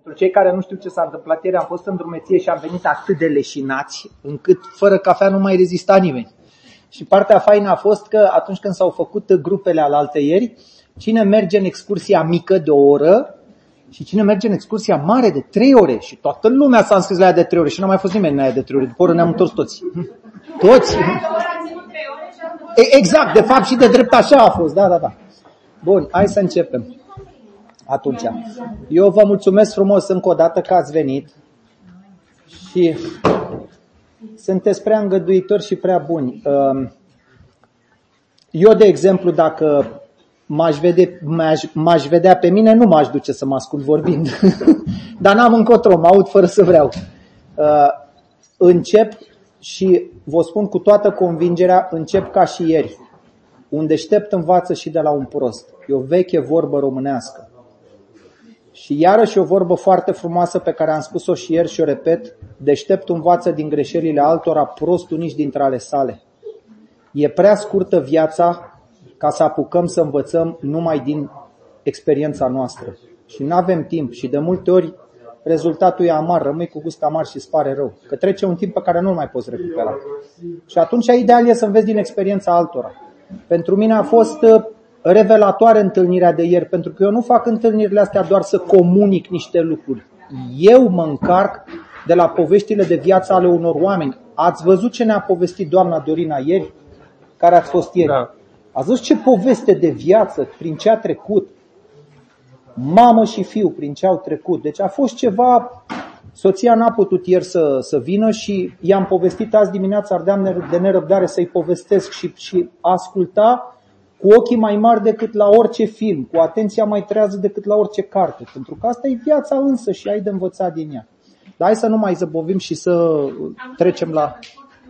Pentru cei care nu știu ce s-a întâmplat ieri, am fost în drumeție și am venit atât de leșinați, încât fără cafea nu mai rezista nimeni. Și partea faină a fost că atunci când s-au făcut grupele alaltă ieri, cine merge în excursia mică de 1 oră și cine merge în excursia mare de 3 ore. Și toată lumea s-a înscris la ea de 3 ore și nu a mai fost nimeni în aia de 3 ore. După oră ne-am întors toți. Toți? Exact, de fapt și de drept așa a fost. Da. Bun, hai să începem. Atunci, eu vă mulțumesc frumos încă o dată că ați venit și sunteți prea îngăduitori și prea buni. Eu, de exemplu, dacă m-aș vedea pe mine, nu m-aș duce să mă ascult vorbind, dar n-am încotro, mă aud fără să vreau. Încep și vă spun cu toată convingerea, încep ca și ieri. Un deștept învață și de la un prost. E o veche vorbă românească. Și iarăși o vorbă foarte frumoasă pe care am spus-o și ieri și o repet, deșteptul învață din greșelile altora, prostul nici dintre ale sale. E prea scurtă viața ca să apucăm să învățăm numai din experiența noastră. Și nu avem timp și de multe ori rezultatul e amar, rămâi cu gust amar și îți pare rău, că trece un timp pe care nu-l mai poți recupera. Și atunci ideal e să înveți din experiența altora. Pentru mine a fost revelatoare întâlnirea de ieri, pentru că eu nu fac întâlnirile astea doar să comunic niște lucruri. Eu mă încarc de la poveștile de viață ale unor oameni. Ați văzut ce ne-a povestit doamna Dorina ieri? Care ați fost ieri? Da. Ați văzut ce poveste de viață, prin ce a trecut? Mamă și fiu, prin ce au trecut. Deci a fost ceva. Soția n-a putut ieri să vină și i-am povestit azi dimineața, ardeam de nerăbdare să-i povestesc și asculta cu ochii mai mari decât la orice film, cu atenția mai trează decât la orice carte, pentru că asta e viața însă și ai de învățat din ea. Dar hai să nu mai zăbovim și să trecem la...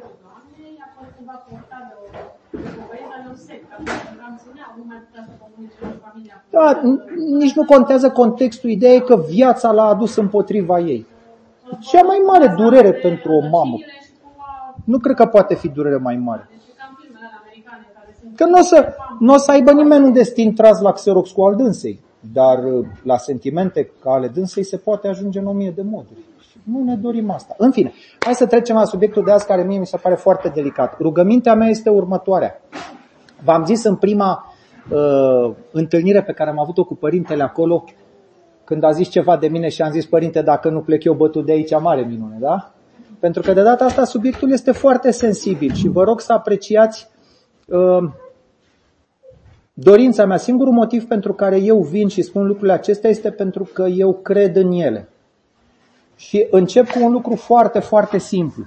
Da, nici nu contează contextul, ideea e că viața l-a adus împotriva ei. Cea mai mare durere pentru o mamă. Nu cred că poate fi durere mai mare. Că nu o să aibă nimeni un destin tras la Xerox cu al dânsei, dar la sentimente ca ale dânsei se poate ajunge în 1000 de moduri. Nu ne dorim asta. În fine, hai să trecem la subiectul de azi care mie mi se pare foarte delicat. Rugămintea mea este următoarea. V-am zis în prima întâlnire pe care am avut-o cu părintele acolo, când a zis ceva de mine și am zis, părinte, dacă nu plec eu bătut de aici, mare minune, da? Pentru că de data asta subiectul este foarte sensibil și vă rog să apreciați dorința mea. Singurul motiv pentru care eu vin și spun lucrurile acestea este pentru că eu cred în ele. Și încep cu un lucru foarte, foarte simplu.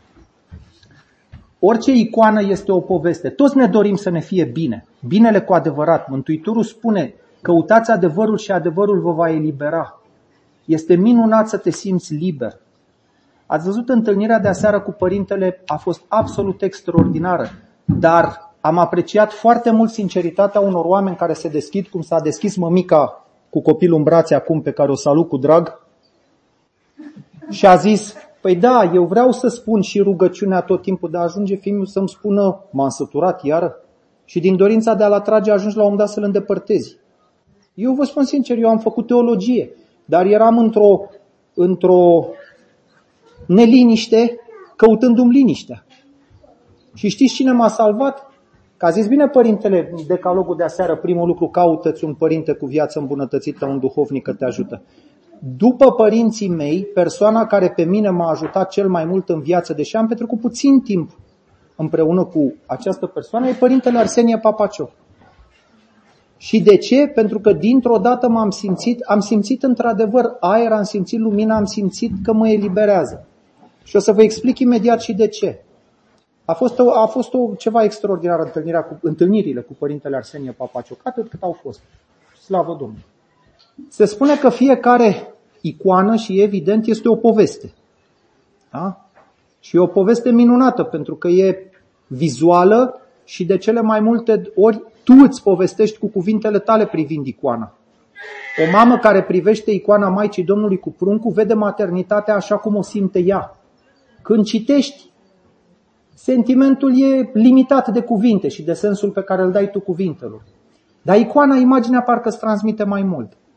Orice icoană este o poveste. Toți ne dorim să ne fie bine. Binele cu adevărat. Mântuitorul spune, căutați adevărul și adevărul vă va elibera. Este minunat să te simți liber. Ați văzut întâlnirea de aseară cu părintele, a fost absolut extraordinară. Dar am apreciat foarte mult sinceritatea unor oameni care se deschid, cum s-a deschis mămica cu copilul în brațe acum, pe care o salut cu drag. Și a zis, păi da, eu vreau să spun și rugăciunea tot timpul, dar ajunge fiul să-mi spună, m-am săturat iară. Și din dorința de a-l atrage ajungi la un dat să-l îndepărtezi. Eu vă spun sincer, eu am făcut teologie, dar eram într-o neliniște, căutându-mi liniștea. Și știți cine m-a salvat? Că a zis, bine părintele, decalogul de aseară, primul lucru, caută-ți un părinte cu viață îmbunătățită, un duhovnic că te ajută. După părinții mei, persoana care pe mine m-a ajutat cel mai mult în viață, deși am petrecut puțin timp împreună cu această persoană, e părintele Arsenie Papacior. Și de ce? Pentru că dintr-o dată am simțit într-adevăr aer, am simțit lumină, am simțit că mă eliberează. Și o să vă explic imediat și de ce. A fost ceva extraordinar întâlnirile cu părintele Arsenie Papacioc, atât cât au fost. Slavă Domnului. Se spune că fiecare icoană, și evident, este o poveste. Da? Și e o poveste minunată, pentru că e vizuală și de cele mai multe ori tu îți povestești cu cuvintele tale privind icoana. O mamă care privește icoana Maicii Domnului cu pruncul vede maternitatea așa cum o simte ea. Când citești, sentimentul e limitat de cuvinte și de sensul pe care îl dai tu cuvintelor. Dar icoana, imaginea parcă îți transmite mai mult.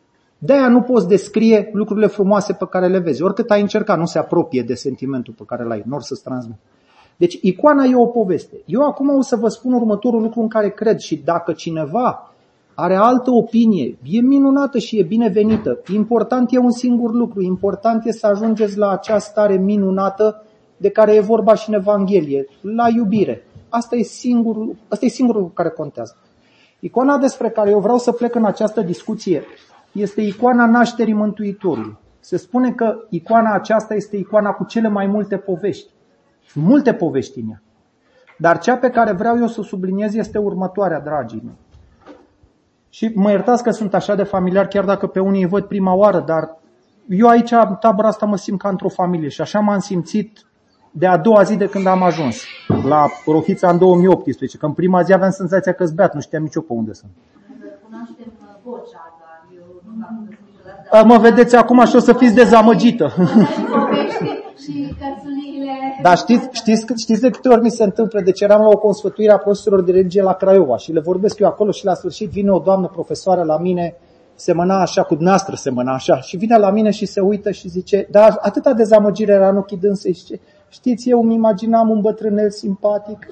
De-aia nu poți descrie lucrurile frumoase pe care le vezi. Oricât ai încercat, nu se apropie de sentimentul pe care l-ai, nu or să-ți transmit. Deci icoana e o poveste. Eu acum o să vă spun următorul lucru în care cred și dacă cineva are altă opinie, e minunată și e binevenită. Important e un singur lucru, important e să ajungeți la acea stare minunată de care e vorba și în Evanghelie, la iubire. Asta e singurul lucru care contează. Icoana despre care eu vreau să plec în această discuție este icoana nașterii Mântuitorului. Se spune că icoana aceasta este icoana cu cele mai multe povești. Multe povești în ea. Dar cea pe care vreau eu să o subliniez este următoarea, dragii mei. Și mă iertați că sunt așa de familiar, chiar dacă pe unii îi văd prima oară, dar eu aici, în tabăra asta, mă simt ca într-o familie și așa m-am simțit de a doua zi de când am ajuns la Rohița în 2018, că în prima zi aveam senzația că-s beat, nu știam nici eu pe unde sunt. Cunoaștem vocea, dar eu nu v-am niciodată. Mă vedeți acum și o să fiți dezamăgită. Și cărțuliile. Dar știți de câte ori mi se întâmplă? Deci eram la o consfătuire a profesorilor de religie la Craiova și le vorbesc eu acolo și la sfârșit vine o doamnă profesoară la mine, semăna așa, cu dumneavoastră semăna așa, și vine la mine și se uită și zice, dar atâta dezamăgire era în ochii dânsei și zice, știți, eu îmi imaginam un bătrânel simpatic.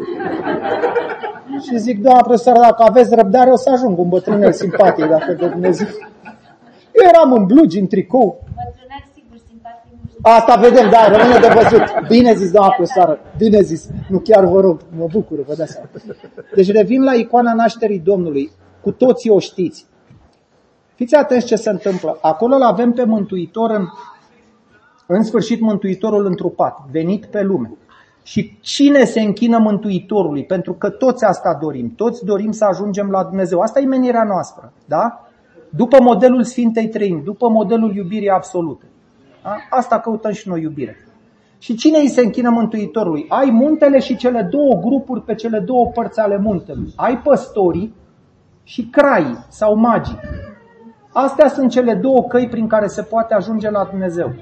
Și zic, doamna profesoară, dacă aveți răbdare o să ajung un bătrânel simpatic, dacă de Dumnezeu. Eu eram în blugi, în tricou. Bătrânel, sigur, simpatic. Asta vedem, da, rămâne de văzut. Bine zis, doamna profesoară, bine zis. Nu chiar vă rog, mă bucur, vă dați seama. Deci revin la icoana nașterii Domnului. Cu toții o știți. Fiți atenți ce se întâmplă. Acolo îl avem pe Mântuitor, în sfârșit Mântuitorul întrupat, venit pe lume. Și cine se închină Mântuitorului? Pentru că toți asta dorim. Toți dorim să ajungem la Dumnezeu. Asta e menirea noastră, da? După modelul Sfintei Treimi, după modelul iubirii absolute. Da? Asta căutăm și noi, iubire. Și cine îi se închină Mântuitorului? Ai muntele și cele două grupuri pe cele două părți ale muntelui. Ai păstorii și craii sau magii. Astea sunt cele două căi prin care se poate ajunge la Dumnezeu.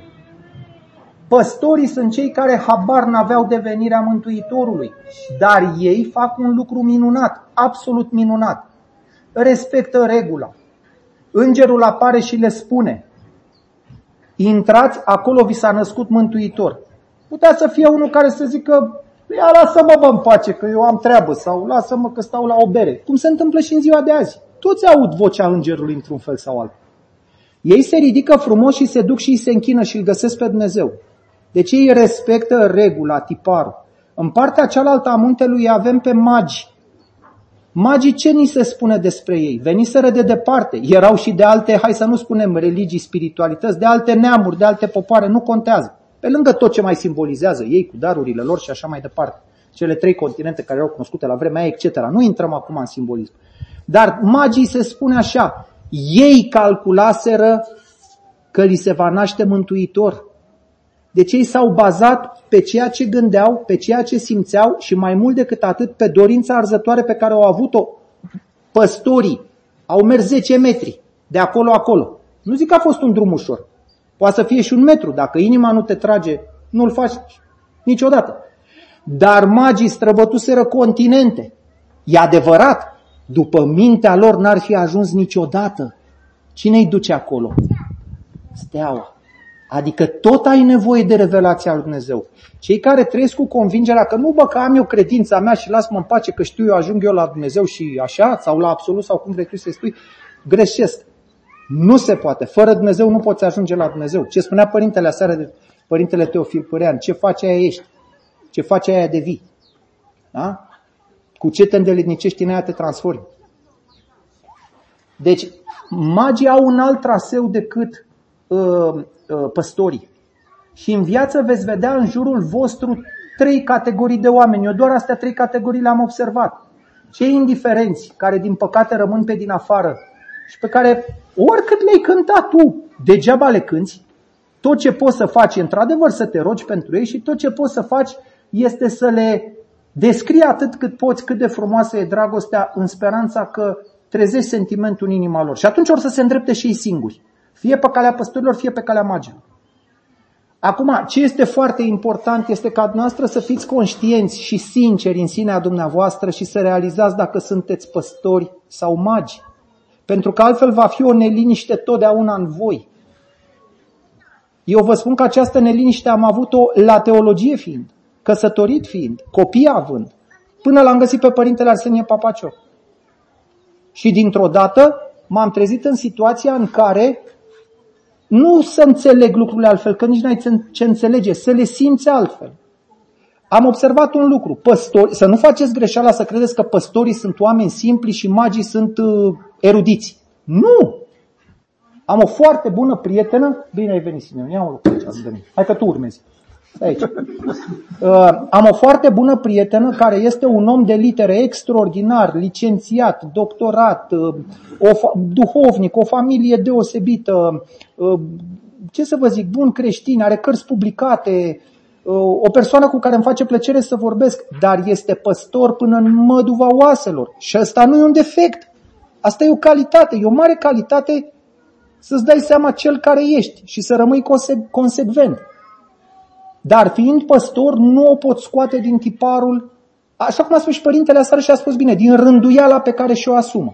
Păstorii sunt cei care habar n-aveau de venirea Mântuitorului, dar ei fac un lucru minunat, absolut minunat. Respectă regula. Îngerul apare și le spune, intrați, acolo vi s-a născut Mântuitor. Putea să fie unul care să zică, ia lasă-mă bă în pace că eu am treabă sau lasă-mă că stau la o bere. Cum se întâmplă și în ziua de azi. Toți aud vocea îngerului într-un fel sau altul. Ei se ridică frumos și se duc și îi se închină și îl găsesc pe Dumnezeu. Deci ei respectă regula, tiparul. În partea cealaltă a muntelui avem pe magi. Magii, ce ni se spune despre ei? Veniseră de departe. Erau și de alte, hai să nu spunem religii, spiritualități, de alte neamuri, de alte popoare, nu contează. Pe lângă tot ce mai simbolizează ei cu darurile lor și așa mai departe. Cele 3 continente care erau cunoscute la vremea aia, etc. Nu intrăm acum în simbolism. Dar magii se spune așa, ei calculaseră că li se va naște Mântuitor. Deci ei s-au bazat pe ceea ce gândeau, pe ceea ce simțeau și mai mult decât atât pe dorința arzătoare pe care au avut-o păstorii. Au mers 10 metri de acolo. Nu zic că a fost un drum ușor. Poate să fie și 1 metru. Dacă inima nu te trage, nu-l faci niciodată. Dar magii străbătuseră continente. E adevărat, după mintea lor n-ar fi ajuns niciodată. Cine îi duce acolo? Steaua. Adică tot ai nevoie de revelația lui Dumnezeu. Cei care trăiesc cu convingerea că nu, că am eu credința mea și las-mă în pace că știu eu, ajung eu la Dumnezeu și așa, sau la absolut, sau cum vrei tu să-i spui, greșesc. Nu se poate. Fără Dumnezeu nu poți ajunge la Dumnezeu. Ce spunea părintele aseară de părintele Teofil Părean, ce faci aia ești? Ce faci aia devii? Da? Cu ce te îndeletnicești în aia te transformi. Deci, magii au un alt traseu decât păstorii. Și în viață veți vedea în jurul vostru 3 categorii de oameni. Eu doar astea 3 categorii le-am observat. Cei indiferenți, care din păcate rămân pe din afară și pe care oricât le-ai cântat tu, degeaba le cânti. Tot ce poți să faci e într-adevăr să te rogi pentru ei și tot ce poți să faci este să le descrii atât cât poți cât de frumoasă e dragostea, în speranța că trezești sentimentul în inima lor. Și atunci or să se îndrepte și ei singuri. Fie pe calea păstorilor, fie pe calea magilor. Acum, ce este foarte important este ca dumneavoastră să fiți conștienți și sinceri în sinea dumneavoastră și să realizați dacă sunteți păstori sau magi. Pentru că altfel va fi o neliniște totdeauna în voi. Eu vă spun că această neliniște am avut-o la teologie fiind, căsătorit fiind, copii având, până l-am găsit pe Părintele Arsenie Papacioc. Și dintr-o dată m-am trezit în situația în care nu să înțeleg lucrurile altfel, că nici n-ai ce înțelege, să le simți altfel. Am observat un lucru, păstori, să nu faceți greșeala să credeți că păstorii sunt oameni simpli și magii sunt erudiți. Nu! Am o foarte bună prietenă, bine ai venit, Simeon, ia un lucru aici, hai că tu urmezi. Aici. Am o foarte bună prietenă care este un om de litere extraordinar, licențiat, doctorat, duhovnic, o familie deosebită, ce să vă zic, bun creștin, are cărți publicate, o persoană cu care îmi face plăcere să vorbesc, dar este păstor până în măduva oaselor. Și ăsta nu e un defect. Asta e o calitate, e o mare calitate să-ți dai seama cel care ești și să rămâi consecvent. Dar fiind păstor, nu o pot scoate din tiparul, așa cum a spus și Părintele aseară și a spus bine, din rânduiala pe care și-o asumă.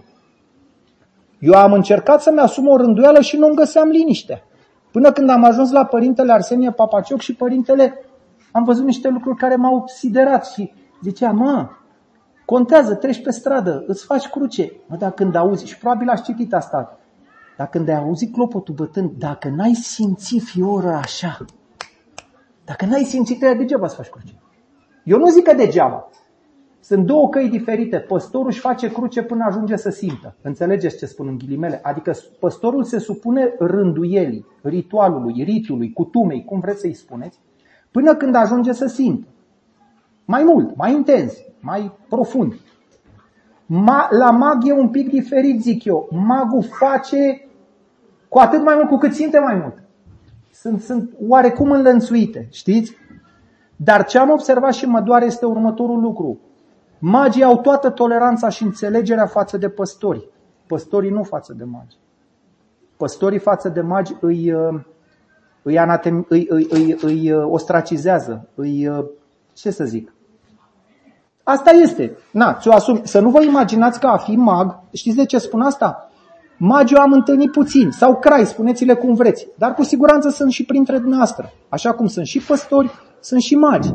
Eu am încercat să-mi asum o rânduială și nu-mi găseam liniște. Până când am ajuns la Părintele Arsenie Papacioc și Părintele, am văzut niște lucruri care m-au siderat și zicea, mă, contează, treci pe stradă, îți faci cruce. Mă, dar când auzi, și probabil aș citit asta, dar când ai auzit clopotul bătând, dacă n-ai simțit fioră așa, dacă n-ai simțit ea, degeaba să faci cruce. Eu nu zic că degeaba. Sunt două căi diferite. Păstorul își face cruce până ajunge să simtă. Înțelegeți ce spun în ghilimele? Adică păstorul se supune rânduielii, ritualului, ritului, cutumei, cum vreți să-i spuneți, până când ajunge să simtă. Mai mult, mai intens, mai profund. La mag e un pic diferit, zic eu. Magul face cu atât mai mult cu cât simte mai mult. Sunt oarecum înlănțuite, știți? Dar ce am observat și mă doare este următorul lucru. Magii au toată toleranța și înțelegerea față de păstori. Păstorii nu față de magi. Păstorii față de magi îi ostracizează, ce să zic? Asta este. Ți-o asumi. Să nu vă imaginați că a fi mag, știți de ce spun asta? Magi eu am întâlnit puțin, sau crai, spuneți-le cum vreți, dar cu siguranță sunt și printre dumneavoastră. Așa cum sunt și păstori, sunt și magi.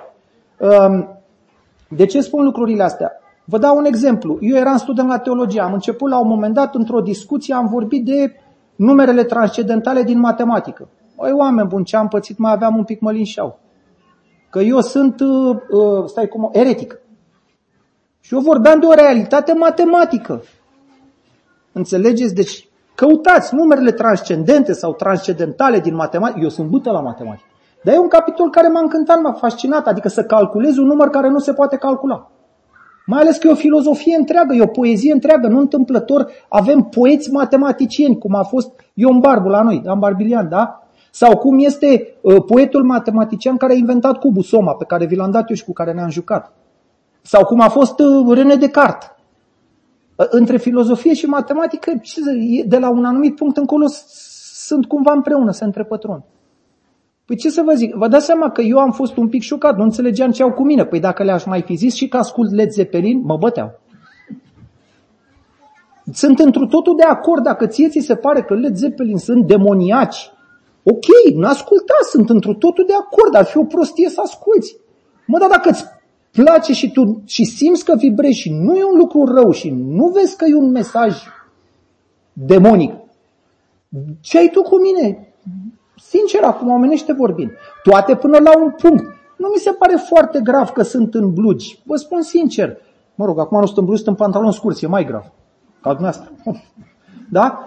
De ce spun lucrurile astea? Vă dau un exemplu. Eu eram student la teologie, am început la un moment dat, într-o discuție, am vorbit de numerele transcendentale din matematică. Băi, oameni buni, ce am pățit, mai aveam un pic mă linșeau. Că eu sunt, eretic. Și eu vorbeam de o realitate matematică. Înțelegeți? Deci căutați numerele transcendente sau transcendentale din matematică. Eu sunt bâtă la matematică. Dar e un capitol care m-a încântat, m-a fascinat. Adică să calculezi un număr care nu se poate calcula. Mai ales că e o filozofie întreagă, e o poezie întreagă. Nu întâmplător avem poeți matematicieni, cum a fost Ion Barbu la noi, Dan Barbilian, da? Sau cum este poetul matematician care a inventat cubul Soma, pe care vi l-am dat eu și cu care ne-am jucat. Sau cum a fost René Descartes. Între filozofie și matematică, de la un anumit punct încolo, sunt cumva împreună, se întrepătrund. Păi ce să vă zic, vă dați seama că eu am fost un pic șocat, nu înțelegeam ce au cu mine. Păi dacă le-aș mai fi zis și că ascult Led Zeppelin, mă băteau. Sunt întru totul de acord, dacă ție ți se pare că Led Zeppelin sunt demoniaci, ok, nu asculta, sunt întru totul de acord, ar fi o prostie să asculți. Mă, dar dacă îți place și tu și simți că vibrezi și nu e un lucru rău și nu vezi că e un mesaj demonic, ce ai tu cu mine? Sincer, acum omenește vorbind. Toate până la un punct. Nu mi se pare foarte grav că sunt în blugi. Vă spun sincer. Mă rog, acum nu sunt în blugi, sunt în pantaloni scurți, e mai grav. Ca dumneavoastră. Da?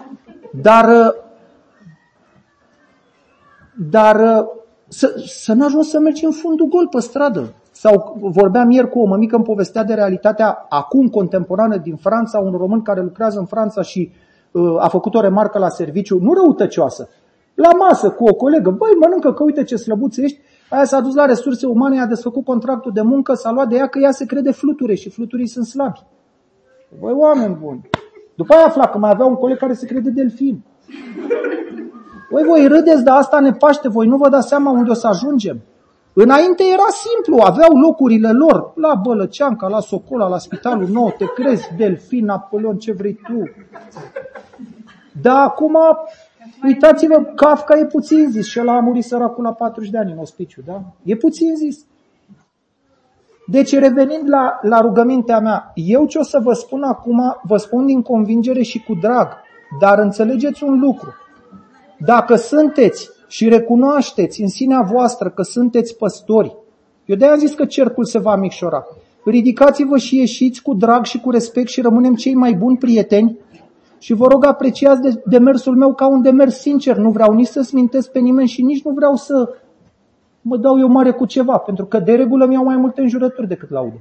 Dar să nu ajungi să mergi în fundul gol pe stradă. Sau vorbeam ieri cu o mămică, îmi povestea de realitatea acum contemporană din Franța, un român care lucrează în Franța și a făcut o remarcă la serviciu, nu răutăcioasă, la masă cu o colegă, băi, mănâncă că uite ce slăbuț ești, aia s-a dus la resurse umane, a desfăcut contractul de muncă, s-a luat de ea că ea se crede fluture și fluturii sunt slabi. Băi, oameni buni. După aia afla că mai avea un coleg care se crede delfin. Băi, voi râdeți, dar asta ne paște, voi nu vă dați seama unde o să ajungem. Înainte era simplu, aveau locurile lor, la Bălăceanca, la Socola, la Spitalul Nou, te crezi, Delfin, Napoleon, ce vrei tu. Dar acum, uitați-vă, Kafka e puțin zis și ăla a murit săracul la 40 de ani în ospiciu, da? E puțin zis. Deci, revenind la rugămintea mea, eu ce o să vă spun acum, vă spun din convingere și cu drag, dar înțelegeți un lucru. Dacă sunteți și recunoașteți în sinea voastră că sunteți păstori, eu de-aia am zis că cercul se va micșora. Ridicați-vă și ieșiți cu drag și cu respect și rămânem cei mai buni prieteni și vă rog apreciați demersul meu ca un demers sincer. Nu vreau nici să smintesc pe nimeni și nici nu vreau să mă dau eu mare cu ceva, pentru că de regulă mi-au mai multe înjurături decât laude.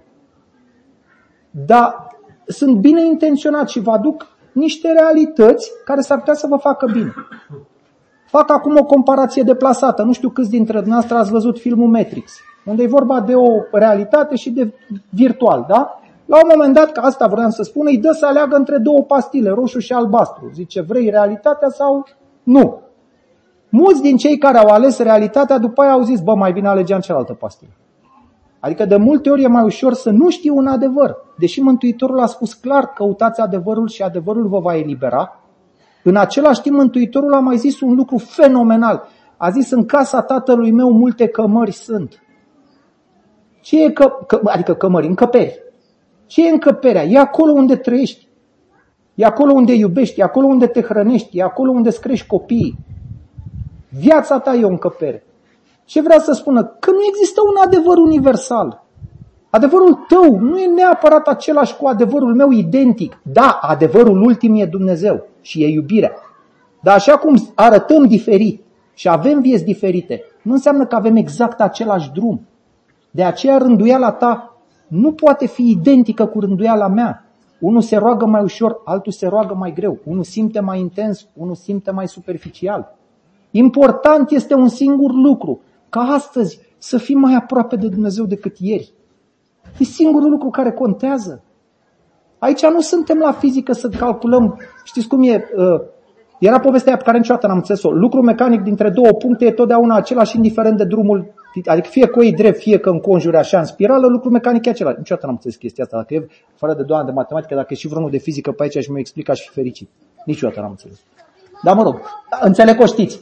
Dar sunt bine intenționat și vă aduc niște realități care s-ar putea să vă facă bine. Fac acum o comparație deplasată. Nu știu câți dintre dumneavoastră ați văzut filmul Matrix, unde e vorba de o realitate și de virtual, da? La un moment dat, că asta vreau să spun, îi dă să aleagă între două pastile, roșu și albastru. Zice, vrei realitatea sau nu? Mulți din cei care au ales realitatea, după aia au zis, bă, mai bine alegeam cealaltă pastilă. Adică de multe ori e mai ușor să nu știi un adevăr. Deși Mântuitorul a spus clar, căutați adevărul și adevărul vă va elibera, în același timp Mântuitorul a mai zis un lucru fenomenal. A zis, în casa tatălui meu multe cămări sunt. Ce e adică cămări, încăperi. Ce e încăperea? E acolo unde trăiești. E acolo unde iubești, e acolo unde te hrănești, e acolo unde îți crești copiii. Viața ta e o încăpere. Ce vrea să spună? Că nu există un adevăr universal. Adevărul tău nu e neapărat același cu adevărul meu identic. Da, adevărul ultim e Dumnezeu și e iubirea. Dar așa cum arătăm diferit și avem vieți diferite, nu înseamnă că avem exact același drum. De aceea rânduiala ta nu poate fi identică cu rânduiala mea. Unul se roagă mai ușor, altul se roagă mai greu. Unul simte mai intens, unul simte mai superficial. Important este un singur lucru, ca astăzi să fim mai aproape de Dumnezeu decât ieri. E singurul lucru care contează. Aici nu suntem la fizică să calculăm, știți cum e, era povestea aia pe care niciodată n-am înțeles-o. Lucrul mecanic dintre două puncte e totdeauna același, indiferent de drumul, adică fie că e drept, fie că înconjure așa în spirală, lucrul mecanic e același. Niciodată n-am înțeles chestia asta. Dacă e fără de 2 ani de matematică, dacă e și vreunul de fizică pe aici și mi-o explica și fi fericit. Niciodată n-am înțeles. Dar mă rog, înțeleg o știți.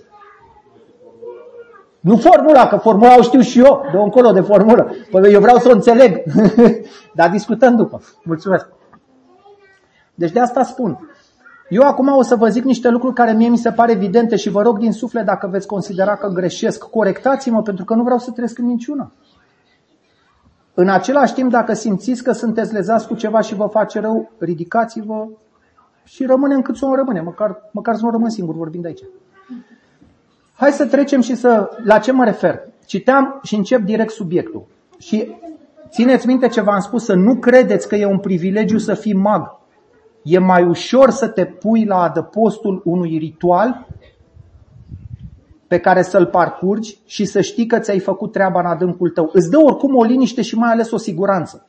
Nu formula, că formula o știu și eu, de încolo de formulă. Păi eu vreau să o înțeleg, dar discutăm după. Mulțumesc. Deci de asta spun. Eu acum o să vă zic niște lucruri care mie mi se pare evidente și vă rog din suflet, dacă veți considera că greșesc, corectați-mă, pentru că nu vreau să trăiesc în minciună. În același timp, dacă simțiți că sunteți lezați cu ceva și vă face rău, ridicați-vă și rămânem cât să o rămânem, măcar să nu rămân singur vorbind aici. Hai să trecem și la ce mă refer. Citeam și încep direct subiectul. Și țineți minte ce v-am spus, să nu credeți că e un privilegiu să fii mag. E mai ușor să te pui la adăpostul unui ritual pe care să-l parcurgi și să știi că ți-ai făcut treaba în adâncul tău. Îți dă oricum o liniște și mai ales o siguranță.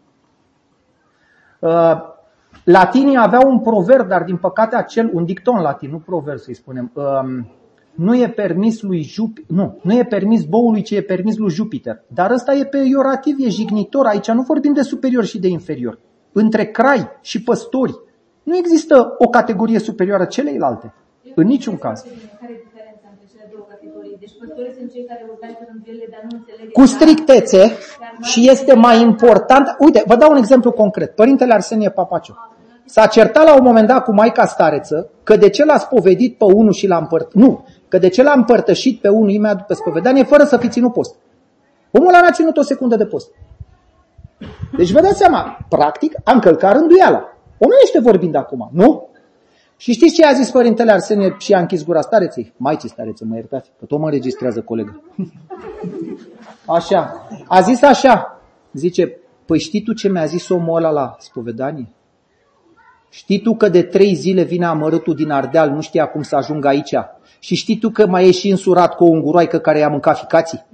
Latinii aveau un proverb, dar din păcate un dicton latin, nu proverb să-i spunem. Nu e permis boului ce e permis lui Jupiter. Dar ăsta e peiorativ, e jignitor. Aici nu vorbim de superior și de inferior. Între crai și păstori nu există o categorie superioară celeilalte. În niciun caz. Care e diferența între cele două categorii? Deci păstorii sunt cei care urmează rânduielile, dar nu înțeleg. Cu strictețe și este mai important. Uite, vă dau un exemplu concret. Părintele Arsenie Papaciu s-a certat la un moment dat cu maica stareță că de ce l-a spovedit pe unul și l-a împărtășit. Nu, că de ce l-a împărtășit pe unul imediat după spovedanie fără să fi ținut post. Omul ăla n-a ținut o secundă de post. Deci vă dați seama, practic a încălcat rânduiala. Omenește vorbind acum, nu? Și știți ce a zis părintele Arsenie și a închis gura stareței? Maicii starețe, mă iertați, că tot mă înregistrează colegă. Așa, a zis așa, zice, păi știi tu ce mi-a zis omul ăla la spovedanie? Știi tu că de 3 zile vine amărâtul din Ardeal, nu știa cum să ajungă aici? Și știi tu că mai e și însurat cu o unguroaică care i-a mâncat ficații?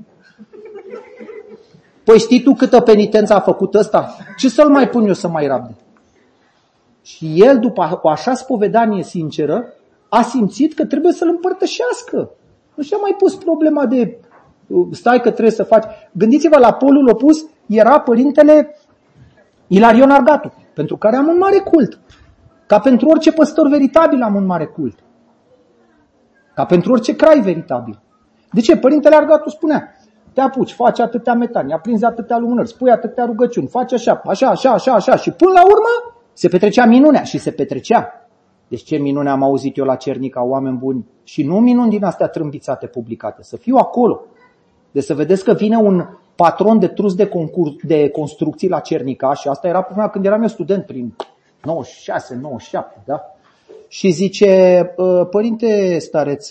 Păi știi tu câtă penitență a făcut ăsta? Ce să-l mai pun eu să mai rabde? Și el, după o așa spovedanie sinceră, a simțit că trebuie să-l împărtășească. Nu și-a mai pus problema de stai că trebuie să faci. Gândiți-vă, la polul opus era părintele Ilarion Argatu, pentru care am un mare cult. Ca pentru orice păstor veritabil am un mare cult. Ca pentru orice crai veritabil. De ce? Părintele Argatu spunea, te apuci, faci atâtea metani, aprinzi atâtea lumânări, spui atâtea rugăciuni, faci așa. Și până la urmă se petrecea minunea și se petrecea. Deci ce minune am auzit eu la Cernica, oameni buni, și nu minuni din astea trâmbițate publicate, să fiu acolo. Deci să vedeți că vine un patron de trus de construcții la Cernica, și asta era până când eram eu student, prin 96, 97, da? Și zice, părinte stareț,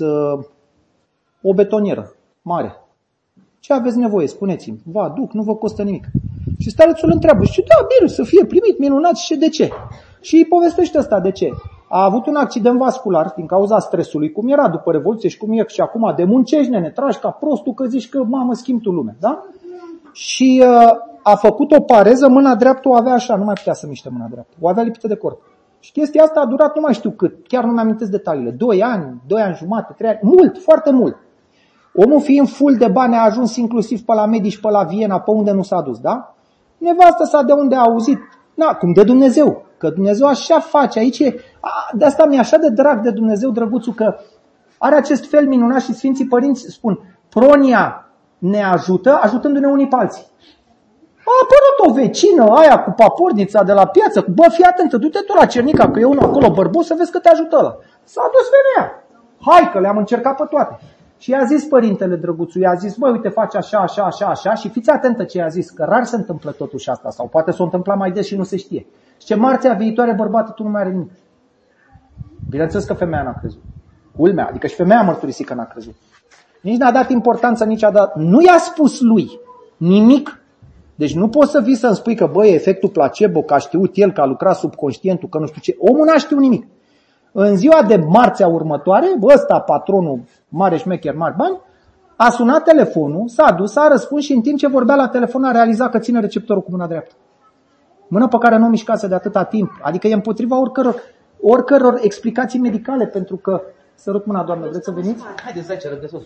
o betonieră mare. Ce aveți nevoie? Spuneți-mi. Vă aduc, nu vă costă nimic. Și starețul întreabă, și da, bine, să fie primit, minunat, și de ce? Și îi povestește ăsta de ce. A avut un accident vascular din cauza stresului, cum era după Revoluție și cum e și acum, de muncești, nene, tragi ca prostul că zici că, mamă, schimb tu lumea, da? Și a făcut o pareză, mâna dreaptă o avea așa, nu mai putea să miște mâna dreaptă, o avea lipită de corp. Și chestia asta a durat nu mai știu cât, chiar nu mi-amintesc detaliile, 2 ani, 2 ani jumate, 3 ani, mult, foarte mult. Omul fiind full de bani a ajuns inclusiv pe la Medici, pe la Viena, pe unde nu s-a dus, da? Nevastă sa de unde a auzit, na, cum de Dumnezeu, că Dumnezeu așa face, aici e, de asta mi-e așa de drag de Dumnezeu, drăguțul, că are acest fel minunat și Sfinții Părinți spun, pronia ne ajută, ajutându-ne unii pe alții. A apărut o vecină, aia cu papornița de la piață, bă, fii atentă, du-te tu la Cernica, că e unul acolo bărbos, să vezi că te ajută ăla. S-a dus femeia. Hai că le-am încercat pe toate. Și i-a zis părintele drăguțul, i-a zis, băi, uite, faci așa, și fiți atentă ce i-a zis, că rar se întâmplă totuși asta, sau poate s-o întâmpla mai des și nu se știe. Și ce marțea viitoare, bărbatul, tu nu mai are nimic. Bineînțeles că femeia n-a crezut. Culmea, adică și femeia a mărturisit că n-a crezut. Nici n-a dat importanță, nici a dat, nu i-a spus lui nimic. Deci nu poți să vii să-mi spui că, băi, efectul placebo, că a știut el, că a lucrat subconștientul, că nu știu ce. Omul n-a știut nimic. În ziua de marțea următoare, ăsta, patronul, mare șmecher, mari bani, a sunat telefonul, s-a dus, a răspuns și în timp ce vorbea la telefon a realizat că ține receptorul cu mâna dreaptă. Mână pe care nu o mișcase de atâta timp. Adică e împotriva oricăror explicații medicale, pentru că... Sărut mâna, doamnă, vreți să veniți? Haideți aici, răgăsos.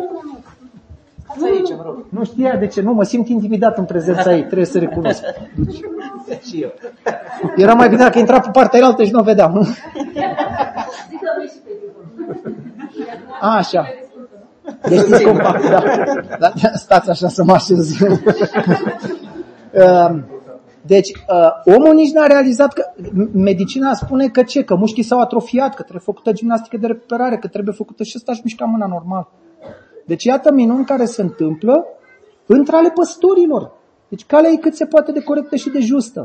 Nu știa de ce, nu, mă simt intimidat în prezența ei, trebuie să recunosc. Și eu. Era mai bine dacă intra pe partea altă și nu o vedeam, nu? Așa. Deci știți cum fac, da. Stați așa să mă așez. Deci, omul nici n-a realizat că medicina spune că ce? Că mușchii s-au atrofiat, că trebuie făcută gimnastică de recuperare, că trebuie făcută și ăsta și mișca mâna normal. Deci iată minuni care se întâmplă între ale păstorilor. Deci calea e cât se poate de corectă și de justă.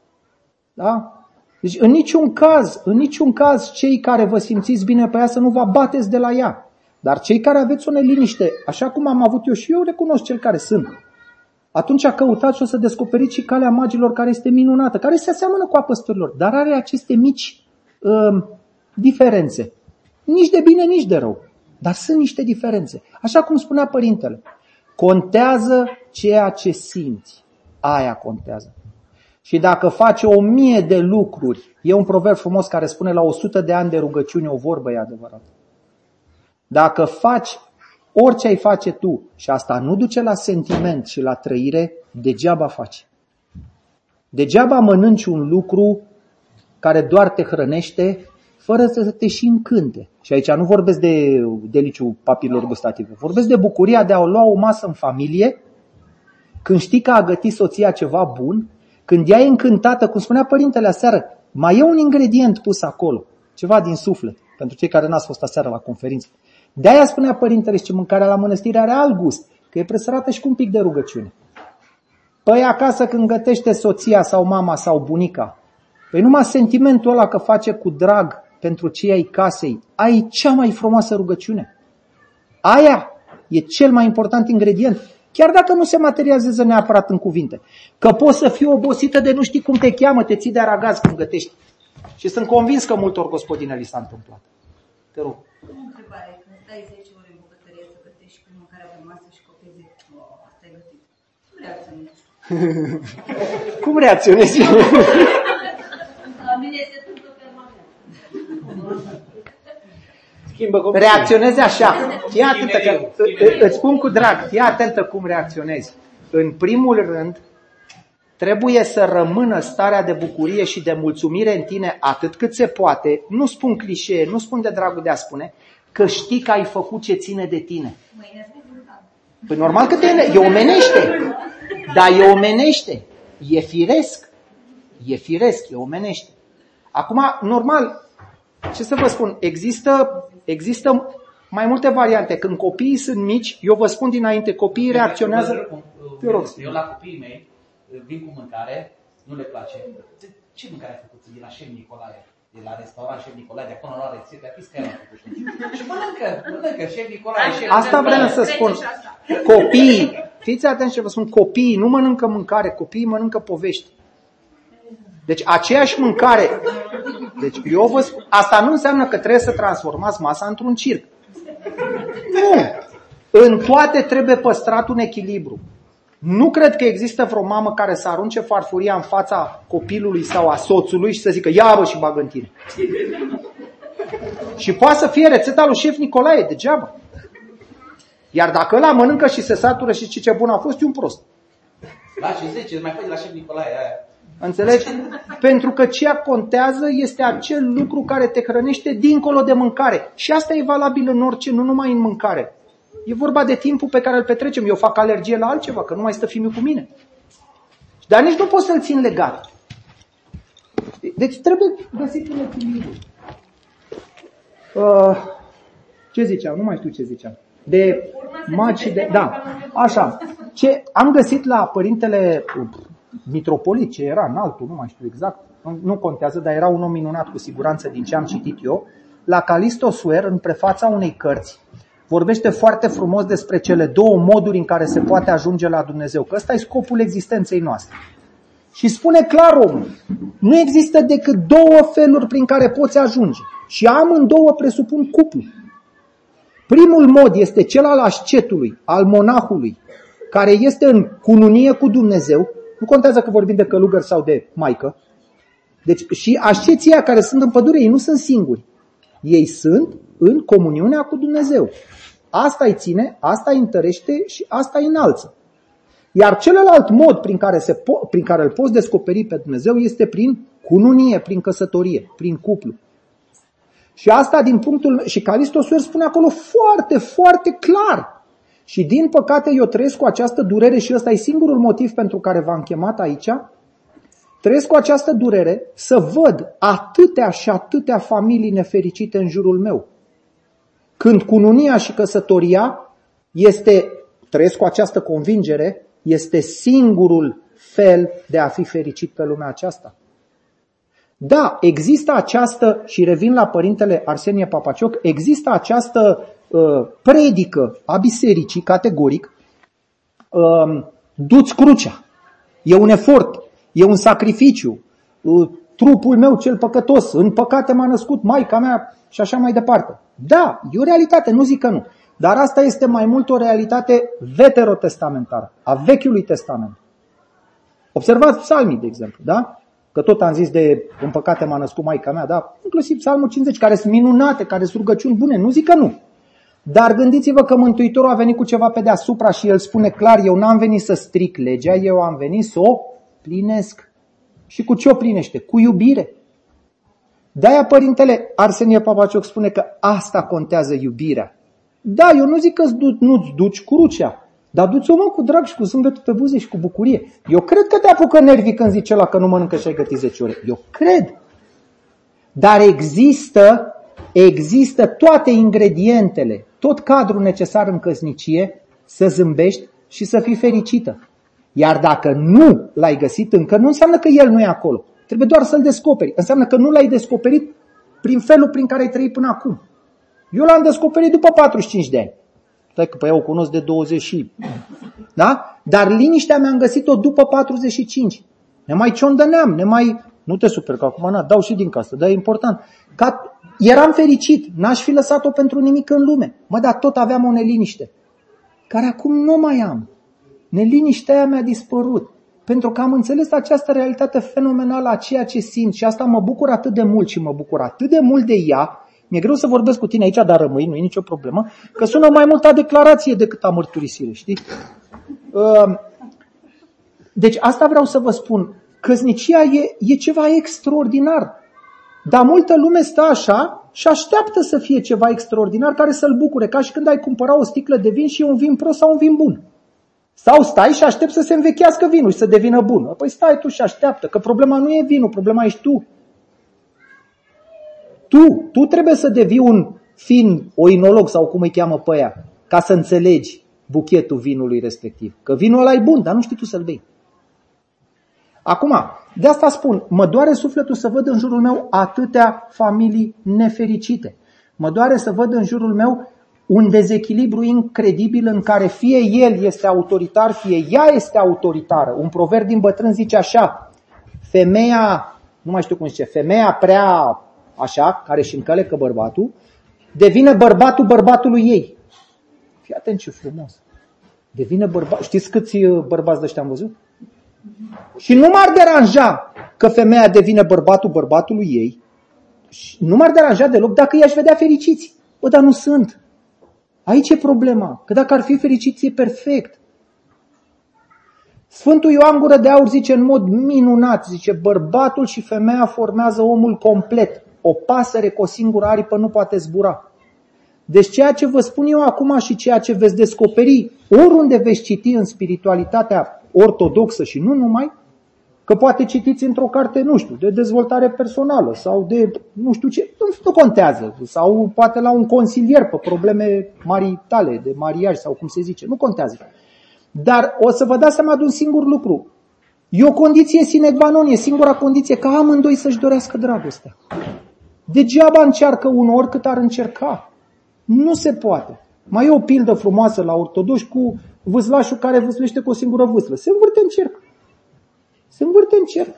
Da? Deci în niciun caz cei care vă simțiți bine pe ea să nu vă abateți de la ea. Dar cei care aveți o neliniște, așa cum am avut eu și eu recunosc cel care sunt, atunci căutați și o să descoperiți și calea magilor care este minunată, care se aseamănă cu a păstorilor, dar are aceste mici diferențe. Nici de bine, nici de rău. Dar sunt niște diferențe. Așa cum spunea părintele, contează ceea ce simți. Aia contează. Și dacă faci 1000 de lucruri, e un proverb frumos care spune la 100 de ani de rugăciune o vorbă e adevărată. Dacă faci orice ai face tu și asta nu duce la sentiment și la trăire, degeaba faci. Degeaba mănânci un lucru care doar te hrănește fără să te și încânte. Și aici nu vorbesc de deliciul papilor gustative. Vorbesc de bucuria de a lua o masă în familie, când știi că a gătit soția ceva bun, când ea e încântată, cum spunea părintele aseară, mai e un ingredient pus acolo, ceva din suflet, pentru cei care n-ați fost aseară la conferință. De-aia spunea părintele și mâncarea la mănăstire are alt gust, că e presărată și cu un pic de rugăciune. Păi acasă când gătește soția sau mama sau bunica, păi numai sentimentul ăla că face cu drag pentru cei ai casei, ai cea mai frumoasă rugăciune. Aia e cel mai important ingredient, chiar dacă nu se materializează neapărat în cuvinte. Că poți să fii obosită de nu știi cum te cheamă, te ții de aragaz când gătești. Și sunt convins că multor gospodine li s-a întâmplat. Te rog. O întrebare. Când stai 10 ore în bucătărie să gătești cu mâncarea pe masă și copiii zic, asta e gătit. Cum reacționezi? Cum reacționezi? La mine se întâmplă permanent. reacționezi așa. Fii atentă, că îți spun cu drag, fii atentă cum reacționezi. În primul rând, trebuie să rămână starea de bucurie și de mulțumire în tine atât cât se poate. Nu spun clișee, nu spun de dragul de a spune, că știi că ai făcut ce ține de tine. Păi normal că e omenește, dar e omenește, e firesc, e omenește. Acum, normal, ce să vă spun, există mai multe variante. Când copiii sunt mici, eu vă spun dinainte, copiii reacționează... Eu la copiii mei vin cu mâncare, nu le place. Ce mâncare ai făcut? E la Șef Nicolae. E la restaurant Șef Nicolae, de acolo la rețete, a că el a făcut. Și mănâncă Șef Nicolae. Asta vreau să spun. Copiii, fiți atenți ce vă spun, copiii nu mănâncă mâncare, copiii mănâncă povești. Deci aceeași mâncare. Deci eu vă spun, asta nu înseamnă că trebuie să transformați masa într-un circ. Nu. În toate trebuie păstrat un echilibru. Nu cred că există vreo mamă care să arunce farfuria în fața copilului sau a soțului și să zică ia bă și bagă în tine. Și poate să fie rețeta lui Șef Nicolae, degeaba. Iar dacă ăla mănâncă și se satură și ce bun a fost, e un prost. Da, și 10, mai pui de la Șef Nicolae aia. Înțelegi? Pentru că ceea contează este acel lucru care te hrănește dincolo de mâncare. Și asta e valabil în orice, nu numai în mâncare. E vorba de timpul pe care îl petrecem. Eu fac alergie la altceva, că nu mai stă fiul cu mine. Dar nici nu pot să-l țin legat. Deci trebuie găsit un echilibru. Ce ziceam? Nu mai știu ce ziceam. De magi de... Da, așa. Ce am găsit la părintele mitropolit, ce era înaltul, nu mai știu exact, nu contează, dar era un om minunat cu siguranță din ce am citit eu, la Calisto Suer, în prefața unei cărți, vorbește foarte frumos despre cele două moduri în care se poate ajunge la Dumnezeu, că ăsta e scopul existenței noastre. Și spune clar omul, nu există decât două feluri prin care poți ajunge și amândouă presupun cuplu. Primul mod este cel al ascetului, al monahului, care este în cununie cu Dumnezeu, nu contează că vorbim de călugăr sau de maică. Deci și asceții care sunt în pădure, ei nu sunt singuri. Ei sunt în comuniunea cu Dumnezeu. Asta îi ține, asta îi întărește și asta îi înalță. Iar celălalt mod prin care îl poți descoperi pe Dumnezeu este prin cununie, prin căsătorie, prin cuplu. Și asta din punctul... Și Calisto Suer spune acolo foarte, foarte clar. Și din păcate eu trăiesc cu această durere și ăsta e singurul motiv pentru care v-am chemat aici. Trăiesc cu această durere să văd atâtea și atâtea familii nefericite în jurul meu. Când cununia și căsătoria trăiesc cu această convingere, este singurul fel de a fi fericit pe lumea aceasta. Da, există această, și revin la părintele Arsenie Papacioc, există această predică a bisericii, categoric, du-ți crucea, e un efort, e un sacrificiu, trupul meu cel păcătos, în păcate m-a născut maica mea și așa mai departe. Da, e o realitate, nu zic că nu, dar asta este mai mult o realitate veterotestamentară, a Vechiului Testament. Observați psalmii, de exemplu, da? Că tot am zis de în păcate m-a născut maica mea, da? Inclusiv psalmul 50, care sunt minunate, care sunt rugăciuni bune, nu zic că nu. Dar gândiți-vă că Mântuitorul a venit cu ceva pe deasupra și el spune clar, eu n-am venit să stric legea, eu am venit să o plinesc. Și cu ce o plinește? Cu iubire. De-aia părintele Arsenie Papacioc spune că asta contează, iubirea. Da, eu nu zic că nu-ți duci crucea, dar du-ți-o mă cu drag și cu zâmbetul pe buze și cu bucurie. Eu cred că te apucă nervii când zice ăla că nu mănâncă și ai gătit 10 ore. Eu cred. Dar există toate ingredientele, tot cadrul necesar în căsnicie să zâmbești și să fii fericită. Iar dacă nu l-ai găsit încă, nu înseamnă că el nu e acolo. Trebuie doar să-l descoperi. Înseamnă că nu l-ai descoperit prin felul prin care ai trăit până acum. Eu l-am descoperit după 45 de ani. Stai că pe ea o cunosc de 20. Da? Dar liniștea mi-am găsit-o după 45. Ne mai ciondăneam, nu te super, că acum dau și din casă, dar e important. Eram fericit, n-aș fi lăsat-o pentru nimic în lume. Dar tot aveam o neliniște, care acum nu mai am. Neliniștea aia mi-a dispărut, pentru că am înțeles această realitate fenomenală a ceea ce simt și asta mă bucur atât de mult și mă bucur atât de mult de ea, Mi-e greu să vorbesc cu tine aici, dar rămâi, nu e nicio problemă, că sună mai mult a declarație decât a mărturisire, știi? Deci asta vreau să vă spun. Căsnicia e ceva extraordinar. Dar multă lume stă așa și așteaptă să fie ceva extraordinar care să-l bucure, ca și când ai cumpăra o sticlă de vin și e un vin prost sau un vin bun. Sau stai și aștept să se învechească vinul și să devină bun. Păi stai tu și așteaptă, că problema nu e vinul, problema ești tu. Tu trebuie să devii un fin oinolog sau cum îi cheamă pe aia, ca să înțelegi buchetul vinului respectiv. Că vinul ăla e bun, dar nu știi tu să-l bei. Acum, de asta spun, mă doare sufletul să văd în jurul meu atâtea familii nefericite. Mă doare să văd în jurul meu un dezechilibru incredibil în care fie el este autoritar, fie ea este autoritară. Un proverb din bătrân zice așa, femeia, nu mai știu cum zice, femeia prea așa, care își încălecă bărbatul, devine bărbatul bărbatului ei. Fii atent ce frumos. Devine bărbat. Știți câți bărbați de ăștia am văzut? Și nu m-ar deranja că femeia devine bărbatul bărbatului ei. Nu m-ar deranja deloc dacă i-aș vedea fericiți. Bă, dar nu sunt. Aici e problema. Că dacă ar fi fericiți, e perfect. Sfântul Ioan Gură de Aur zice în mod minunat, zice, bărbatul și femeia formează omul complet. O pasăre cu o singură aripă nu poate zbura. Deci ceea ce vă spun eu acum și ceea ce veți descoperi oriunde veți citi în spiritualitatea ortodoxă și nu numai, că poate citiți într-o carte, nu știu, de dezvoltare personală sau de nu știu ce, nu contează, sau poate la un consilier pe probleme maritale, de mariaj sau cum se zice, nu contează. Dar o să vă dați seama de un singur lucru. E o condiție sine qua non, e singura condiție ca amândoi să-și dorească dragostea. Degeaba încearcă unul oricât ar încerca. Nu se poate. Mai e o pildă frumoasă la ortodoși cu vâslașul care vâslește cu o singură vâslă. Se învârte în cerc. Se învârte în cerc.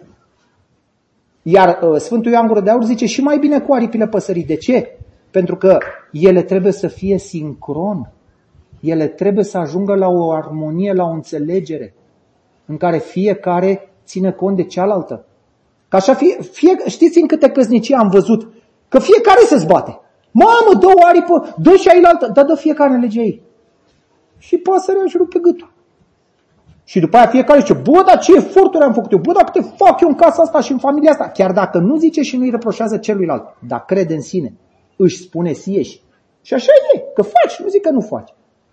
Iar Sfântul Ioan Gură de Aur zice și mai bine cu aripile păsării. De ce? Pentru că ele trebuie să fie sincron. Ele trebuie să ajungă la o armonie, la o înțelegere în care fiecare ține cont de cealaltă. Că așa știți în câte căsnicii am văzut că fiecare se zbate. Mamă, dă o aripă, dă și ailaltă, dar dă fiecare în legea ei. Și pasărea își rupe gâtul. Și după aia fiecare zice, bă, dar ce eforturi am făcut eu, bă, dar câte fac eu în casa asta și în familia asta. Chiar dacă nu zice și nu-i reproșează celuilalt, dar crede în sine, își spune sieși. Și așa e, că faci, nu zic că nu faci.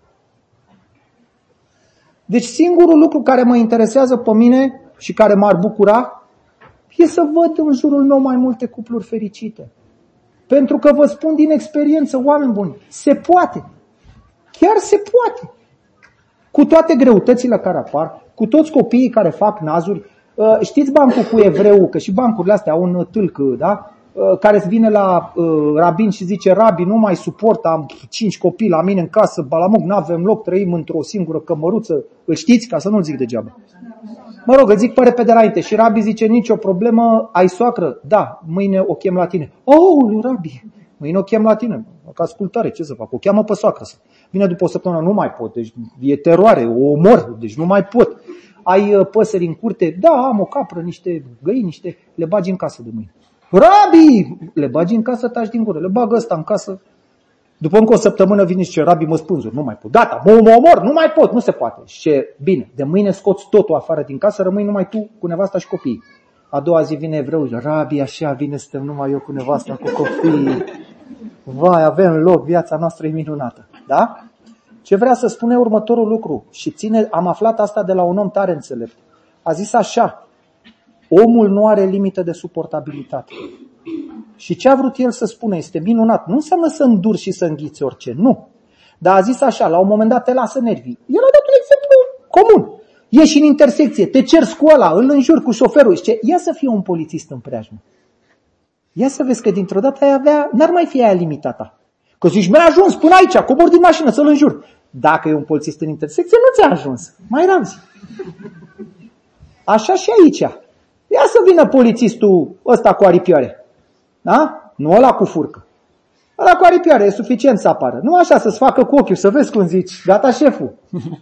Deci singurul lucru care mă interesează pe mine și care m-ar bucura e să văd în jurul meu mai multe cupluri fericite. Pentru că vă spun din experiență, oameni buni, se poate. Chiar se poate. Cu toate greutățile care apar, cu toți copiii care fac nazuri. Știți bancul cu evreu, că și bancurile astea au un tâlc, da? Care vine la rabin și zice, rabi, nu mai suport, am 5 copii la mine în casă, balamuc, n-avem loc, trăim într-o singură cămăruță. Îl știți? Ca să nu-l zic degeaba. Mă rog, îl zic pe repede înainte. Și rabi zice, nicio problemă, ai soacră? Da, mâine o chem la tine. Oh, rabi, mâine o chem la tine. Ca ascultare, ce să fac? O cheamă pe soacră. Vine după o săptămână, nu mai pot, deci e teroare, o omor, deci nu mai pot. Ai păsări în curte? Da, am o capră, niște găini, le bagi în casă de mâine. Rabi! Le bagi în casă, taci din gură, le bagă ăsta în casă. După încă o săptămână vine și zice, rabi, mă spânzuri, nu mai pot. Gata, mă omor, nu mai pot, nu se poate. Și bine, de mâine scoți totul afară din casă, rămâi numai tu cu nevasta și copiii. A doua zi vine evreu, rabi, așa, vine, suntem numai eu cu nevasta, cu copiii. Vai, avem loc, viața noastră e minunată. Da? Ce vrea să spune următorul lucru, și am aflat asta de la un om tare înțelept. A zis așa, omul nu are limită de suportabilitate. Și ce a vrut el să spună este minunat. Nu înseamnă să înduri și să înghiți orice, nu. Dar a zis așa, la un moment dat te lasă nervii. El a dat un exemplu comun. Ieși în intersecție, te ceri cu ăla, îl înjuri cu șoferul. Zice, ia să fie un polițist în preajmă. Ia să vezi că dintr-o dată n-ar mai fi aia limitata. Că zici, mi-a ajuns până aici, cobor din mașină să-l înjur. Dacă e un polițist în intersecție, nu ți-a ajuns. Mai ramzi. Așa și aici. Ia să vină polițistul ăsta cu aripioare. Da? Nu ăla cu furcă. Ăla cu aripioare, e suficient să apară. Nu așa, să-ți facă cu ochiul, să vezi cum zici. Gata, șeful.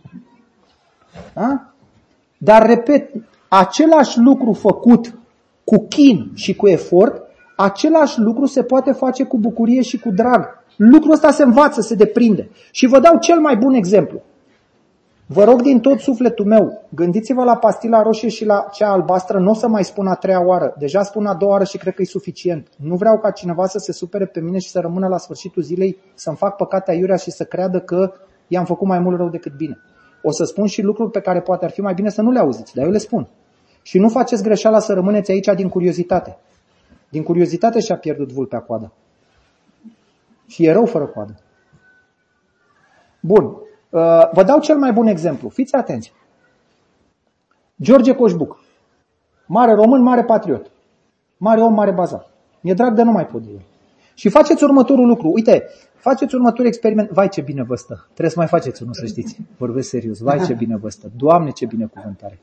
Da? Dar, repet, același lucru făcut cu chin și cu efort același lucru se poate face cu bucurie și cu drag. Lucrul ăsta se învață, se deprinde. Și vă dau cel mai bun exemplu. Vă rog din tot sufletul meu, gândiți-vă la pastila roșie și la cea albastră, nu o să mai spun a treia oară. Deja spun a doua oară și cred că e suficient. Nu vreau ca cineva să se supere pe mine și să rămână la sfârșitul zilei să-mi fac păcate aiurea și să creadă că i-am făcut mai mult rău decât bine. O să spun și lucruri pe care poate ar fi mai bine să nu le auziți, dar eu le spun. Și nu faceți greșeala să rămâneți aici din curiozitate. Din curiozitate și-a pierdut vulpea coada. Și e rău fără coadă. Bun. Vă dau cel mai bun exemplu. Fiți atenți. George Coșbuc. Mare român, mare patriot. Mare om, mare bazat. Mi-e drag de nu mai pot de el. Și faceți următorul lucru. Uite, faceți următorul experiment. Vai, ce bine vă stă. Trebuie să mai faceți unul, să știți. Vorbesc serios. Vai, ce bine vă stă. Doamne, ce binecuvântare.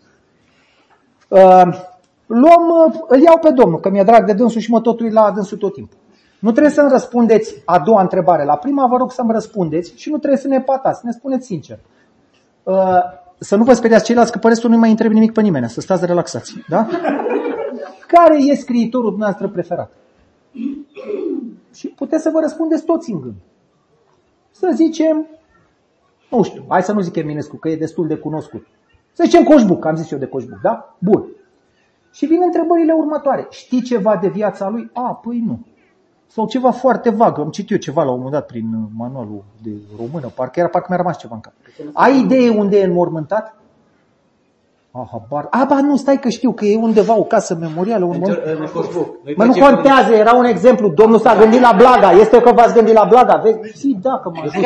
Îl iau pe Domnul, că mi-e drag de dânsul și mă tot uit la dânsul tot timpul. Nu trebuie să-mi răspundeți a doua întrebare. La prima vă rog să-mi răspundeți și nu trebuie să ne patați, să ne spuneți sincer. Să nu vă speriați ceilalți, că pe restul nu mai întrebi nimic pe nimeni, să stați relaxați. Da? Care e scriitorul dumneavoastră preferat? Și puteți să vă răspundeți toți în gând. Să zicem, nu știu, hai să nu zic Eminescu, că e destul de cunoscut. Să zicem Coșbuc, am zis eu de Coșbuc, da? Bun. Și vin întrebările următoare. Știi ceva de viața lui? Păi nu. Sau ceva foarte vag. Am citit eu ceva la un moment dat prin manualul de română. Parcă mi-a rămas ceva în cap. Ai idee unde e înmormântat? Ba nu, stai că știu că e undeva o casă memorială. Mă, nu contează, era un exemplu. Domnul s-a gândit la Blaga. Este că v-ați gândit la Blaga? Vezi? Și da, că m-a ajuns.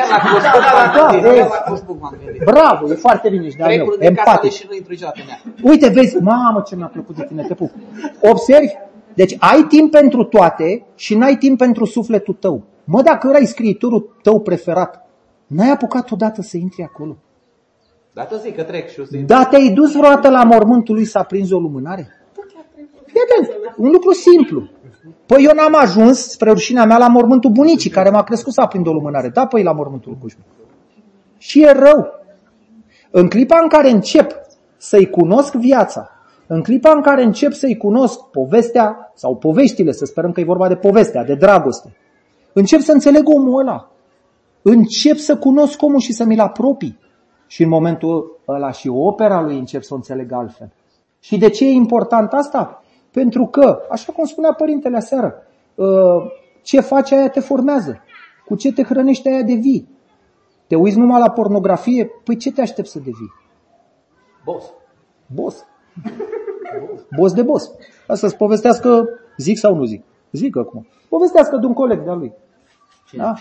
Bravo, e foarte bine. Empatic. Uite, vezi, mamă, ce mi-a plăcut de tine, te pup. Observi? Deci ai timp pentru toate și n-ai timp pentru sufletul tău. Mă, dacă erai scriitorul tău preferat, n-ai apucat odată să intri acolo? Da, te zic că trec și o să... Da, te-ai dus vreodată la mormântul lui să aprinzi o lumânare? Fii atent, un lucru simplu. Păi eu n-am ajuns, spre rușinea mea, la mormântul bunicii, care m-a crescut să aprind o lumânare. Da, păi la mormântul Coșbuc. Și e rău. În clipa în care încep să-i cunosc viața, în clipa în care încep să-i cunosc povestea, sau poveștile, să sperăm că e vorba de povestea, de dragoste, încep să înțeleg omul ăla. Încep să cunosc omul și să mi-l apropii. Și în momentul ăla și opera lui încep să o înțeleg altfel. Și de ce e important asta? Pentru că, așa cum spunea părintele aseară, ce faci aia te formează. Cu ce te hrănește aia devii. Te uiți numai la pornografie? Păi ce te aștepți să devii? Boss. Boss de boss. Asta să-ți povestească, zic sau nu zic? Zic acum. Povestească de un coleg de-al lui. Da?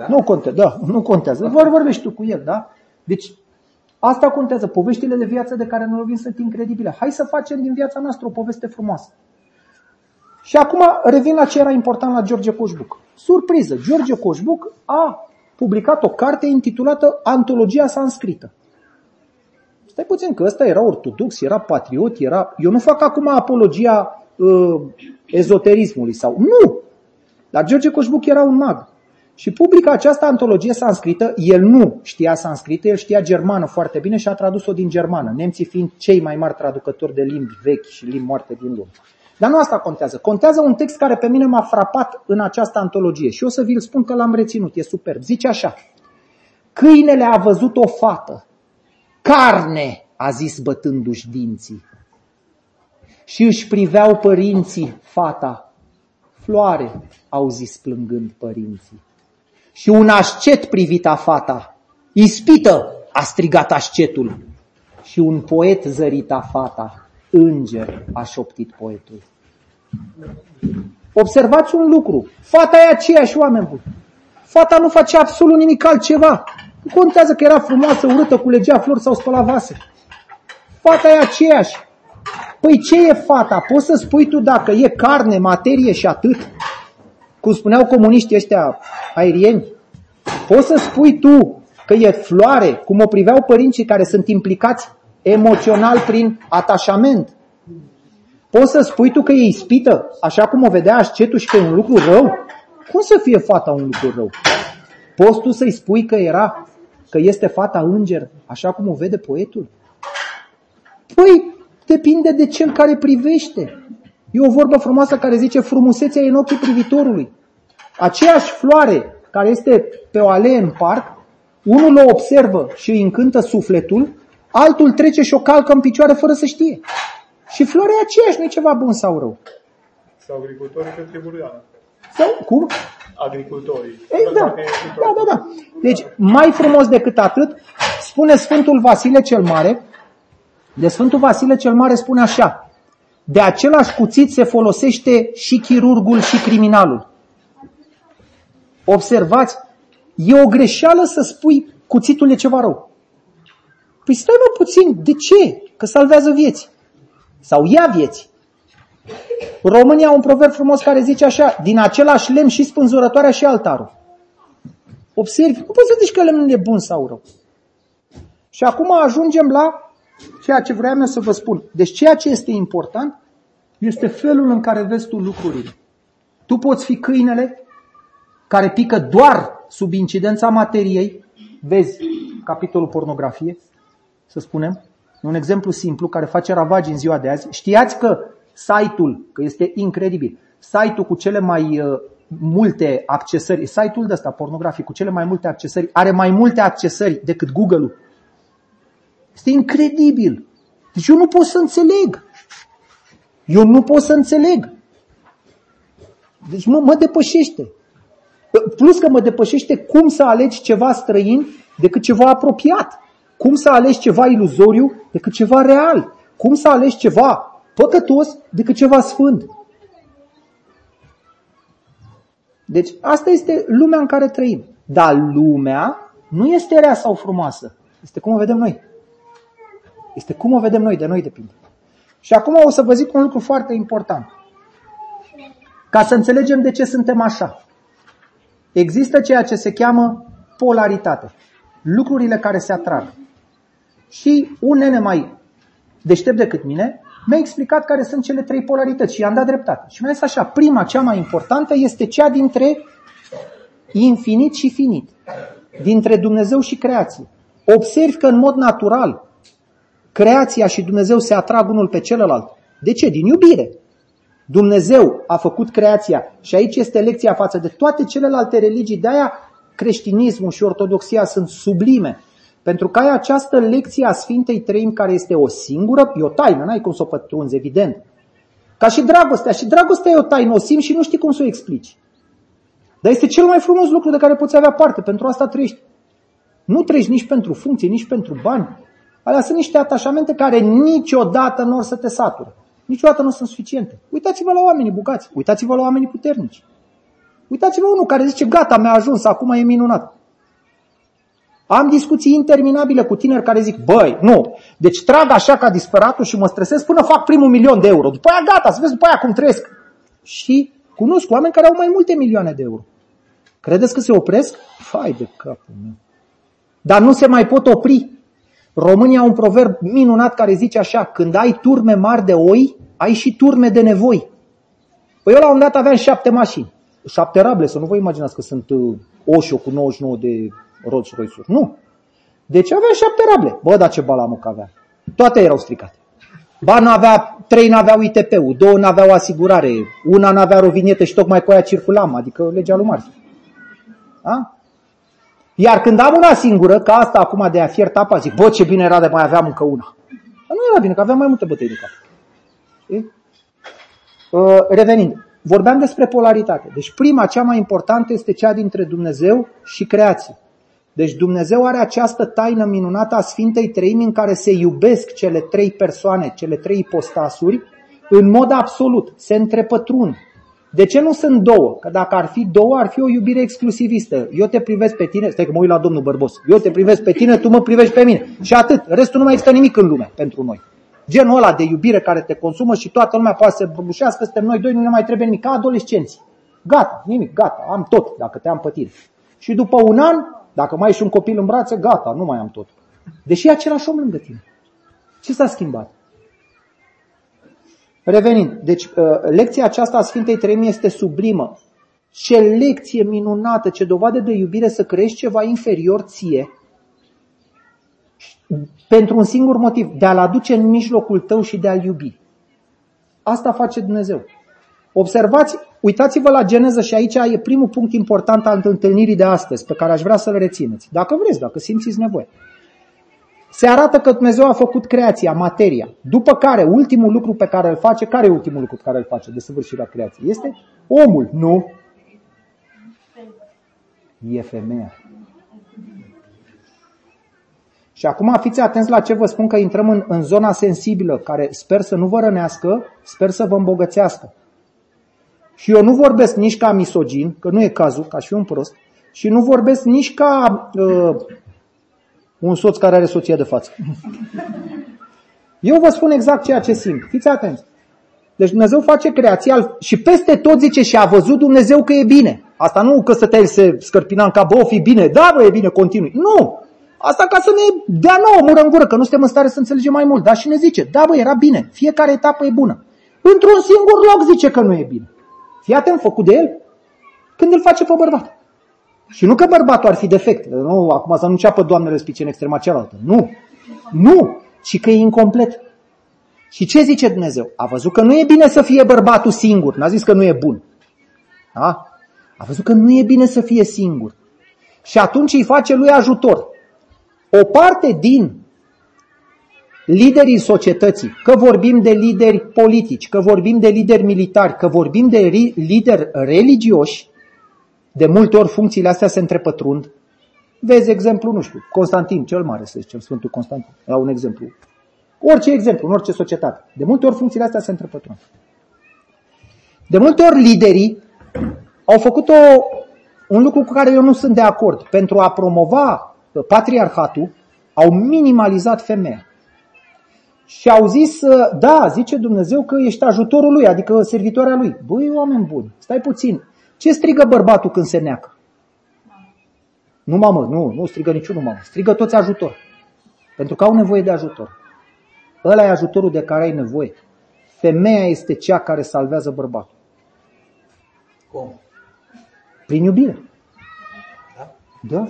Nu contează. Vorbești tu cu el, da? Deci, asta contează. Poveștile de viață de care ne lovim sunt incredibile. Hai să facem din viața noastră o poveste frumoasă. Și acum revin la ce era important la George Coșbuc. Surpriză, George Coșbuc a publicat o carte intitulată Antologia sanscrită. Stai puțin că ăsta era ortodox, era patriot, Eu nu fac acum apologia ezoterismului sau... Nu! Dar George Coșbuc era un mag. Și publică această antologie sanscrită. El nu știa sanscrită, el știa germană foarte bine și a tradus-o din germană, nemții fiind cei mai mari traducători de limbi vechi și limbi moarte din lume. Dar nu asta contează. Contează un text care pe mine m-a frapat în această antologie și o să vi-l spun că l-am reținut, e superb. Zice așa: câinele a văzut o fată, carne, a zis bătându-și dinții, și își priveau părinții fata, floare, au zis plângând părinții. Și un ascet privita fata, ispită, a strigat ascetul. Și un poet zărita fata, înger, a șoptit poetul. Observați un lucru, fata e aceeași, oameni buni. Fata nu face absolut nimic altceva. Nu contează că era frumoasă, urâtă, culegea flori sau spăla vase. Fata e aceeași. Păi ce e fata? Poți să spui tu dacă e carne, materie și atât? Cum spuneau comuniștii ăștia aerieni? Poți să spui tu că e floare, cum o priveau părinții care sunt implicați emoțional prin atașament? Poți să spui tu că e ispită, așa cum o vedea ascetul și că e un lucru rău? Cum să fie fata un lucru rău? Poți tu să-i spui că este fata înger, așa cum o vede poetul? Păi, depinde de cel care privește. E o vorbă frumoasă care zice frumusețea e în ochii privitorului. Aceeași floare care este pe o alee în parc, unul o observă și îi încântă sufletul, altul trece și o calcă în picioare fără să știe. Și floarea e aceeași, nu e ceva bun sau rău. Sau agricultorii pe triburiană. Sau cum? Agricultorii. Ei, da. Deci, mai frumos decât atât, spune Sfântul Vasile cel Mare, de Sfântul Vasile cel Mare spune așa: de același cuțit se folosește și chirurgul și criminalul. Observați, e o greșeală să spui cuțitul e ceva rău. Păi stai mă puțin, de ce? Că salvează vieți. Sau ia vieți. România au un proverb frumos care zice așa: din același lemn și spânzurătoarea și altarul. Observi, nu poți să zici că lemnul e bun sau rău. Și acum ajungem la ceea ce vreau eu să vă spun. Deci ceea ce este important este felul în care vezi tu lucrurile. Tu poți fi câinele care pică doar sub incidența materiei. Vezi capitolul pornografie, să spunem. E un exemplu simplu care face ravagii în ziua de azi. Știați că site-ul, că este incredibil, site-ul cu cele mai multe accesări, site-ul de ăsta pornografic cu cele mai multe accesări, are mai multe accesări decât Google-ul. Este incredibil. Deci eu nu pot să înțeleg. Deci mă depășește. Plus că mă depășește cum să alegi ceva străin decât ceva apropiat. Cum să alegi ceva iluzoriu decât ceva real. Cum să alegi ceva păcătos decât ceva sfânt. Deci asta este lumea în care trăim. Dar lumea nu este rea sau frumoasă. Este cum o vedem noi. Este cum o vedem noi, de noi depinde. Și acum o să vă zic un lucru foarte important. Ca să înțelegem de ce suntem așa. Există ceea ce se cheamă polaritate. Lucrurile care se atrag. Și un nene mai deștept decât mine mi-a explicat care sunt cele trei polarități și i-am dat dreptate. Și mi-a zis așa: prima, cea mai importantă, este cea dintre infinit și finit. Dintre Dumnezeu și creație. Observi că în mod natural creația și Dumnezeu se atrag unul pe celălalt. De ce? Din iubire. Dumnezeu a făcut creația și aici este lecția față de toate celelalte religii. De-aia creștinismul și ortodoxia sunt sublime. Pentru că ai această lecție a Sfintei Treimi care este o singură, e o taină, n-ai cum să o pătrunzi, evident. Ca și dragostea. Și dragostea e o taină, o simți și nu știi cum să o explici. Dar este cel mai frumos lucru de care poți avea parte. Pentru asta trăiești. Nu trăiești nici pentru funcție, nici pentru bani. Alea sunt niște atașamente care niciodată nu or să te satură. Niciodată nu sunt suficiente. Uitați-vă la oamenii bogați. Uitați-vă la oamenii puternici. Uitați-vă unul care zice: gata, mi-a ajuns, acum e minunat. Am discuții interminabile cu tineri care zic: băi, nu, deci trag așa ca disperatul și mă stresez până fac primul 1.000.000 de euro. După aia gata, să vezi după aia cum trăiesc. Și cunosc oameni care au mai multe milioane de euro. Credeți că se opresc? Fai de capul meu. Dar nu se mai pot opri. România au un proverb minunat care zice așa: când ai turme mari de oi, ai și turme de nevoi. Păi eu la un dat aveam 7 mașini. 7 rable, să nu vă imaginați că sunt Oșo cu 99 de Rolls Royce-uri. Nu. Deci aveam 7 rable. Bă, dar ce balamuc avea. Toate erau stricate. Ba n-avea, 3 n-aveau ITP-ul, 2 n-aveau asigurare, una n-avea rovinietă și tocmai cu aia circulam, adică legea lui Murphy. Da? Iar când am una singură, ca asta acum de a fiert apa, zic: bă, ce bine era de mai aveam încă una. Dar nu era bine, că aveam mai multe bătăi de cap. Revenind, vorbeam despre polaritate. Deci prima, cea mai importantă, este cea dintre Dumnezeu și creație. Deci Dumnezeu are această taină minunată a Sfintei Treimi în care se iubesc cele trei persoane, cele trei ipostasuri, în mod absolut, se întrepătrund. De ce nu sunt două? Că dacă ar fi două, ar fi o iubire exclusivistă. Eu te privesc pe tine, stai că mă uit la domnul Bărbos, eu te privesc pe tine, tu mă privești pe mine. Și atât, restul nu mai există nimic în lume pentru noi. Genul ăla de iubire care te consumă și toată lumea poate să se prăbușească, suntem noi doi, nu ne mai trebuie nimic, ca adolescenți. Gata, nimic, gata, am tot dacă te am pe tine. Și după un an, dacă mai ai și un copil în brațe, gata, nu mai am tot. Deși e același om lângă tine. Ce s-a schimbat? Revenind, deci lecția aceasta a Sfintei Treimi este sublimă. Ce lecție minunată, ce dovadă de iubire să crești ceva inferior ție, pentru un singur motiv, de a-l aduce în mijlocul tău și de a-l iubi. Asta face Dumnezeu. Observați, uitați-vă la Geneză și aici e primul punct important al întâlnirii de astăzi, pe care aș vrea să-l rețineți. Dacă vreți, dacă simțiți nevoie. Se arată că Dumnezeu a făcut creația, materia. După care, ultimul lucru pe care îl face, care e ultimul lucru pe care îl face de săvârșirea creației? Este omul, nu? E femeia. Și acum fiți atenți la ce vă spun, că intrăm în zona sensibilă, care sper să nu vă rănească, sper să vă îmbogățească. Și eu nu vorbesc nici ca misogin, că nu e cazul, ca și un prost, și nu vorbesc nici ca un soț care are soția de față. Eu vă spun exact ceea ce simt. Fiți atenți. Deci Dumnezeu face creația și peste tot zice și a văzut Dumnezeu că e bine. Asta nu că stătea el se scărpina în cap, bă, o fi bine, da, bă, e bine, continui. Nu! Asta ca să ne dea nouă mură în gură, că nu suntem în stare să înțelegem mai mult. Dar și ne zice, da, bă, era bine, fiecare etapă e bună. Într-un singur loc zice că nu e bine. Fii atent, făcut de el, când îl face pe bărbat. Și nu că bărbatul ar fi defect. Nu, acum să nu înceapă doamnele spice în extrema cealaltă. Nu. Nu. Ci că e incomplet. Și ce zice Dumnezeu? A văzut că nu e bine să fie bărbatul singur. N-a zis că nu e bun. Da? A văzut că nu e bine să fie singur. Și atunci îi face lui ajutor. O parte din liderii societății, că vorbim de lideri politici, că vorbim de lideri militari, că vorbim de lideri religioși, de multe ori funcțiile astea se întrepătrund. Vezi exemplu, nu știu, Constantin cel Mare, să zicem, Sfântul Constantin, la un exemplu. Orice exemplu, în orice societate. De multe ori funcțiile astea se întrepătrund. De multe ori liderii au făcut un lucru cu care eu nu sunt de acord. Pentru a promova patriarhatul, au minimalizat femeia. Și au zis, da, zice Dumnezeu că ești ajutorul lui, adică servitoarea lui. Băi, oameni buni, stai puțin. Ce strigă bărbatul când se neacă? Nu mamă, nu strigă niciunul mamă. Strigă toți ajutor. Pentru că au nevoie de ajutor. Ăla e ajutorul de care ai nevoie. Femeia este cea care salvează bărbatul. Cum? Prin iubire. Da?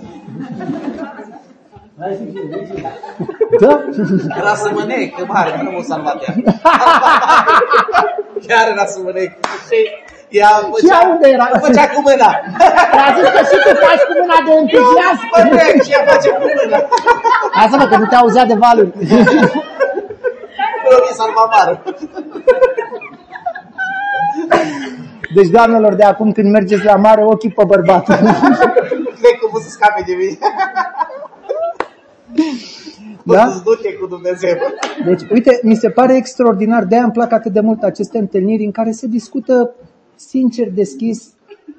Da? Era să mănec, că mare, nu m-a salvat ea. Chiar era să mănec. Ea făcea cu mâna. A zis că și tu faci cu mâna de entuziasm. Mănec și ea face cu mâna. Lasă-mă că nu te auzea de valuri. Nu mi salva mare. Deci, doamnelor, de acum când mergeți la mare, ochii pe bărbatul. Cred că poți să scape de mine. Da? Poți să-ți duce cu Dumnezeu. Deci, uite, mi se pare extraordinar, de-aia îmi plac atât de mult aceste întâlniri în care se discută sincer, deschis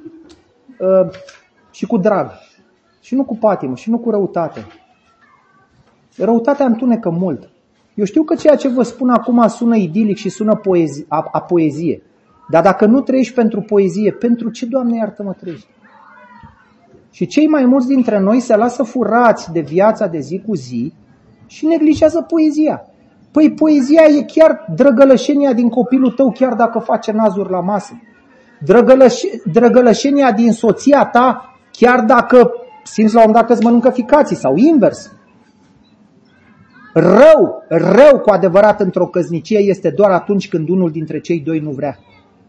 și cu drag. Și nu cu patimă, și nu cu răutate. Răutatea întunecă mult. Eu știu că ceea ce vă spun acum sună idilic și sună a poezie. Dar dacă nu trăiești pentru poezie, pentru ce, Doamne iartă-mă, trăiești? Și cei mai mulți dintre noi se lasă furați de viața de zi cu zi și neglijează poezia. Păi poezia e chiar drăgălășenia din copilul tău, chiar dacă face nazuri la masă. Drăgălășenia din soția ta, chiar dacă simți la un dat că îți mănâncă ficații sau invers. Rău cu adevărat într-o căsnicie este doar atunci când unul dintre cei doi nu vrea.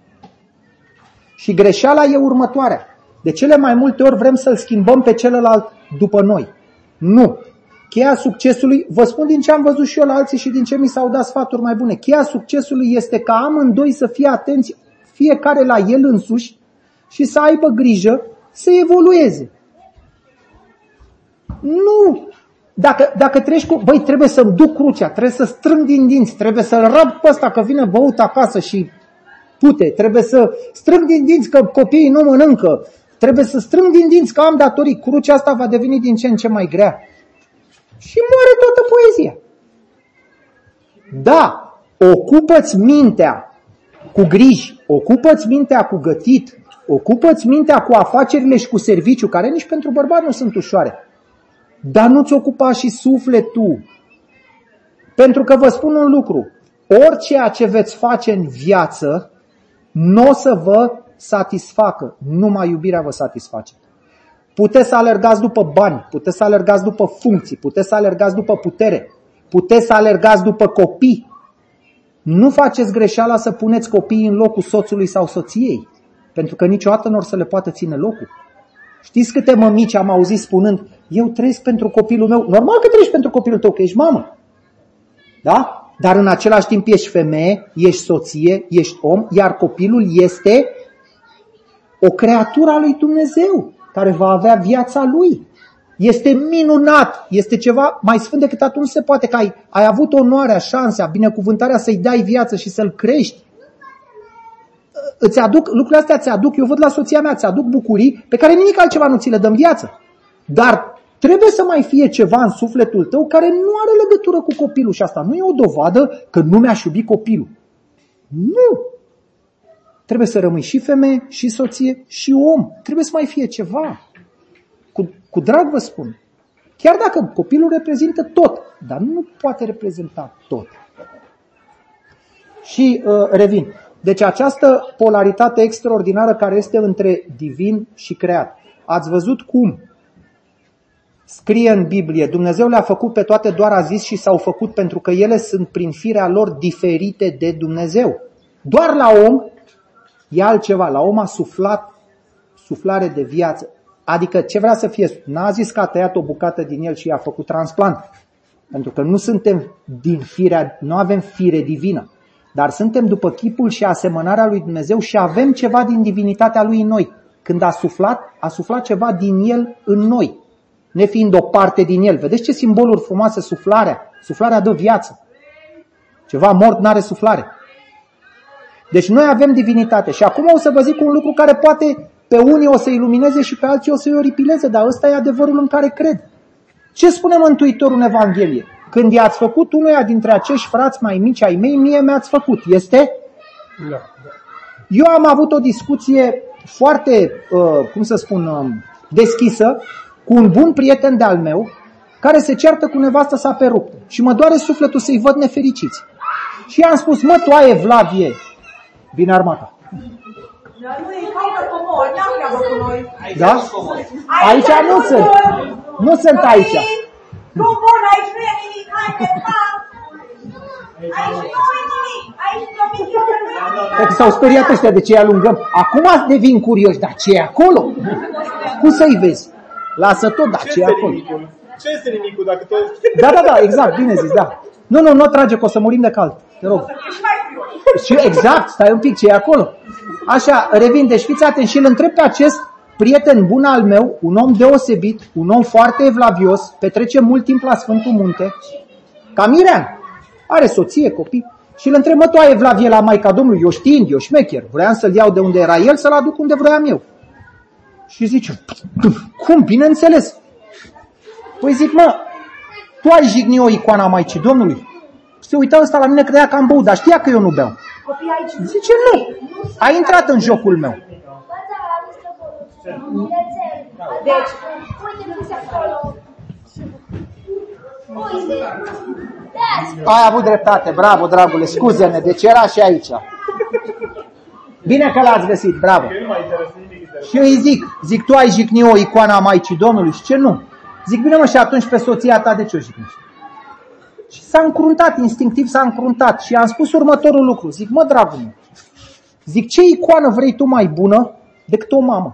Și greșeala e următoarea. De cele mai multe ori vrem să-l schimbăm pe celălalt după noi. Nu. Cheia succesului, vă spun din ce am văzut și eu la alții și din ce mi s-au dat sfaturi mai bune. Cheia succesului este ca amândoi să fie atenți, fiecare la el însuși, și să aibă grijă să evolueze. Nu. Dacă treci cu... Băi, trebuie să-mi duc crucea, trebuie să strâng din dinți, trebuie să-l răb pe ăsta că vine băut acasă și pute, trebuie să strâng din dinți că copiii nu mănâncă, trebuie să strâng din dinți că am datorii. Crucea asta va deveni din ce în ce mai grea. Și moare toată poezia. Da, ocupă-ți mintea cu griji, ocupă-ți mintea cu gătit, ocupă-ți mintea cu afacerile și cu serviciu, care nici pentru bărbat nu sunt ușoare. Dar nu-ți ocupa și sufletul. Pentru că vă spun un lucru, orice ce veți face în viață nu o să vă satisfacă, numai iubirea vă satisface. Puteți să alergați după bani, puteți să alergați după funcții, puteți să alergați după putere, puteți să alergați după copii. Nu faceți greșeala să puneți copiii în locul soțului sau soției, pentru că niciodată nu or să le poată ține locul. Știți câte mămici am auzit spunând, eu trăiesc pentru copilul meu. Normal că trăiești pentru copilul tău, că ești mamă. Da? Dar în același timp ești femeie, ești soție, ești om, iar copilul este o creatură a lui Dumnezeu, care va avea viața lui. Este minunat, este ceva mai sfânt decât atunci se poate, că ai avut onoarea, șansa, binecuvântarea să-i dai viață și să-l crești. Lucrurile astea ți aduc, eu văd la soția mea, ți aduc bucurii pe care nimic altceva nu ți le dă în viață. Dar trebuie să mai fie ceva în sufletul tău care nu are legătură cu copilul și asta nu e o dovadă că nu mi-aș iubi copilul. Nu! Trebuie să rămâi și femeie, și soție, și om. Trebuie să mai fie ceva. Cu drag vă spun. Chiar dacă copilul reprezintă tot, dar nu poate reprezenta tot. Și revin. Deci această polaritate extraordinară care este între divin și creat. Ați văzut cum scrie în Biblie, Dumnezeu le-a făcut pe toate, doar a zis și s-au făcut pentru că ele sunt prin firea lor diferite de Dumnezeu. Doar la om e altceva. La om a suflat suflare de viață. Adică ce vrea să fie? N-a zis că a tăiat o bucată din el și i-a făcut transplant. Pentru că nu suntem din firea, nu avem fire divină. Dar suntem după chipul și asemănarea lui Dumnezeu și avem ceva din divinitatea lui în noi. Când a suflat ceva din el în noi, nefiind o parte din el. Vedeți ce simboluri frumoase suflarea? Suflarea dă viață. Ceva mort n-are suflare. Deci noi avem divinitate. Și acum o să vă zic un lucru care poate pe unii o să ilumineze și pe alții o să-i oripileze, dar ăsta e adevărul în care cred. Ce spune Mântuitorul în Evanghelie? Când i-ați făcut unuia dintre acești frați mai mici ai mei, mie mi-ați făcut. Este? Da. Eu am avut o discuție foarte, deschisă cu un bun prieten de-al meu care se ceartă cu nevastă sa pe ruptă. Și mă doare sufletul să-i văd nefericiți. Și i-am spus, mă, tu ai Evlavie, vine armata. Da? Aici nu sunt. Nu sunt aici. Nu bun, aici nu e nimic, hai de fapt. Aici nu e nimic, aici nu e nimic. Cred că s-au speriat ăștia de ce îi alungăm. Acum devin curioși, dar ce e acolo? Cum să-i vezi? Lasă tot, dar ce e acolo? Ce este nimicul dacă tot... Da, exact, bine zis, da. Nu trage, că o să murim de cald, te rog. Și exact, stai un pic, ce e acolo? Așa, revin, deci fiți atenți și îl întreb pe acest prieten bun al meu, un om deosebit, un om foarte evlavios, petrece mult timp la Sfântul Munte, ca Mirean, are soție, copii, și îl întreb, mă, tu ai Evlavie la Maica Domnului? Eu știind, eu șmecher, vreau să-l iau de unde era el, să-l aduc unde vroiam eu. Și zice, cum, bineînțeles. Păi zic, mă, tu ai jignit o icoană a Maicii Domnului? Se uita ăsta la mine, credea că am băut, dar știa că eu nu beau. Zice, nu, a intrat în jocul meu. Deci, Ai avut dreptate, bravo, dragule, scuze-ne, deci era și aici. Bine că l-ați găsit, bravo. Și eu îi zic, tu ai jignit o icoană a Maicii Domnului? Și ce nu? Zic, bine mă, și atunci pe soția ta de ce o jignești? Și s-a încruntat, instinctiv s-a încruntat și am spus următorul lucru. Zic, mă, dragul meu, zic, ce icoană vrei tu mai bună decât o mamă?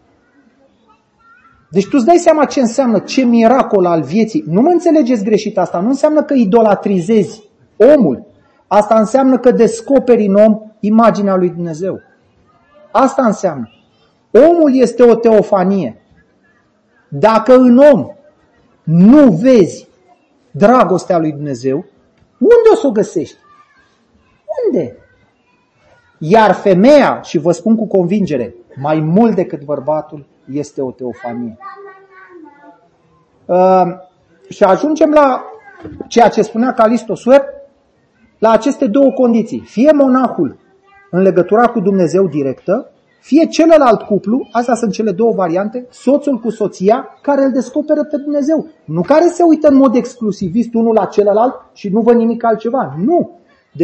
Deci tu îți dai seama ce înseamnă, ce miracol al vieții. Nu mă înțelegeți greșit asta, nu înseamnă că idolatrizezi omul. Asta înseamnă că descoperi în om imaginea lui Dumnezeu. Asta înseamnă. Omul este o teofanie. Dacă în om nu vezi dragostea lui Dumnezeu, unde o să o găsești? Unde? Iar femeia, și vă spun cu convingere, mai mult decât bărbatul, este o teofanie. Și ajungem la ceea ce spunea Calisto Suer, la aceste două condiții. Fie monahul în legătura cu Dumnezeu directă, fie celălalt cuplu, astea sunt cele două variante, soțul cu soția, care îl descoperă pe Dumnezeu. Nu care se uită în mod exclusivist unul la celălalt și nu văd nimic altceva. Nu.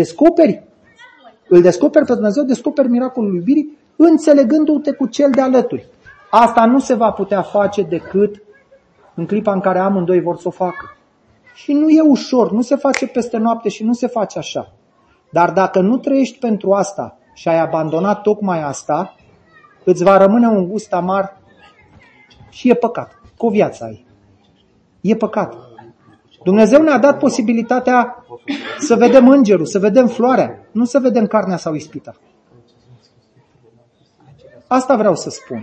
Îl descoperi pe Dumnezeu, descoperi miracolul iubirii, înțelegându-te cu cel de alături. Asta nu se va putea face decât în clipa în care amândoi vor să o facă. Și nu e ușor, nu se face peste noapte și nu se face așa. Dar dacă nu trăiești pentru asta și ai abandonat tocmai asta, îți va rămâne un gust amar și e păcat. Cu viața ai. E păcat. Dumnezeu ne-a dat posibilitatea să vedem îngerul, să vedem floarea, nu să vedem carnea sau ispita. Asta vreau să spun.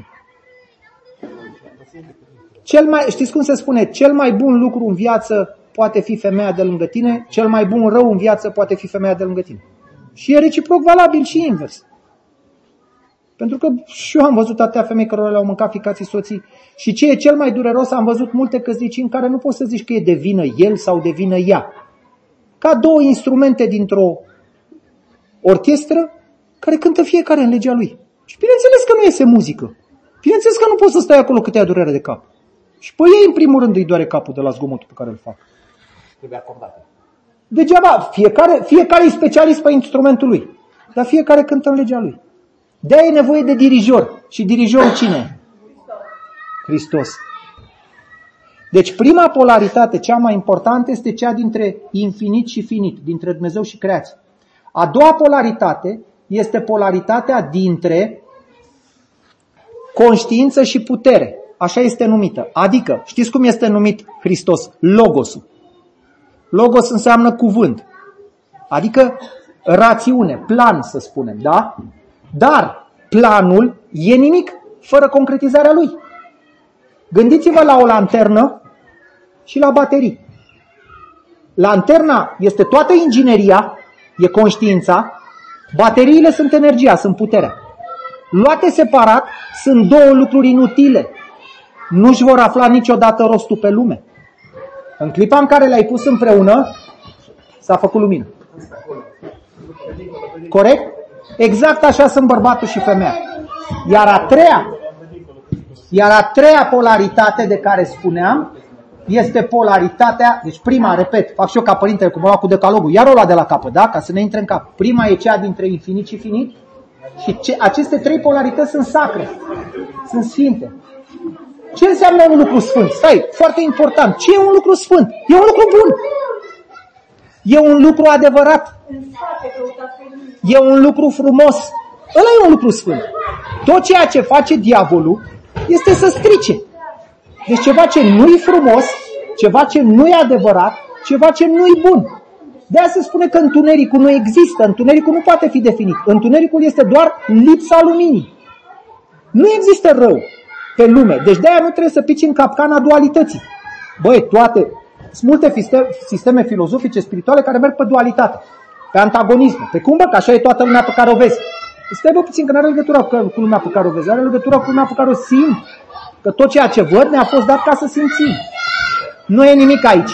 Știți cum se spune? Cel mai bun lucru în viață poate fi femeia de lângă tine, cel mai bun rău în viață poate fi femeia de lângă tine. Și e reciproc valabil și invers. Pentru că și eu am văzut atâtea femei care le-au mâncat fiicații soții și ce e cel mai dureros, am văzut multe căsnicii în care nu poți să zici că e de vină el sau de vină ea. Ca două instrumente dintr-o orchestră care cântă fiecare în legea lui. Și bineînțeles că nu iese muzică. Bineînțeles că nu poți să stai acolo cât ia durere de cap. Și pe ei, în primul rând, îi doare capul de la zgomotul pe care îl fac. Trebuie acordate. Degeaba, fiecare e specialist pe instrumentul lui. Dar fiecare cântă în legea lui. De-aia e nevoie de dirijor. Și dirijorul cine? Hristos. Deci prima polaritate, cea mai importantă, este cea dintre infinit și finit, dintre Dumnezeu și creație. A doua polaritate este polaritatea dintre conștiință și putere. Așa este numită. Adică, știți cum este numit Hristos? Logosul. Logos înseamnă cuvânt. Adică rațiune, plan să spunem, da? Dar planul e nimic fără concretizarea lui. Gândiți-vă la o lanternă și la baterii. Lanterna este toată ingineria, e conștiința, bateriile sunt energia, sunt puterea. Luate separat, sunt două lucruri inutile. Nu-și vor afla niciodată rostul pe lume. În clipa în care le-ai pus împreună, s-a făcut lumină. Corect? Exact așa sunt bărbatul și femeia. Iar a treia polaritate de care spuneam este polaritatea, deci prima, repet, fac și eu ca părintele, cum o lua cu decalogul, iar o lua de la capăt, da? Ca să ne intre în cap. Prima e cea dintre infinit și finit și aceste trei polarități sunt sacre, sunt sfinte. Ce înseamnă un lucru sfânt? Stai, foarte important. Ce e un lucru sfânt? E un lucru bun. E un lucru adevărat. E un lucru frumos. Ăla e un lucru sfânt. Tot ceea ce face diavolul este să strice. Deci ceva ce nu e frumos, ceva ce nu e adevărat, ceva ce nu e bun. De aia se spune că întunericul nu există. Întunericul nu poate fi definit. Întunericul este doar lipsa luminii. Nu există rău pe lume. Deci de aia nu trebuie să pici în capcana dualității. Băi, sunt multe sisteme filozofice, spirituale care merg pe dualitate, pe antagonism. Pe cum, bă, că așa e toată lumea pe care o vezi. Stai bă puțin, că nu are legătură cu lumea pe care o vezi, are legătură cu lumea pe care o simt. Că tot ceea ce văd ne-a fost dat ca să simțim. Nu e nimic aici.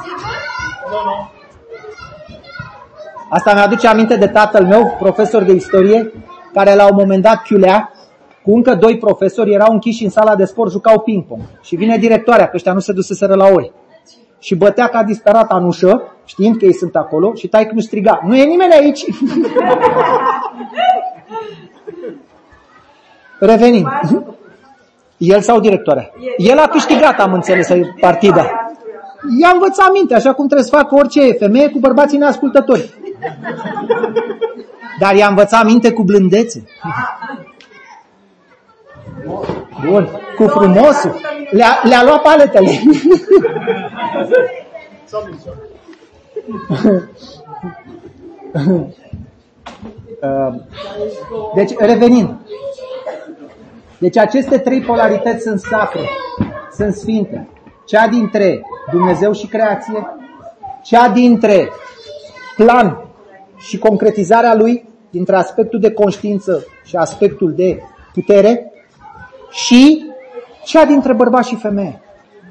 Asta mi-aduce aminte de tatăl meu, profesor de istorie, care la un moment dat chiulea cu încă doi profesori, erau închiși în sala de sport, jucau ping-pong. Și vine directoarea, că ăștia nu se duseseră la ore. Și bătea ca disperat în ușă, știind că ei sunt acolo, și taică nu striga: nu e nimeni aici! Revenim. El sau directoarea? El a câștigat, am înțeles, partida. I-a învățat minte, așa cum trebuie să facă orice femeie cu bărbații neascultători. Dar i-a învățat minte cu blândețe. Bun, cu frumosul. Le-a luat paletele. Deci, revenind. Deci aceste trei polarități sunt sacre, sunt sfinte. Cea dintre Dumnezeu și creație, cea dintre plan și concretizarea lui, dintre aspectul de conștiință și aspectul de putere, și cea dintre bărbat și femeie.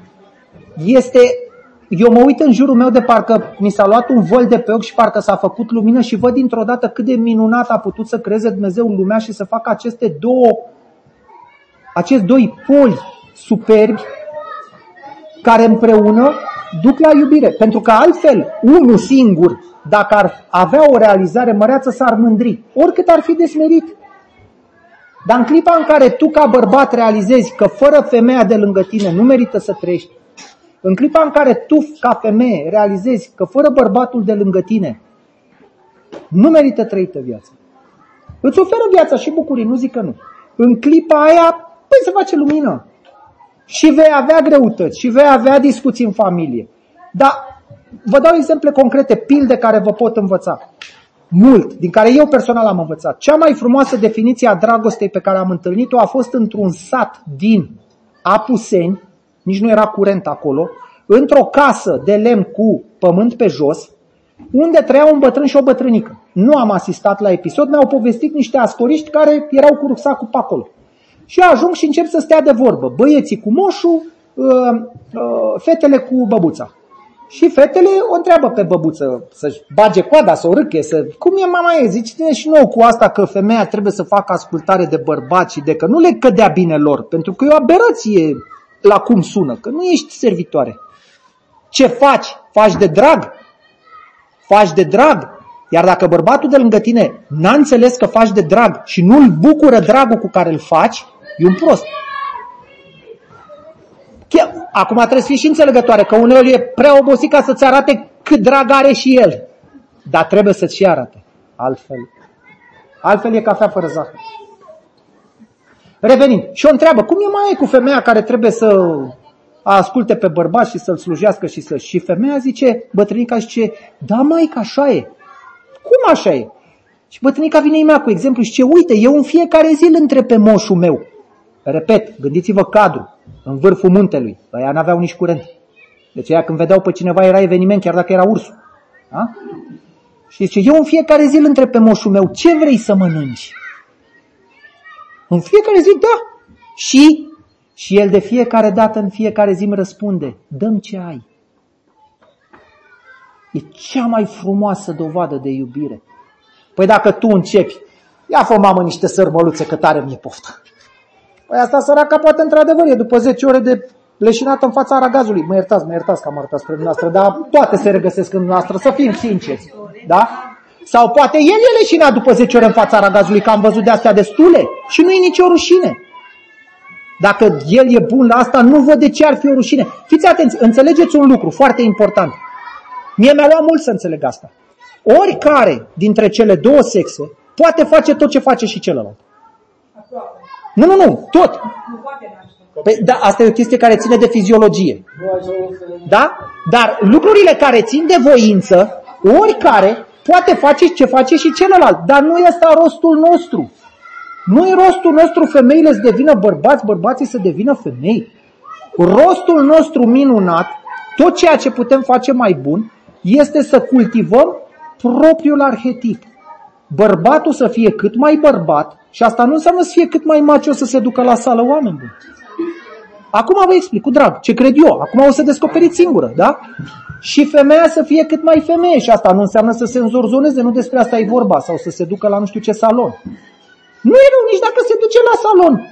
Eu mă uit în jurul meu de parcă mi s-a luat un văl de pe ochi și parcă s-a făcut lumină și văd dintr-o dată cât de minunat a putut să creeze Dumnezeu lumea și să facă acești doi poli superbi care împreună duc la iubire. Pentru că altfel, unul singur, dacă ar avea o realizare măreață, s-ar mândri, oricât ar fi de smerit. Dar în clipa în care tu ca bărbat realizezi că fără femeia de lângă tine nu merită să trăiești, în clipa în care tu ca femeie realizezi că fără bărbatul de lângă tine Nu merită trăită viața. Îți oferă viața și bucurii, nu zic că nu. În clipa aia, păi se face lumină. Și vei avea greutăți, și vei avea discuții în familie. Dar vă dau exemple concrete, pilde care vă pot învăța. Mult, din care eu personal am învățat. Cea mai frumoasă definiție a dragostei pe care am întâlnit-o a fost într-un sat din Apuseni, nici nu era curent acolo, într-o casă de lemn cu pământ pe jos, unde trăia un bătrân și o bătrânică. Nu am asistat la episod, mi-au povestit niște ascoriști care erau cu rucsacul pe acolo. Și ajung și încep să stea de vorbă. Băieții cu moșul, fetele cu băbuța. Și fetele o întreabă pe băbuță să-și bage coada, să o râche, cum e mama ei? Zice și nouă cu asta că femeia trebuie să facă ascultare de bărbați și de că nu le cădea bine lor, pentru că e o aberație la cum sună, că nu ești servitoare. Ce faci? Faci de drag? Faci de drag? Iar dacă bărbatul de lângă tine n-a înțeles că faci de drag și nu-l bucură dragul cu care îl faci, e un prost. Acum trebuie să fii și înțelegătoare, că uneori e prea obosit ca să-ți arate cât drag are și el. Dar trebuie să-ți și arate. Altfel e cafea fără zahăr. Revenind. Și o întreabă, cum e mai cu femeia care trebuie să asculte pe bărbat și să-l slujească și femeia zice, bătrânica zice, da maică, așa e. Cum așa e? Și bătrânica vine imediat cu exemplu și zice, uite, eu în fiecare zi îl întreb pe moșul meu. Repet, gândiți-vă cadru, în vârful muntelui. Ăia n-aveau nici curent. Deci ăia când vedeau pe cineva era eveniment, chiar dacă era ursul. Da? Și zice, eu în fiecare zi îl întreb pe moșul meu, ce vrei să mănânci? În fiecare zi, da. Și el de fiecare dată, în fiecare zi îmi răspunde, dă-mi ce ai. E cea mai frumoasă dovadă de iubire. Păi dacă tu începi, ia fă mamă niște sărmăluțe că tare mi-e poftă. Păi asta săraca poate într-adevăr e după 10 ore de leșinată în fața aragazului. Mă iertați că am arătat spre dumneavoastră, dar toate se regăsesc în dumneavoastră, să fim sinceri. Da? Sau poate el e leșinat după 10 ore în fața aragazului, că am văzut de astea destule și nu e nicio rușine. Dacă el e bun la asta, nu văd de ce ar fi o rușine. Fiți atenți, înțelegeți un lucru foarte important. Mie mi-a luat mult să înțeleg asta. Oricare dintre cele două sexe poate face tot ce face și celălalt. Nu, tot. Păi, da, asta e o chestie care ține de fiziologie. Da? Dar lucrurile care țin de voință, oricare poate face ce face și celălalt. Dar nu este rostul nostru. Nu e rostul nostru femeile să devină bărbați, bărbații să devină femei. Rostul nostru minunat, tot ceea ce putem face mai bun, este să cultivăm propriul arhetip. Bărbatul să fie cât mai bărbat și asta nu înseamnă să fie cât mai macho să se ducă la sală, oameni buni. Acum vă explic cu drag ce cred eu. Acum o să descoperiți singură, da? Și femeia să fie cât mai femeie și asta nu înseamnă să se înzorzoneze, nu despre asta e vorba, sau să se ducă la nu știu ce salon. Nu e rău nici dacă se duce la salon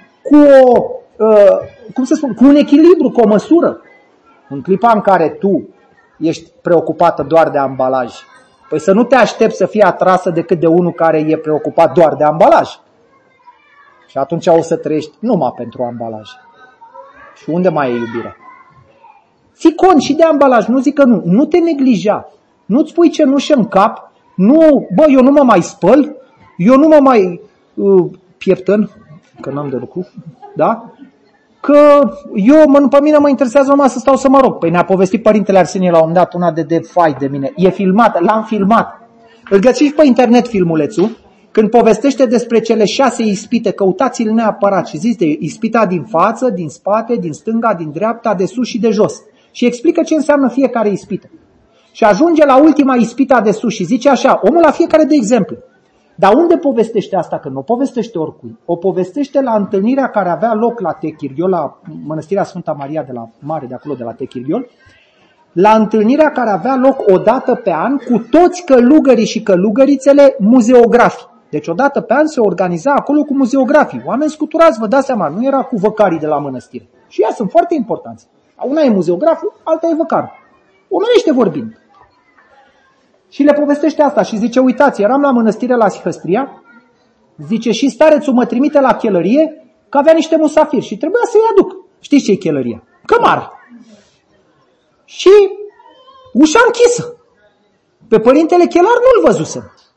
cu un echilibru, cu o măsură. În clipa în care tu ești preocupată doar de ambalaj, păi să nu te aștepți să fii atrasă decât de unul care e preocupat doar de ambalaj. Și atunci o să trăiești numai pentru ambalaj. Și unde mai e iubirea? Ții cont și de ambalaj, nu zic că nu. Nu te neglija. Nu-ți pui cenușă în cap. Nu, eu nu mă mai spăl. Eu nu mă mai pieptăn, că n-am de lucru. Da? Că pe mine mă interesează numai să stau să mă rog. Păi ne-a povestit părintele Arsenie la un moment dat una de fai de mine. E filmat, l-am filmat. Îl găsiți pe internet filmulețul. Când povestește despre cele 6 ispite, căutați-l neapărat și zici de ispita din față, din spate, din stânga, din dreapta, de sus și de jos. Și explică ce înseamnă fiecare ispită. Și ajunge la ultima ispita de sus și zice așa, omul la fiecare de exemplu. Dar unde povestește asta? Că nu o povestește oricui. O povestește la întâlnirea care avea loc la Techirghiol, la Mănăstirea Sfânta Maria de la Mare, de acolo de la Techirghiol, la întâlnirea care avea loc o dată pe an cu toți călugării și călugărițele muzeografi. Deci o dată pe an se organiza acolo cu muzeografii. Oameni scuturați, vă dați seama, nu era cu văcarii de la mănăstire. Și ea sunt foarte importanți. Una e muzeograful, alta e văcarul. Omenește vorbind. Și le povestește asta și zice, uitați, eram la mănăstire la Sihăstria, zice, și starețul mă trimite la chelărie că avea niște musafiri și trebuia să-i aduc. Știți ce e chelăria? Cămar. Și ușa închisă. Pe părintele chelar nu-l văzusem.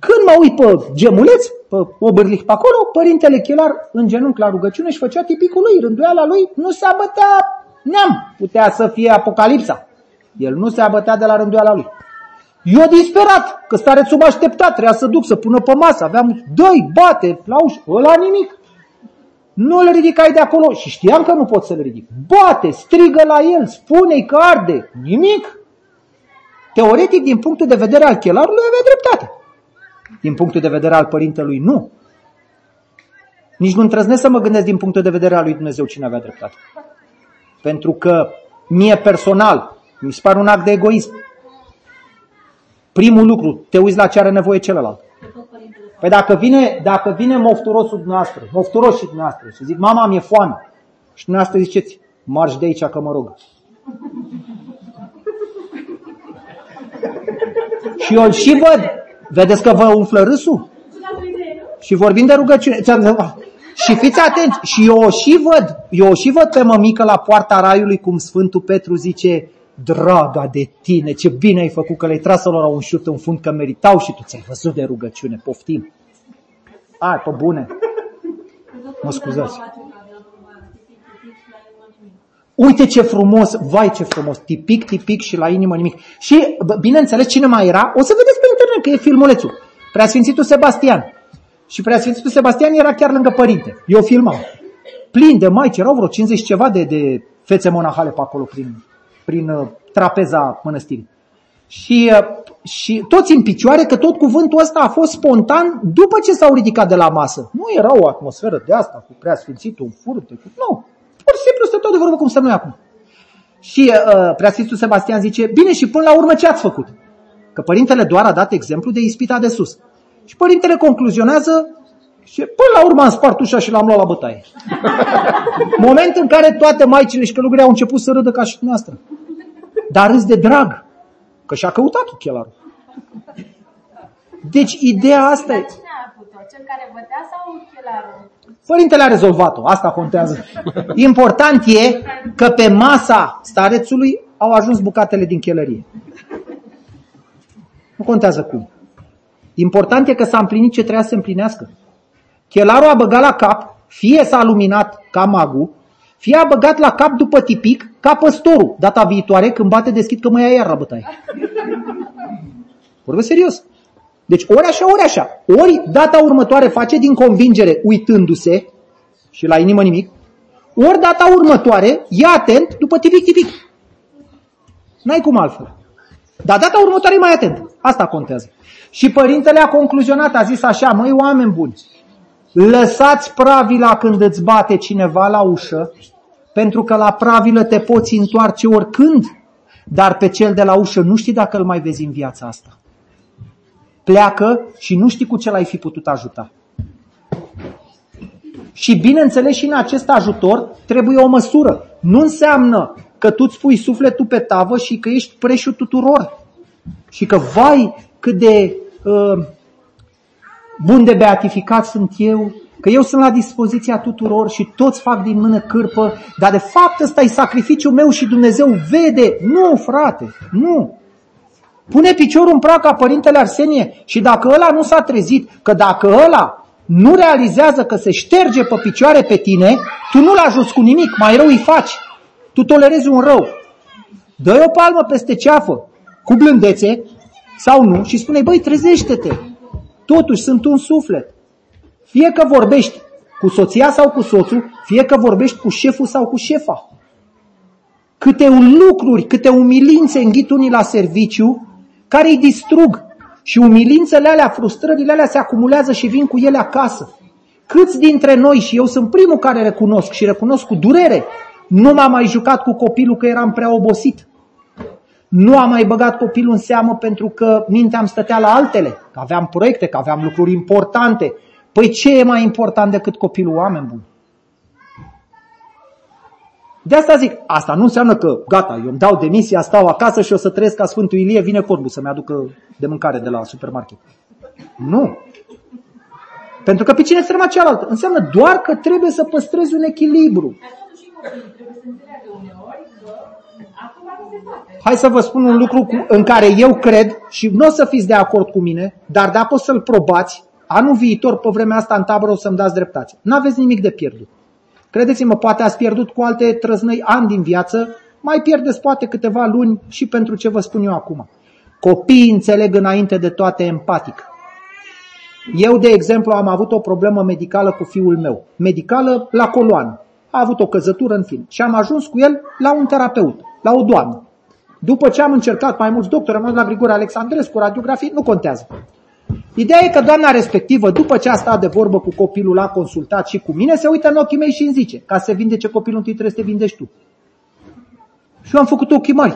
Când mă uit pe gemuleț, pe Oberlich pe acolo, părintele Chelar în genunchi la rugăciune și făcea tipicul lui, rânduiala lui, nu se abătea neam. Putea să fie Apocalipsa. El nu se abătea de la rânduiala lui. Eu disperat, că starețul m-a așteptat, trebuia să duc, să pună pe masă. Aveam, dă-i, bate, la ușă, ăla nimic. Nu îl ridicai de acolo și știam că nu pot să-l ridic. Bate, strigă la el, spune-i că arde, nimic. Teoretic, din punctul de vedere al chelarului, avea dreptate. Din punctul de vedere al părintelui, nu. Nici nu îndrăznesc să mă gândesc din punctul de vedere al lui Dumnezeu cine avea dreptate. Pentru că mie personal, mi se pare un act de egoism. Primul lucru, te uiți la ce are nevoie celălalt. Păi dacă vine mofturosul dumneavoastră, mofturoșii dumneavoastră și zic, mama, mi-e foame. Și dumneavoastră ziceți, marș de aici că mă rog. Și eu și văd, vedeți că vă umflă râsul? Și vorbim de rugăciune. Și fiți atenți, și eu o și văd pe mămică la poarta raiului cum Sfântul Petru zice, draga de tine, ce bine ai făcut că le-ai tras lor un șut în fund, că meritau și tu ți-ai văzut de rugăciune, poftim. Hai, pe bune. Mă scuzați. Uite ce frumos, vai ce frumos, tipic și la inimă nimic. Și, bineînțeles, cine mai era? O să vedeți pe internet că e filmulețul. Preasfințitul Sebastian. Și Preasfințitul Sebastian era chiar lângă părinte. Eu filmam. Plin de maici, erau vreo 50 ceva de fețe monahale pe acolo prin trapeza mănăstirii. Și toți în picioare, că tot cuvântul ăsta a fost spontan după ce s-au ridicat de la masă. Nu era o atmosferă de asta, cu Preasfințitul, un furte, nu. Pur și simplu stăteau de vorbă cum stăm noi acum. Și Preasfințitul Sebastian zice, bine, și până la urmă ce ați făcut? Că părintele doar a dat exemplu de ispita de sus. Și părintele concluzionează și până la urmă am spart ușa și l-am luat la bătaie. Moment în care toate maicile și călugării au început să râdă ca și noastră. Dar râs de drag, că și-a căutat chelarul. Deci ideea asta e... Cine a făcut-o? Cel care bătea sau chelarul? Părintele a rezolvat-o, asta contează. Important e că pe masa starețului au ajuns bucatele din chelărie. Nu contează cum. Important e că s-a împlinit ce trebuia să se împlinească. Chelarul a băgat la cap, fie s-a luminat ca magul, fie a băgat la cap după tipic ca păstorul. Data viitoare, când bate, deschid că mă ia iar la bătaie. Vorbesc serios. Deci ori așa, ori așa. Ori data următoare face din convingere uitându-se și la inimă nimic, ori data următoare ia atent după tipic. N-ai cum altfel. Dar data următoare e mai atent. Asta contează. Și părintele a concluzionat, a zis așa, măi oameni buni, lăsați pravila când îți bate cineva la ușă, pentru că la pravilă te poți întoarce oricând, dar pe cel de la ușă nu știi dacă îl mai vezi în viața asta. Pleacă și nu știi cu ce l-ai fi putut ajuta. Și bineînțeles și în acest ajutor trebuie o măsură. Nu înseamnă că tu îți pui sufletul pe tavă și că ești preșul tuturor. Și că, vai, cât de bun de beatificat sunt eu, că eu sunt la dispoziția tuturor și toți fac din mână cârpă, dar de fapt ăsta e sacrificiul meu și Dumnezeu vede. Nu, frate, nu. Pune piciorul în prag ca părintele Arsenie și dacă ăla nu s-a trezit, că dacă ăla nu realizează că se șterge pe picioare pe tine, tu nu-l ajuți cu nimic, mai rău îi faci. Tu tolerezi un rău. Dă-i o palmă peste ceafă, cu blândețe sau nu, și spune-i, băi, trezește-te. Totuși sunt un suflet. Fie că vorbești cu soția sau cu soțul, fie că vorbești cu șeful sau cu șefa. Câte lucruri, câte umilințe înghit unii la serviciu, care îi distrug. Și umilințele alea, frustrările alea se acumulează și vin cu ele acasă. Câți dintre noi, și eu sunt primul care recunosc și recunosc cu durere, nu m-am mai jucat cu copilul că eram prea obosit. Nu am mai băgat copilul în seamă pentru că mintea îmi stătea la altele, că aveam proiecte, că aveam lucruri importante. Păi ce e mai important decât copilul, oameni buni? De asta zic, asta nu înseamnă că gata, eu îmi dau demisia, stau acasă și o să trăiesc ca Sfântul Ilie, vine corbul să-mi aducă de mâncare de la supermarket. Nu. Pentru că pe cine extrema cealaltă? Înseamnă doar că trebuie să păstrezi un echilibru. Dar totuși copiii trebuie să înțeleagă uneori că acum nu se Hai să vă spun un lucru în care eu cred și nu o să fiți de acord cu mine, dar dacă poți să-l probați, anul viitor, pe vremea asta, în tabără o să-mi dați dreptate. N-aveți nimic de pierdut. Credeți-mă, poate ați pierdut cu alte trăznăi ani din viață, mai pierdeți poate câteva luni și pentru ce vă spun eu acum. Copiii înțeleg înainte de toate empatic. Eu, de exemplu, am avut o problemă medicală cu fiul meu. Medicală la coloană. A avut o căzătură în film. Și am ajuns cu el la un terapeut, la o doamnă. După ce am încercat mai mulți doctori, am ajuns la Grigore Alexandrescu, radiografii, nu contează. Ideea e că doamna respectivă, după ce a stat de vorbă cu copilul, a consultat și cu mine, se uită în ochii mei și îmi zice, ca să vindece copilul întâi trebuie să te vindești tu. Și eu am făcut ochii mari.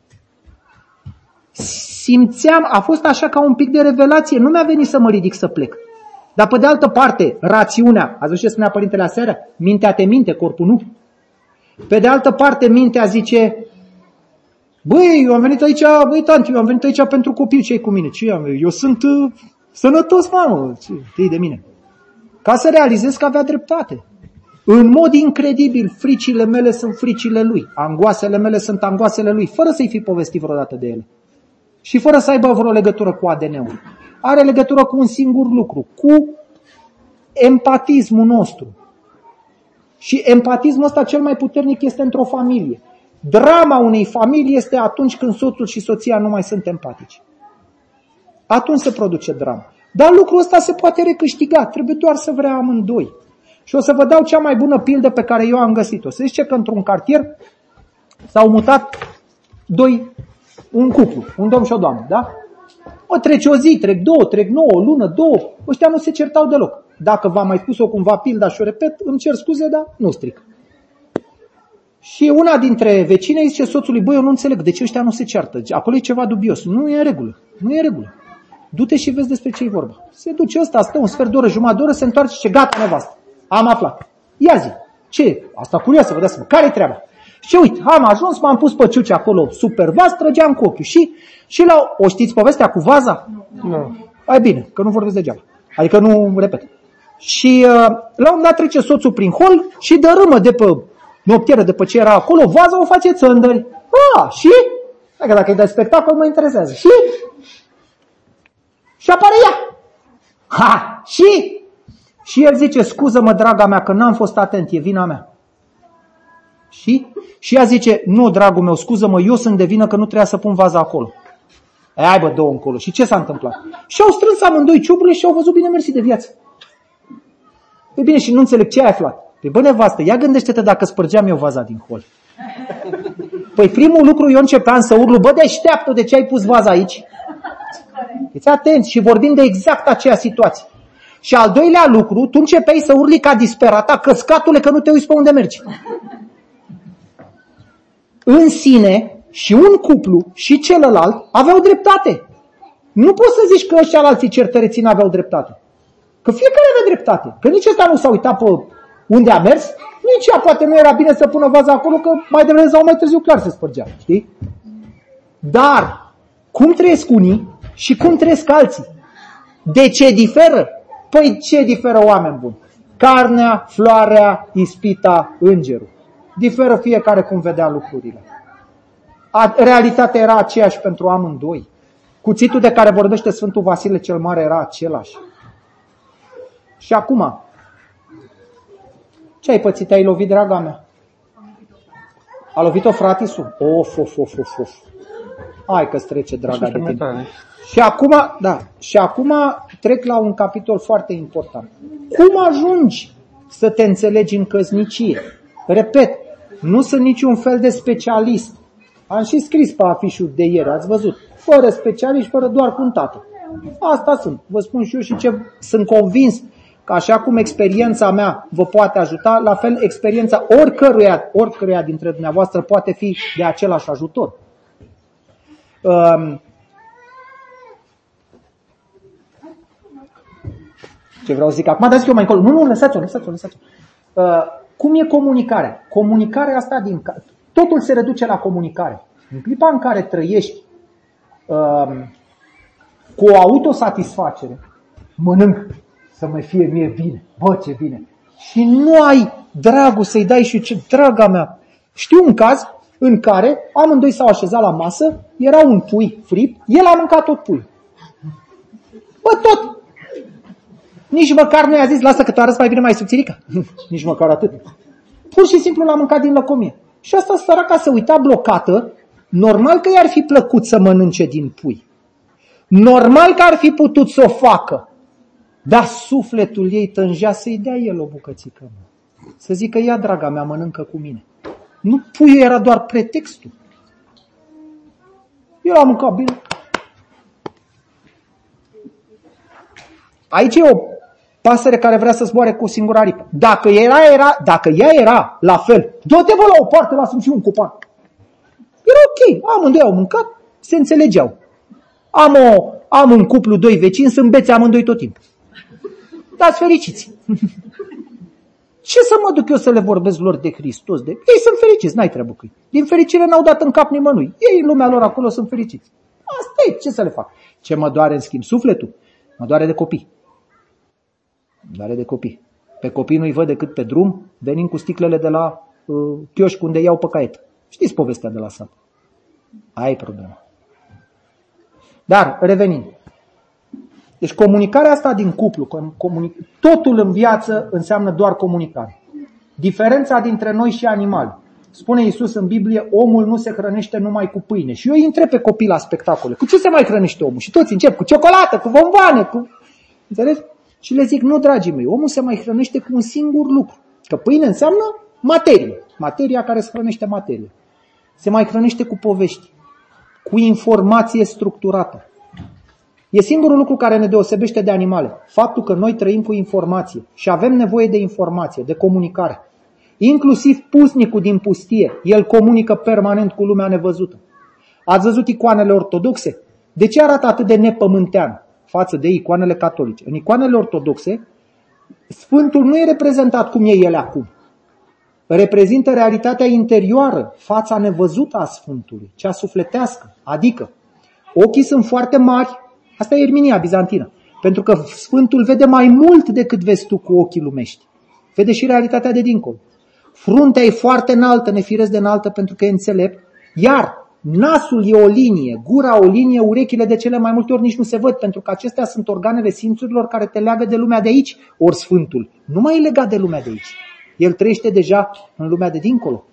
Simțeam, a fost așa ca un pic de revelație, nu mi-a venit să mă ridic să plec. Dar pe de altă parte, rațiunea, ați văzut ce spunea părintele aseară? Mintea te minte, corpul nu. Pe de altă parte, mintea zice, băi, eu am venit aici, băi, tanti, eu am venit aici pentru copii, ce-i cu mine? Ce am? Eu sunt sănătos, mamă, ce-i de mine? Ca să realizez că avea dreptate. În mod incredibil, fricile mele sunt fricile lui, angoasele mele sunt angoasele lui, fără să-i fi povestit vreodată de ele. Și fără să aibă vreo legătură cu ADN-ul. Are legătură cu un singur lucru, cu empatismul nostru. Și empatismul ăsta cel mai puternic este într-o familie. Drama unei familii este atunci când soțul și soția nu mai sunt empatici. Atunci se produce drama. Dar lucrul ăsta se poate recâștiga, trebuie doar să vrea amândoi. Și o să vă dau cea mai bună pildă pe care eu am găsit-o. Se zice că într-un cartier s-au mutat un cuplu, un domn și o doamnă, da? Trece o zi, trec două, trec 9, o lună, 2, ăștia nu se certau deloc. Dacă v-am mai spus-o cumva pilda și o repet, îmi cer scuze, dar nu stric. Și una dintre vecine îi zice soțului, băi, eu nu înțeleg, de ce ăștia nu se ceartă? Acolo e ceva dubios. Nu e în regulă, nu e în regulă. Du-te și vezi despre ce e vorba. Se duce ăsta, stă un sfert de oră, jumătate de oră, se întoarce și ce gata, nevastă. Am aflat. Ia zi, ce? Asta curioasă, vă dați seama. Care-i treaba? Și uite, am ajuns, m-am pus pe ciuce acolo super vast, trăgeam cu ochiul. Și o știți povestea cu vaza? Nu. Ai bine, că nu vorbesc degeaba. Adică nu repet. Și la un dat trece soțul prin hol și dărâmă de pe noptieră, de pe ce era acolo, vaza o face țândări. Și? Dacă e de spectacol, mă interesează. Și apare ea. Și el zice, scuză-mă, draga mea, că n-am fost atent, e vina mea. Și ea zice, nu, dragul meu, scuză-mă, eu sunt de vină că nu trebuia să pun vaza acolo. Hai bă, dă-o încolo. Și ce s-a întâmplat? Și au strâns amândoi ciuburile și au văzut bine mersi de viață. Păi bine, și nu înțeleg ce ai aflat. Păi bă, nevastă, ia gândește-te dacă spărgeam eu vaza din hol. Păi primul lucru, eu începeam să urlu, bă, deșteaptă, de ce ai pus vaza aici? Fiți atenți și vorbim de exact aceea situație. Și al doilea lucru, tu începeai să urli ca disperata, căscatule, că nu te uiți pe unde mergi. În sine, și un cuplu și celălalt aveau dreptate. Nu poți să zici că ăștia alții certăreții n-aveau dreptate. Că fiecare avea dreptate. Că nici ăsta nu s-a uitat pe unde a mers, nici ea poate nu era bine să pună vaza acolo, că mai devreme sau mai târziu clar se spărgea. Știi? Dar cum trăiesc unii și cum trăiesc alții? De ce diferă? Păi ce diferă, oameni buni? Carnea, floarea, ispita, îngerul. Diferă fiecare cum vedea lucrurile. Realitatea era aceeași pentru amândoi. Cuțitul de care vorbește Sfântul Vasile cel Mare era același. Și acum, ce ai pățit? Te-ai lovit, draga mea? A lovit-o fratisul? Of. Hai că-ți trece, draga de tine. Și acum trec la un capitol foarte important. Cum ajungi să te înțelegi în căsnicie? Repet, nu sunt niciun fel de specialist. Am și scris pe afișul de ieri, ați văzut. Fără specialiști, fără doar cu un tată. Asta sunt. Vă spun și eu și ce sunt convins că așa cum experiența mea vă poate ajuta, la fel experiența oricăruia dintre dumneavoastră poate fi de același ajutor. Ce vreau să zic acum, dar zic eu mai încolo. Nu, lăsați-o. Cum e comunicarea? Comunicarea asta totul se reduce la comunicare. În clipa în care trăiești cu o autosatisfacere, mănânc să mai fie mie bine, bă, ce bine. Și nu ai dragul să-i dai și ce, draga mea. Știu un caz în care amândoi s-au așezat la masă, era un pui fript, el a mâncat tot puiul. Bă, tot! Nici măcar nu i-a zis, lasă că tu arăți mai bine, mai subțirică. Nici măcar atât. Pur și simplu l-a mâncat din lăcomie. Și asta săraca se uita blocată, normal că i-ar fi plăcut să mănânce din pui. Normal că ar fi putut să o facă. Dar sufletul ei tângea să-i dea el o bucățică. Să zică, ia, draga mea, mănâncă cu mine. Nu, puiul era doar pretextul. El a mâncat bine. Aici e o pasăre care vrea să zboare cu o singură aripă. Dacă ea era la fel, du-te bă la o parte, lasă-mi și un copan. Era ok, amândoi au mâncat, se înțelegeau. Am un cuplu, doi vecini, sunt beți amândoi tot timpul. Dați fericiți. Ce să mă duc eu să le vorbesc lor de Hristos? Ei sunt fericiți, n-ai treabă cu ei. Din fericire n-au dat în cap nimănui. Ei în lumea lor acolo sunt fericiți. Asta e, ce să le fac? Ce mă doare în schimb sufletul? Mă doare de copii. Mă doare de copii. Pe copii nu-i văd decât pe drum, venind cu sticlele de la chioșc unde iau pe caiet. Știți povestea de la sat. Aia e problema. Dar, revenind. Deci comunicarea asta din cuplu, totul în viață înseamnă doar comunicare. Diferența dintre noi și animali. Spune Iisus în Biblie, omul nu se hrănește numai cu pâine. Și eu îi întreb pe copii la spectacole, cu ce se mai hrănește omul? Și toți încep cu ciocolată, cu bomboane, cu... Înțelegi? Și le zic, nu, dragii mei, omul se mai hrănește cu un singur lucru. Că pâine înseamnă materie. Materia care se hrănește materie. Se mai hrănește cu povești, cu informație structurată. E singurul lucru care ne deosebește de animale. Faptul că noi trăim cu informație și avem nevoie de informație, de comunicare. Inclusiv pusnicul din pustie, el comunică permanent cu lumea nevăzută. Ați văzut icoanele ortodoxe? De ce arată atât de nepământean față de icoanele catolice? În icoanele ortodoxe, Sfântul nu e reprezentat cum e el acum. Reprezintă realitatea interioară, fața nevăzută a Sfântului, cea sufletească. Adică, ochii sunt foarte mari. Asta e Erminia bizantină. Pentru că Sfântul vede mai mult decât vezi tu cu ochii lumești. Vede și realitatea de dincolo. Fruntea e foarte înaltă, nefiresc de înaltă pentru că e înțelept. Iar nasul e o linie, gura o linie, urechile de cele mai multe ori nici nu se văd. Pentru că acestea sunt organele simțurilor care te leagă de lumea de aici. Ori Sfântul nu mai e legat de lumea de aici. El trăiește deja în lumea de dincolo.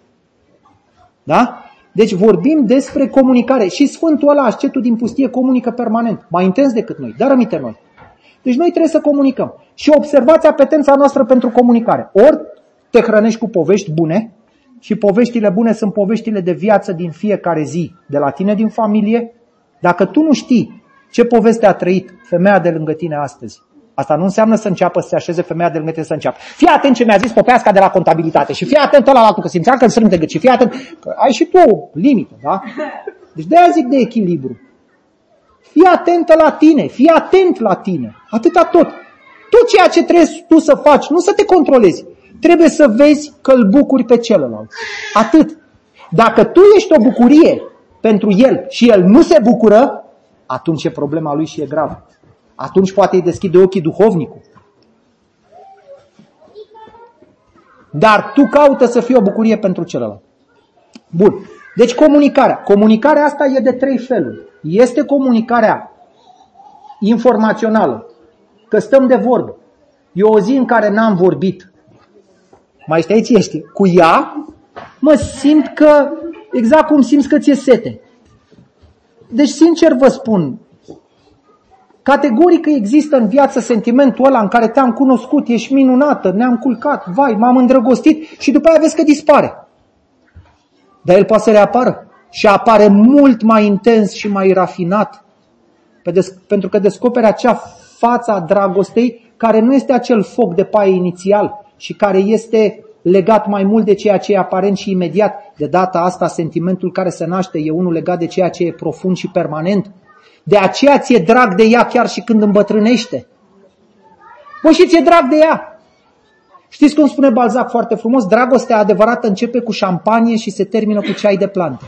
Da? Deci vorbim despre comunicare. Și Sfântul ăla, ascetul din pustie, comunică permanent. Mai intens decât noi, dar rămite noi. Deci noi trebuie să comunicăm. Și observați apetența noastră pentru comunicare. Ori te hrănești cu povești bune, și poveștile bune sunt poveștile de viață din fiecare zi, de la tine din familie. Dacă tu nu știi ce poveste a trăit femeia de lângă tine astăzi, asta nu înseamnă să înceapă să se așeze femeia de lângă tine să înceapă. Fii atent ce mi-a zis popeasca de la contabilitate și fii atent ăla la altul, că simțeam că îmi strâng de gât și fii atent. Că ai și tu o limită, da? Deci de-aia zic de echilibru. Fii atent la tine, fii atent la tine. Atâta tot. Tot ceea ce trebuie tu să faci, nu să te controlezi. Trebuie să vezi că îl bucuri pe celălalt. Atât. Dacă tu ești o bucurie pentru el și el nu se bucură, atunci e problema lui și e gravă. Atunci poate îi deschide ochii duhovnicul. Dar tu caută să fii o bucurie pentru celălalt. Bun. Deci comunicarea. Comunicarea asta e de 3 feluri. Este comunicarea informațională. Că stăm de vorbă. E o zi în care n-am vorbit. Mai stai ție, știi? Cu ea mă simt că, exact cum simți că ți-e sete. Deci sincer vă spun, categoric există în viață sentimentul ăla în care te-am cunoscut, ești minunată, ne-am culcat, vai, m-am îndrăgostit și după aia vezi că dispare. Dar el poate să reapară și apare mult mai intens și mai rafinat. Pentru că descoperi acea față a dragostei care nu este acel foc de paie inițial și care este legat mai mult de ceea ce e aparent și imediat. De data asta sentimentul care se naște e unul legat de ceea ce e profund și permanent. De aceea ți-e drag de ea chiar și când îmbătrânește. Bă, și ți-e drag de ea. Știți cum spune Balzac foarte frumos? Dragostea adevărată începe cu șampanie și se termină cu ceai de plantă.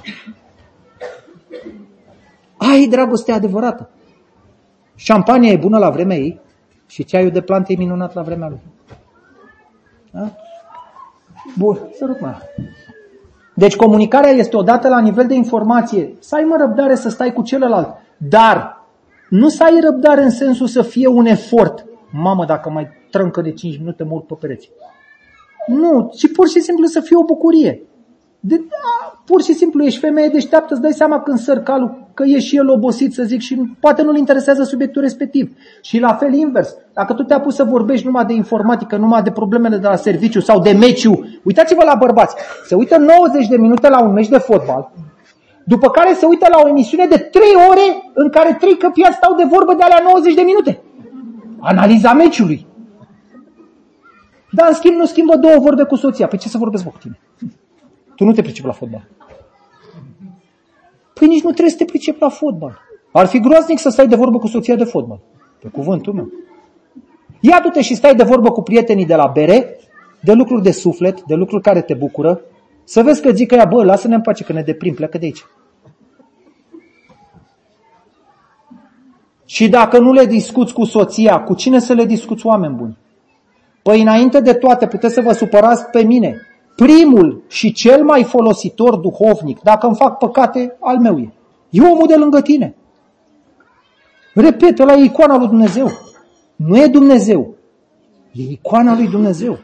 Aia e dragostea adevărată. Șampania e bună la vremea ei și ceaiul de plantă e minunat la vremea lui. Da? Bun, să rog mă. Deci comunicarea este odată la nivel de informație. Să ai răbdare să stai cu celălalt. Dar nu să ai răbdare în sensul să fie un efort. Mamă, dacă mai trâncă de 5 minute, mă urc pe pereți. Nu, ci pur și simplu să fie o bucurie. Pur și simplu ești femeie deșteaptă, îți dai seama când sări calul că e și el obosit, să zic, și poate nu-l interesează subiectul respectiv. Și la fel invers, dacă tu te-ai pus să vorbești numai de informatică, numai de problemele de la serviciu sau de meciu, uitați-vă la bărbați, se uită 90 de minute la un meci de fotbal, după care se uită la o emisiune de 3 ore în care 3 căpiați stau de vorbă de alea 90 de minute. Analiza meciului. Dar în schimb nu schimbă 2 vorbe cu soția. Păi ce să vorbesc cu tine? Tu nu te pricepi la fotbal. Păi nici nu trebuie să te pricepi la fotbal. Ar fi groaznic să stai de vorbă cu soția de fotbal. Pe cuvântul meu. Ia du-te și stai de vorbă cu prietenii de la bere, de lucruri de suflet, de lucruri care te bucură, să vezi că zic că ea, bă, lasă-ne în pace că ne deprim, pleacă de aici. Și dacă nu le discuți cu soția, cu cine să le discuți, oameni buni? Păi înainte de toate puteți să vă supărați pe mine. Primul și cel mai folositor duhovnic, dacă îmi fac păcate, al meu e. E omul de lângă tine. Repet, ăla e icoana lui Dumnezeu. Nu e Dumnezeu. E icoana lui Dumnezeu.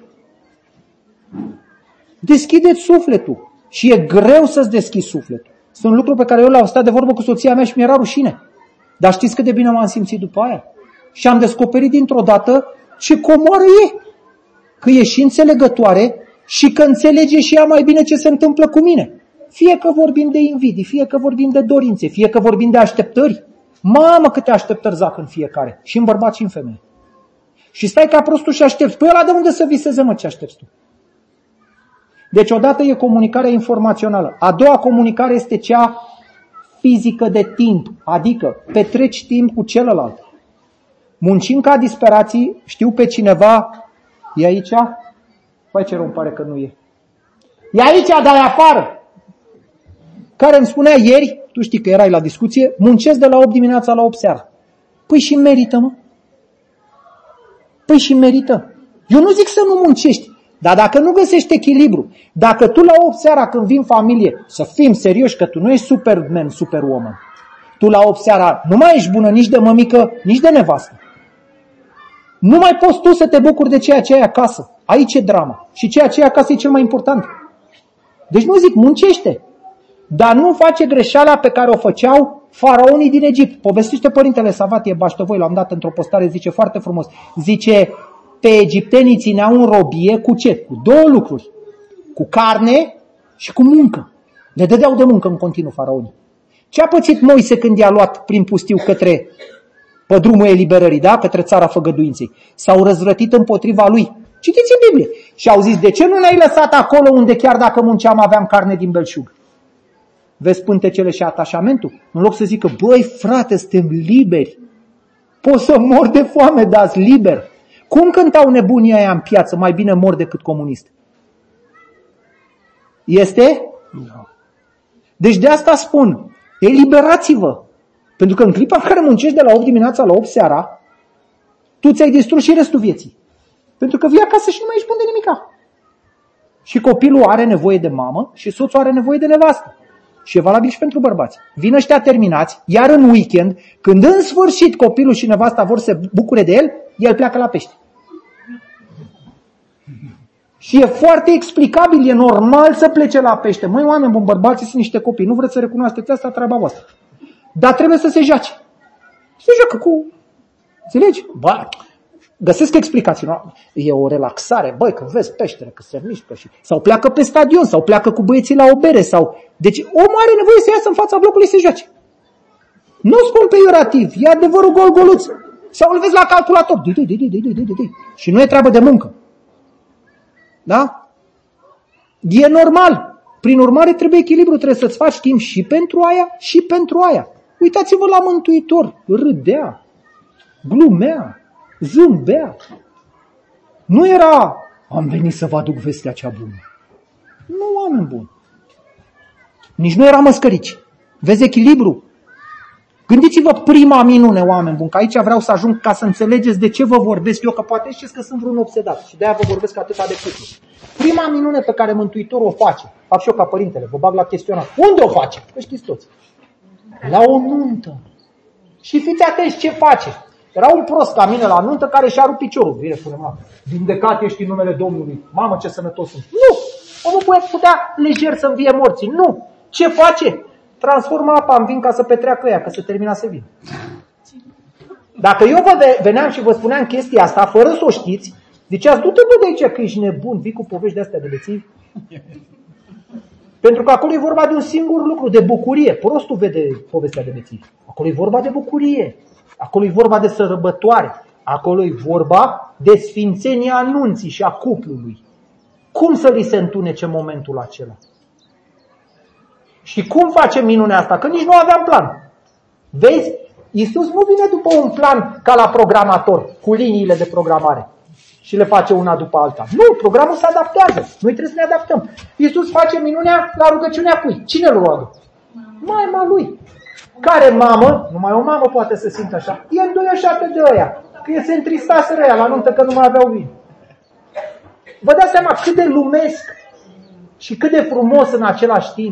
Deschideți sufletul. Și e greu să-ți deschizi sufletul. Sunt lucruri pe care eu le-am stat de vorbă cu soția mea și mi-era rușine. Dar știți cât de bine m-am simțit după aia? Și am descoperit dintr-o dată ce comoară e. Că e și înțelegătoare și că înțelege și ea mai bine ce se întâmplă cu mine. Fie că vorbim de invidii, fie că vorbim de dorințe, fie că vorbim de așteptări. Mamă, câte așteptări zac în fiecare. Și în bărbat și în femeie. Și stai ca prostul și aștepți. Păi ăla de unde să viseze, mă, ce aștepți tu? Deci odată e comunicarea informațională. A doua comunicare este cea fizică de timp. Adică petreci timp cu celălalt. Muncim ca disperații, știu pe cineva, e aici? Păi ce rău îmi pare că nu e. E aici, dar e afară. Care îmi spunea ieri, tu știi că erai la discuție, muncesc de la 8 dimineața la 8 seara. Păi și merită, mă. Păi și merită. Eu nu zic să nu muncești, dar dacă nu găsești echilibru, dacă tu la 8 seara când vii în familie, să fim serioși că tu nu ești superman, superwoman, tu la 8 seara nu mai ești bună nici de mămică, nici de nevastă. Nu mai poți tu să te bucuri de ceea ce ai acasă. Aici e drama. Și ceea ce ai acasă e cel mai important. Deci nu zic, muncește. Dar nu face greșeala pe care o făceau faraonii din Egipt. Povestește Părintele Savatie Baștovoi, l-am dat într-o postare, zice foarte frumos. Zice, pe egiptenii țineau în robie cu ce? Cu 2 lucruri. Cu carne și cu muncă. Le dădeau de muncă în continuu faraonii. Ce a pățit Moise când i-a luat prin pustiu pe drumul eliberării, da? Către țara făgăduinței? S-au răzvrătit împotriva lui. Citiți în Biblie. Și au zis, de ce nu ne-ai lăsat acolo unde chiar dacă munceam aveam carne din belșug? Vezi pântecele și atașamentul? În loc să zică, băi frate, suntem liberi. Poți să mor de foame, dar liber. Cum cântau nebunii aia în piață? Mai bine mor decât comunist. Este? No. Deci de asta spun, eliberați-vă. Pentru că în clipa în care muncești de la 8 dimineața la 8 seara, tu ți-ai distrus și restul vieții. Pentru că vii acasă și nu mai ești bun de nimica. Și copilul are nevoie de mamă și soțul are nevoie de nevastă. Și e valabil și pentru bărbați. Vin ăștia terminați, iar în weekend, când în sfârșit copilul și nevasta vor să se bucure de el pleacă la pește. Și e foarte explicabil, e normal să plece la pește. Măi, oameni buni, bărbații sunt niște copii, nu vreți să recunoașteți asta, treaba voastră. Dar trebuie să se joace. Se joacă cu... Înțelegi? Bă, găsesc explicații. Nu? E o relaxare. Băi, când vezi peștele, că se mișcă și... Sau pleacă pe stadion, sau pleacă cu băieții la o bere, sau... Deci omul are nevoie să iasă în fața blocului și să joace. Nu spun peiorativ, e adevărul gol-goluț. Sau îl vezi la calculator. Și nu e treabă de muncă. Da? E normal. Prin urmare trebuie echilibru, trebuie să-ți faci timp și pentru aia și pentru aia. Uitați-vă la Mântuitor. Râdea, glumea, zâmbea. Nu era, am venit să vă aduc vestea cea bună. Nu, oameni buni. Nici nu era măscărici. Vezi echilibru? Gândiți-vă prima minune, oameni buni, că aici vreau să ajung ca să înțelegeți de ce vă vorbesc eu, că poate știți că sunt vreun obsedat și de-aia vă vorbesc atâta de cuplu. Prima minune pe care Mântuitorul o face, fac și eu ca părintele, vă bag la chestionar. Unde o face? Că știți toți. La o nuntă. Și fiți atenți ce face. Era un prost ca mine la nuntă care și-a rupt piciorul. Vine, spune, mamă, vindecat ești în numele Domnului. Mamă, ce sănătos sunt. Nu! Omul putea lejer să învie morții. Nu! Ce face? Transformă apa în vin ca să petreacă ea, că se termina să vină. Dacă eu vă veneam și vă spuneam chestia asta, fără să o știți, ziceați, du-te de aici că ești nebun, vii cu povești de astea de bețivi. Pentru că acolo e vorba de un singur lucru, de bucurie. Prostul vede povestea de bețivi. Acolo e vorba de bucurie. Acolo e vorba de sărbătoare. Acolo e vorba de sfințenia anunții și a cuplului. Cum să li se întunece momentul acela? Și cum face minunea asta? Că nici nu aveam plan. Vezi? Iisus nu vine după un plan ca la programator, cu liniile de programare și le face una după alta. Nu, programul se adaptează. Noi trebuie să ne adaptăm. Iisus face minunea la rugăciunea cui? Cine îl roagă? Mama lui. Care mamă? Numai o mamă poate să simtă așa. E înduioșată de ăia. Că se întristaseră ăia la nuntă că nu mai aveau vin. Vă dați seama cât de lumesc și cât de frumos în același timp.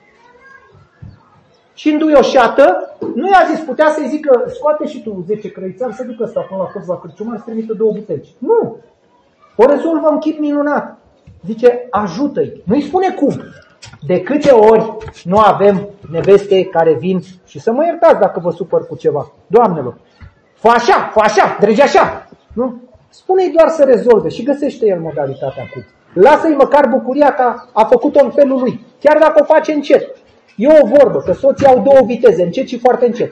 Și înduioșată, nu i-a zis, putea să-i zică, scoate și tu 10 crăițari să ducă ăsta până la câțiva cârciumari să trimită 2 butelci. Nu! O rezolvă în chip minunat. Zice, ajută-i. Nu-i spune cum. De câte ori nu avem neveste care vin, și să mă iertați dacă vă supăr cu ceva, doamnelor, fă așa, dregi așa. Nu? Spune-i doar să rezolve și găsește el modalitatea cu. Lasă-i măcar bucuria că a făcut-o în felul lui, chiar dacă o face încet. E o vorbă, că soții au 2 viteze, încet și foarte încet.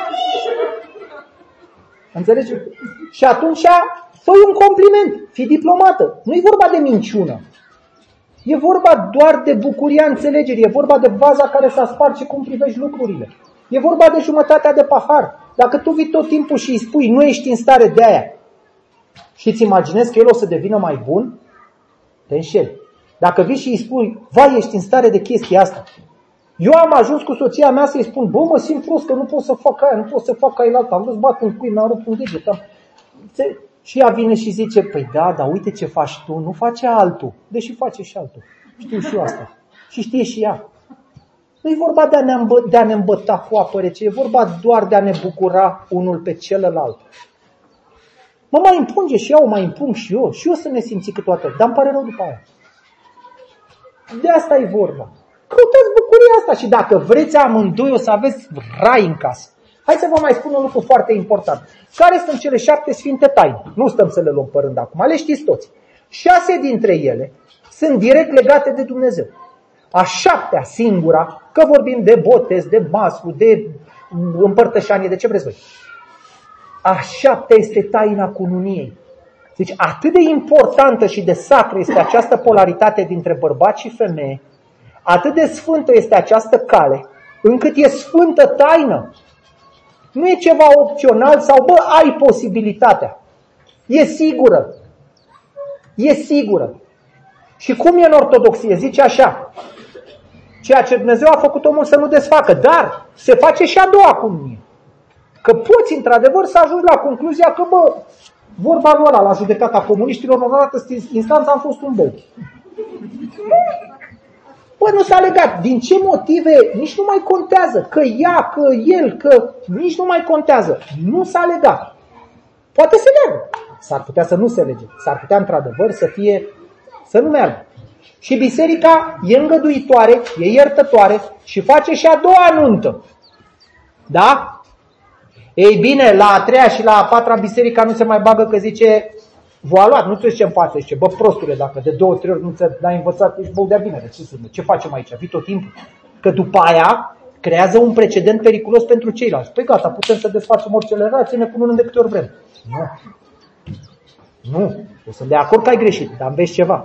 Înțelegi? Și atunci fă-i un compliment, fii diplomată. Nu e vorba de minciună. E vorba doar de bucuria înțelegerii, e vorba de vaza care s-a spart și cum privești lucrurile. E vorba de jumătatea de pahar. Dacă tu vii tot timpul și îi spui, nu ești în stare de aia, și îți imaginezi că el o să devină mai bun, te înșeli. Dacă vii și îi spui, vai, ești în stare de chestia asta. Eu am ajuns cu soția mea să-i spun, bă, mă simt prost că nu pot să fac aia, nu pot să fac aia alta, am vrut să bat un cui, mi-am rupt un deget. Și ea vine și zice, păi da, dar uite ce faci tu, nu face altul, deși face și altul. Știu și eu asta. Și știe și ea. Nu e vorba de a ne îmbăta cu apă rece, e vorba doar de a ne bucura unul pe celălalt. Mă mai împunge și ea, o mai împung și eu să ne simți câteodată, dar îmi pare rău după aia. De asta e vorba. Căutați bucuria asta și dacă vreți amândoi o să aveți rai în casă. Hai să vă mai spun un lucru foarte important. Care sunt cele 7 sfinte taine? Nu stăm să le luăm pe rând acum, le știți toți. 6 dintre ele sunt direct legate de Dumnezeu. A 7-a, singura, că vorbim de botez, de maslu, de împărtășanie, de ce vreți voi. A 7-a este taina cununiei. Deci atât de importantă și de sacră este această polaritate dintre bărbat și femeie, atât de sfântă este această cale, încât e sfântă taină. Nu e ceva opțional sau, bă, ai posibilitatea. E sigură. E sigură. Și cum e în ortodoxie? Zice așa, ceea ce Dumnezeu a făcut omul să nu desfacă, dar se face și a doua cununie. Că poți, într-adevăr, să ajungi la concluzia că, bă, vorba lui ăla la judecata comuniștilor, odată instanța am fost un bău. Bă, nu s-a legat. Din ce motive? Nici nu mai contează. Că ea, că el, că nici nu mai contează. Nu s-a legat. Poate se leagă. S-ar putea să nu se lege. S-ar putea, într-adevăr, să nu meargă. Și biserica e îngăduitoare, e iertătoare și face și a doua nuntă. Da? Ei bine, la a 3-a și la a 4-a biserica nu se mai bagă că zice, v-a luat, nu ți ce în față, zice, bă, prostule, dacă de 2-3 ori nu ți-ai învățat, ești bău de-a bine, ce facem aici? Vii tot timpul. Că după aia creează un precedent periculos pentru ceilalți. Păi gata, putem să desfacem orice relație, ne punem de câte ori vrem. Nu. Eu sunt de acord că ai greșit, dar înveți ceva.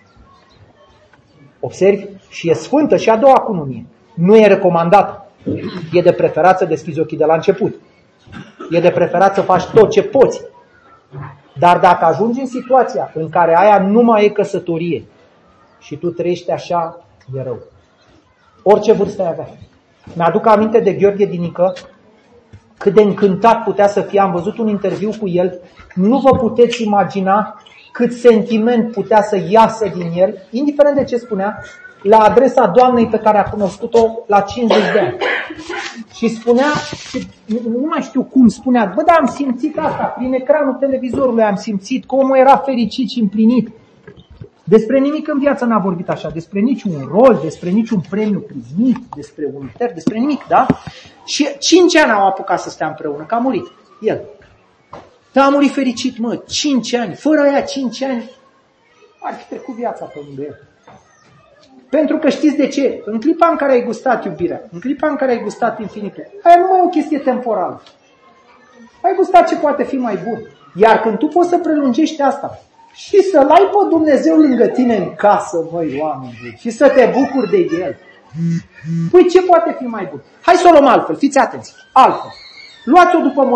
Observi? Și e sfântă și a doua cununie. Nu e recomandată. E de preferat să deschizi ochii de la început. E de preferat să faci tot ce poți. Dar dacă ajungi în situația în care aia nu mai e căsătorie și tu trăiești așa, e rău. Orice vârstă ai avea. Mi-aduc aminte de Gheorghe Dinică, cât de încântat putea să fie. Am văzut un interviu cu el. Nu vă puteți imagina cât sentiment putea să iasă din el, indiferent de ce spunea, la adresa doamnei pe care a cunoscut-o la 50 de ani. Și spunea, nu mai știu cum spunea, bă, dar am simțit asta, prin ecranul televizorului am simțit că omul era fericit și împlinit. Despre nimic în viață n-a vorbit așa, despre niciun rol, despre niciun premiu primit, despre un ter, despre nimic, da? Și 5 ani au apucat să stea împreună, că a murit el. Dar a murit fericit, mă, 5 ani, fără aia 5 ani, ar fi trecut viața pe lângă el. Pentru că știți de ce? În clipa în care ai gustat iubirea, în clipa în care ai gustat infinitul, aia nu mai e o chestie temporală. Ai gustat ce poate fi mai bun. Iar când tu poți să prelungești asta și să-L ai pe Dumnezeu lângă tine în casă, măi, oameni buni, și să te bucuri de El, păi ce poate fi mai bun? Hai să o luăm altfel, fiți atenți, altfel. Luați-o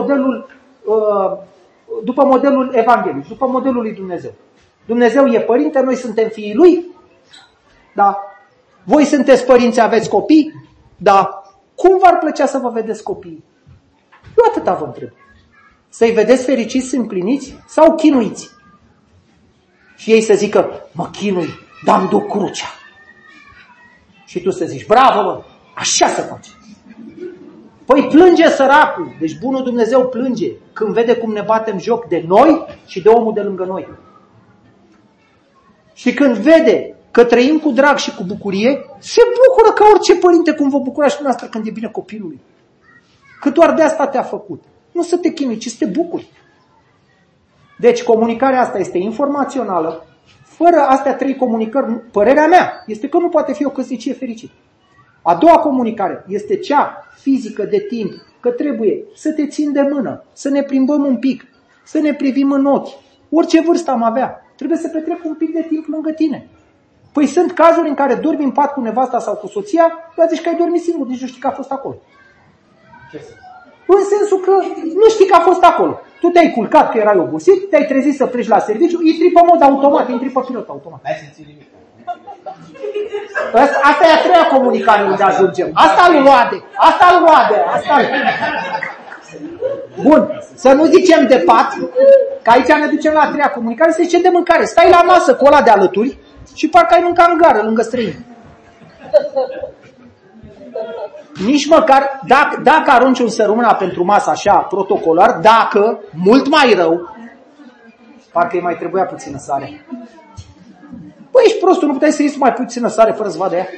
după modelul Evangheliei, după modelul lui Dumnezeu. Dumnezeu e părinte, noi suntem fiii Lui? Da. Voi sunteți părinți, aveți copii? Da. Cum v-ar plăcea să vă vedeți copiii? Eu atâta vă întreb. Să-i vedeți fericiți, împliniți sau chinuiți? Și ei să zică, mă chinui, dar îmi duc crucea. Și tu să zici, bravo, mă, așa să faci. Păi plânge săracul, deci bunul Dumnezeu plânge când vede cum ne batem joc de noi și de omul de lângă noi. Și când vede că trăim cu drag și cu bucurie, se bucură ca orice părinte, cum vă bucurați și dumneavoastră când e bine copilului. Că doar de asta te-a făcut. Nu să te chinui, ci să te bucuri. Deci comunicarea asta este informațională. Fără astea 3 comunicări, părerea mea este că nu poate fi o căsnicie fericită. A doua comunicare este cea fizică de timp, că trebuie să te țin de mână, să ne plimbăm un pic, să ne privim în ochi. Orice vârstă am avea, trebuie să petrec un pic de timp lângă tine. Păi sunt cazuri în care dormi în pat cu nevasta sau cu soția, dar zici că ai dormit singur, nici nu știi că a fost acolo. În sensul că nu știi că a fost acolo. Tu te-ai culcat că erai obosit, te-ai trezit să pleci la serviciu, intri pe mod automat, intri pe pilot automat. N-ai simțit nimic. Asta e a treia comunicare unde ajungem. Asta-l roade. Bun, să nu zicem de pat, că aici ne ducem la a treia comunicare, să zicem de mâncare. Stai la masă cu ăla de alături și parcă ai mâncat în gară, lângă străini. Nici măcar, dacă arunci un sărmâna pentru masă așa, protocolar, dacă, mult mai rău, parcă îi mai trebuia puțină sare. Băi, ești prostul, nu puteai să iei mai puțină sare fără să vadă ea?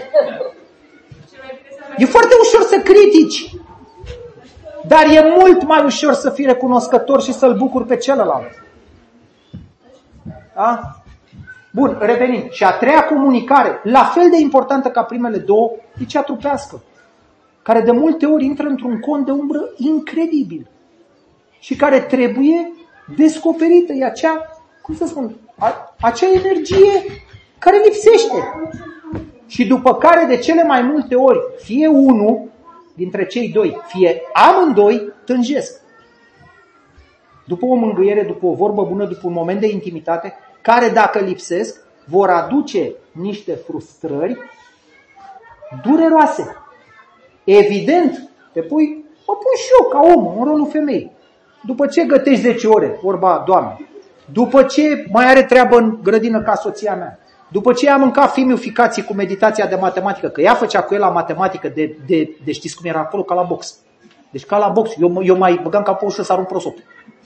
E foarte ușor să critici, dar e mult mai ușor să fii recunoscător și să-l bucuri pe celălalt. Da? Bun, revenim. Și a treia comunicare, la fel de importantă ca primele două, e cea trupească, care de multe ori intră într-un cont de umbră incredibil și care trebuie descoperită. E acea, cum să spun, acea energie care lipsește. Și după care de cele mai multe ori, fie unul dintre cei doi, fie amândoi, tânjesc. După o mângâiere, după o vorbă bună, după un moment de intimitate, care dacă lipsesc, vor aduce niște frustrări dureroase. Evident, mă pun și eu ca om, în rolul femeii. După ce gătești 10 ore, vorba Doamnei, după ce mai are treabă în grădină ca soția mea, după ce a mâncat fimificații cu meditația de matematică, că ea făcea cu el la matematică, de știți cum era acolo, ca la box. Deci ca la box, eu mai băgam capul și să arunc prosop.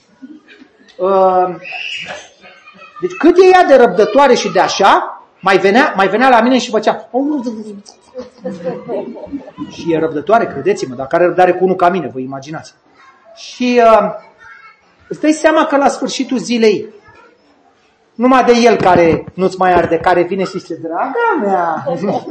Deci cât e ea de răbdătoare și de așa, mai venea la mine și făcea. Și e răbdătoare, credeți-mă, dacă are răbdare cu unul ca mine, vă imaginați. Și îți dai seama că la sfârșitul zilei, numai de el care nu-ți mai arde, care vine și zice, draga mea,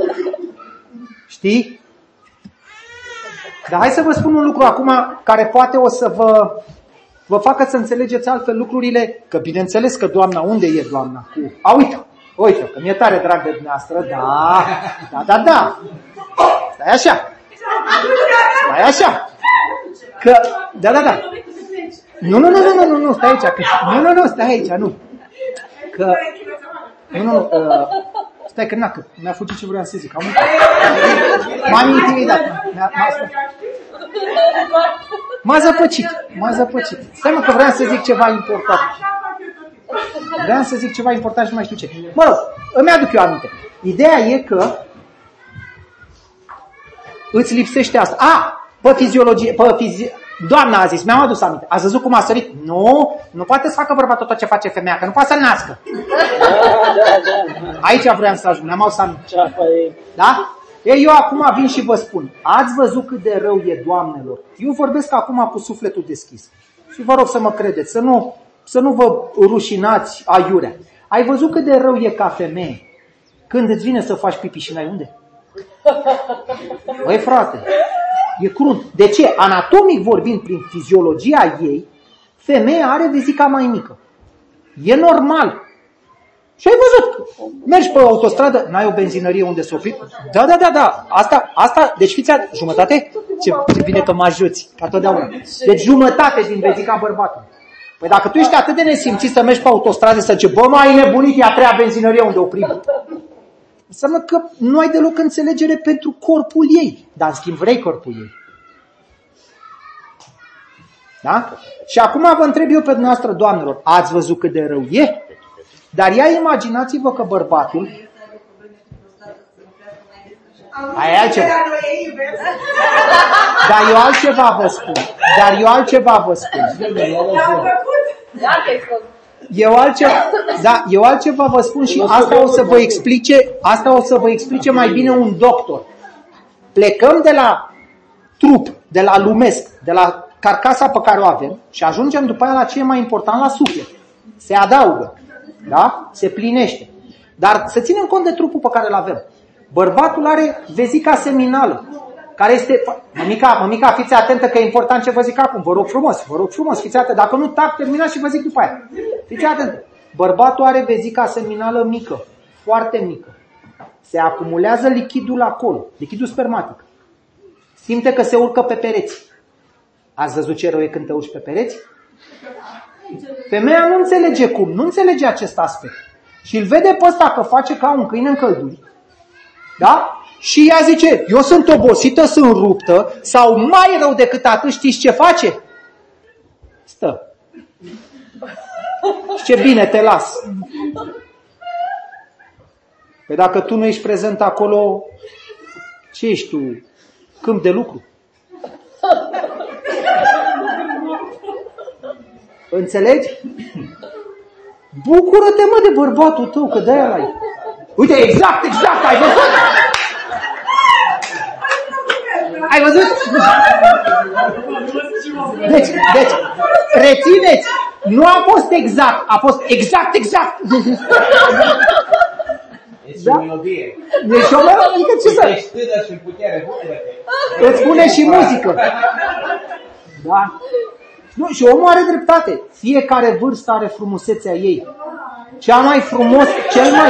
știi? Dar hai să vă spun un lucru acum care poate o să vă facă să înțelegeți altfel lucrurile, că bineînțeles că Doamna, unde e Doamna? Uite, că mi-e tare drag de dumneavoastră, da. Stai așa. Că, da. Nu, stai aici. Stai aici, nu. Că, stai că mi-a fugit ce vreau să zic. M-am intimidat. M-a zăpăcit. Stai mă că vreau să zic ceva important. Vreau să zic ceva important și nu mai știu ce. Mă rog, îmi aduc eu aminte. Ideea e că îți lipsește asta. Pe fiziologie, doamna a zis, mi-am adus aminte. Ați văzut cum a sărit? Nu poate să facă bărbatul tot ce face femeia, că nu poate să nască. Aici vreau să ajung, mi-am adus aminte. Da? Eu acum vin și vă spun, ați văzut cât de rău e, doamnelor? Eu vorbesc acum cu sufletul deschis. Și vă rog să mă credeți, să nu vă rușinați aiurea. Ai văzut cât de rău e ca femeie când îți vine să faci pipi și n-ai unde? Băi, frate, e crunt. De ce? Anatomic vorbind, prin fiziologia ei, femeia are vezica mai mică. E normal. Și ai văzut, mergi pe autostradă, n-ai o benzinărie unde să opri? Da. Asta, deci fiți jumătate? Ce bine că mă ajuți, ca totdeauna. Deci jumătate din vezica bărbatului. Păi dacă tu ești atât de nesimțit să mergi pe autostradă să zici, bă, mai nebunit, e a treia benzinărie unde opri. Înseamnă că nu ai deloc înțelegere pentru corpul ei, dar în schimb vrei corpul ei. Da? Și acum vă întreb eu pe dumneavoastră, doamnelor, ați văzut cât de rău e? Dar ia imaginați-vă că bărbatul... Aia e altceva. Dar eu altceva vă spun. Eu altceva vă spun și asta o să vă explice mai bine un doctor. Plecăm de la trup, de la lumesc, de la carcasa pe care o avem și ajungem după aia la ce e mai important, la suflet. Se adaugă. Da? Se plinește. Dar să ținem cont de trupul pe care îl avem. Bărbatul are vezica seminală, care este... Mămica, fiți atentă că e important ce vă zic acum. Vă rog frumos, fiți atentă. Dacă nu, terminați și vă zic după aia. Fiți atentă. Bărbatul are vezica seminală mică, foarte mică. Se acumulează lichidul acolo, lichidul spermatic. Simte că se urcă pe pereți. Ați văzut ce rău e când te urci pe pereți? Femeia nu înțelege cum, nu înțelege acest aspect. Și îl vede pe ăsta că face ca un câine în călduri. Da? Și ea zice, eu sunt obosită, sunt ruptă, sau mai rău decât atât, știți ce face? Stă. Și ce bine, te las. Păi dacă tu nu ești prezent acolo, ce ești tu? Câmp de lucru. Înțelegi? Bucură-te, mă, de bărbatul tău, că de-aia l-ai. Uite, exact, ai văzut? Ai văzut? Deci, rețineți, nu a fost exact, a fost exact. Este o melodie. Deci o melodie, ce să... Ești tânăr și în putere, îți spune și muzică. Da? Nu, și omul are dreptate. Fiecare vârstă are frumusețea ei. Cea mai frumos, cel mai...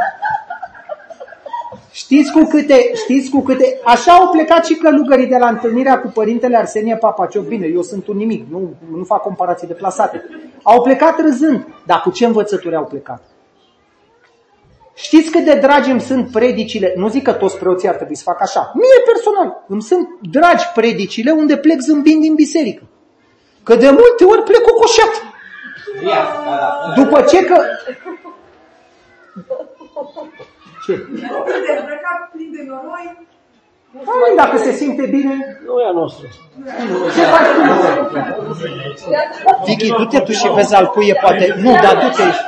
Știți cu câte... Așa au plecat și călugării de la întâlnirea cu părintele Arsenie Papacioc. Bine, eu sunt un nimic, nu fac comparații deplasate. Au plecat râzând. Dar cu ce învățături au plecat? Știți cât de dragi îmi sunt predicile? Nu zic că toți preoții ar trebui să facă așa. Mie personal îmi sunt dragi predicile unde plec zâmbind din biserică. Că de multe ori plec cocoșat. După ce că... Ce? Plin de noroi. Hai, dacă se simte bine... Nu e a noastră. Ce faci tu? Vicky, du-te tu și vezi al cui e poate... Nu, dar du-te aici.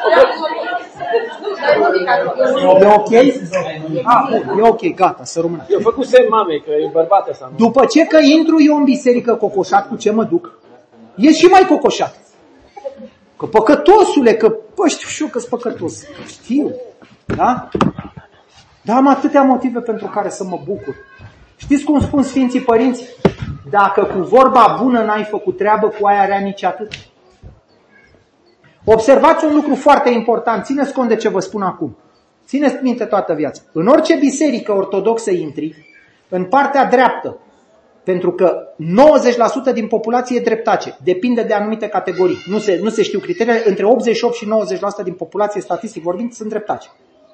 E ok? Bun, e ok, gata, să rămână. Eu făcut semn mamei, că e bărbat ăsta. După ce că intru eu în biserică cocoșat, cu ce mă duc? Ies și mai cocoșat. Că păcătosule, că știu și eu că-s păcătos. Știu, da? Dar am atâtea motive pentru care să mă bucur. Știți cum spun Sfinții Părinți? Dacă cu vorba bună n-ai făcut treabă, cu aia rea nici atât. Observați un lucru foarte important, țineți cont de ce vă spun acum. Țineți minte toată viața. În orice biserică ortodoxă intri, în partea dreaptă, pentru că 90% din populație e dreptace, depinde de anumite categorii. Nu se știu criteriile, între 88 și 90% din populație, statistic vorbind, sunt dreptace.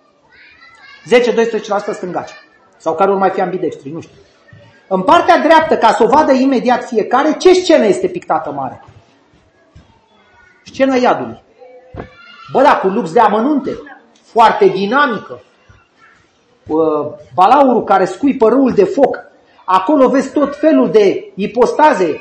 10-12% stângaci. Sau care ori mai fi ambidextri, nu știu. În partea dreaptă, ca să o vadă imediat fiecare, ce scenă este pictată mare? Scena iadului. Bă, da, cu lux de amănunte, foarte dinamică. Balaurul care scuipă râul de foc. Acolo vezi tot felul de ipostaze,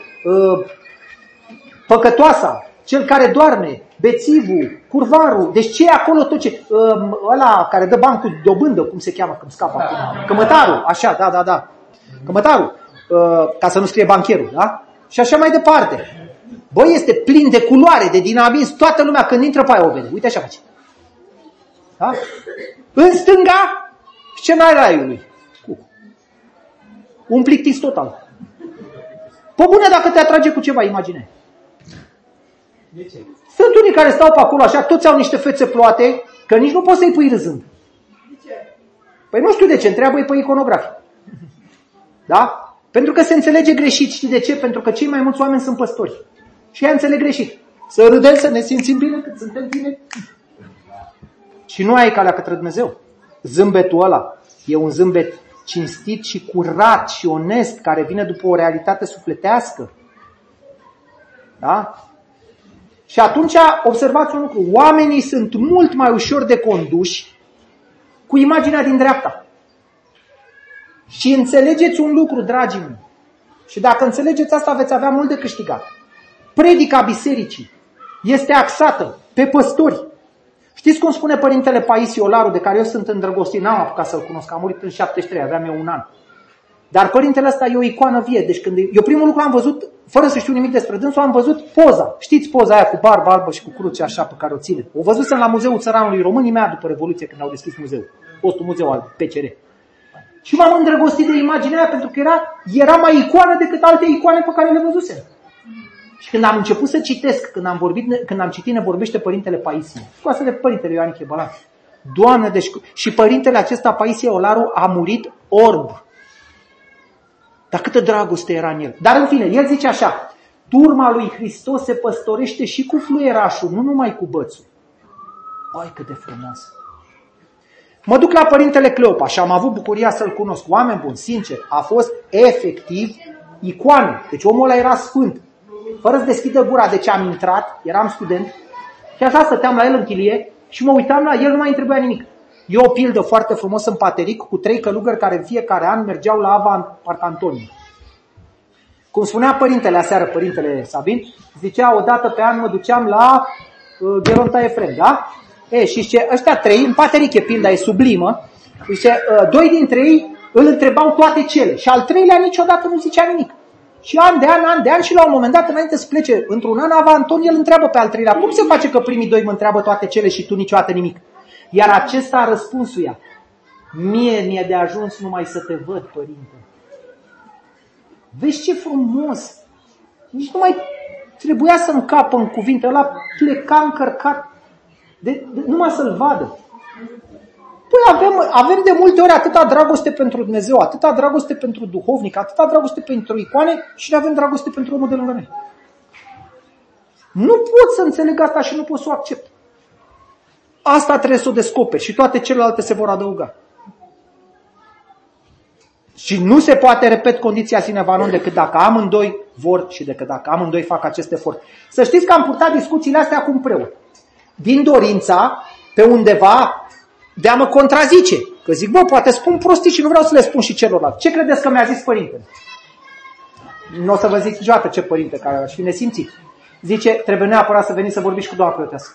păcătoasa, cel care doarme, bețivul, curvarul. Deci ce e acolo tot ce... ăla care dă bani cu dobândă, cum se cheamă, când scapă acum? Cămătarul, așa, da. Cămătarul, ca să nu scrie bancherul, da? Și așa mai departe. Băi, este plin de culoare, de dinamism, toată lumea când intră pe aia o vede. Uite așa face. Da? În stânga, scena raiului. Un plictis total. Pe bune dacă te atrage cu ceva, imagine. De ce? Sunt unii care stau pe acolo așa, toți au niște fețe ploate, că nici nu poți să-i pui râzând. De ce? Păi nu știu de ce, întreabă-i pe iconografie. Da? Pentru că se înțelege greșit. Știi de ce? Pentru că cei mai mulți oameni sunt păstori. Și ea înțeleg greșit. Să râdem, să ne simțim bine cât suntem bine. Și nu ai calea către Dumnezeu. Zâmbetul ăla e un zâmbet cinstit și curat și onest, care vine după o realitate sufletească. Da? Și atunci observați un lucru. Oamenii sunt mult mai ușor de conduși cu imaginea din dreapta. Și înțelegeți un lucru, dragii mei. Și dacă înțelegeți asta, veți avea mult de câștigat. Predica bisericii este axată pe păstori. Știți cum spune părintele Paisie Olaru, de care eu sunt îndrăgostit, n-am apucat să-l cunosc, a murit în 73, aveam eu 1 an. Dar părintele ăsta e o icoană vie. Deci când eu primul lucru am văzut, fără să știu nimic despre dânsul, am văzut poza. Știți poza aia cu barbă albă și cu cruce așa pe care o ține? O văzusem la Muzeul Țăranului Român imediat după Revoluție, când au deschis muzeul. Fostul muzeu al PCR. Și m-am îndrăgostit de imaginea aia pentru că era mai icoană decât alte icoane pe care le văzusem. Și când am început să citesc, când am citit Ne vorbește părintele Paisie, scoasă de părintele Ioan Chebalan. Doamne, deci și părintele acesta Paisie Olaru a murit orb. Dar câtă dragoste era în el. Dar în fine, el zice așa: turma lui Hristos se păstorește și cu fluierașul, nu numai cu bățul. Ai, cât de frumos! Mă duc la părintele Cleopa și am avut bucuria să-l cunosc. Oameni buni, sincer, a fost efectiv icoană. Deci omul ăla era sfânt. Fără să deschidă gura, deci am intrat, eram student, și așa stăteam la el în chilie și mă uitam la el, nu mai îmi trebuia nimic. E o pildă foarte frumos în Pateric cu 3 călugări care în fiecare an mergeau la Ava în Parc Antoniu. Cum spunea părintele aseară, părintele Sabin, zicea, odată pe an mă duceam la Geronta Efrem, da? Și zice, ăștia 3, în Pateric e pilda, e sublimă, zice, 2 dintre ei îl întrebau toate cele și al 3-lea niciodată nu zicea nimic. Și an de an și la un moment dat, înainte să plece într-un an, Ava Antoniu îl întreabă pe al 3-lea, cum se face că primii 2 mă întreabă toate cele și tu niciodată nimic? Iar acesta a răspunsul ea: mie de ajuns numai să te văd, părinte. Vezi ce frumos! Nici nu mai trebuia să încapă în cuvinte, ăla pleca încărcat numai să-l vadă. Păi avem de multe ori atâta dragoste pentru Dumnezeu, atâta dragoste pentru duhovnic, atâta dragoste pentru icoane și nu avem dragoste pentru omul de lângă noi. Nu pot să înțeleg asta și nu pot să o accept. Asta trebuie să o descoperi și toate celelalte se vor adăuga. Și nu se poate, repet, condiția sine qua non decât dacă amândoi vor și decât dacă amândoi fac acest efort. Să știți că am purtat discuțiile astea cu un preot. Din dorința, pe undeva, de a mă contrazice. Că zic, bă, poate spun prostii și nu vreau să le spun și celorlalți. Ce credeți că mi-a zis părintele? Nu o să vă zic niciodată ce părinte, care aș fi nesimțit. Zice, trebuie neapărat să veniți să vorbiți cu doamna preoteasă.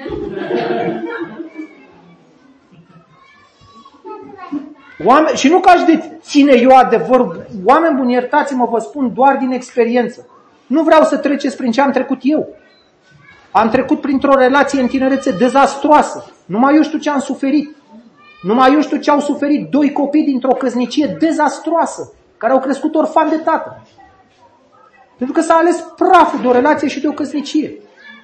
Și nu că aș ține eu adevăr. Oameni buni, iertați-mă, vă spun doar din experiență. Nu vreau să treceți prin ce am trecut eu. Am trecut printr-o relație în tinerețe dezastroasă. Numai eu știu ce am suferit. Numai eu știu ce au suferit 2 copii dintr-o căsnicie dezastroasă, care au crescut orfani de tată. Pentru că s-a ales praful de o relație și de o căsnicie.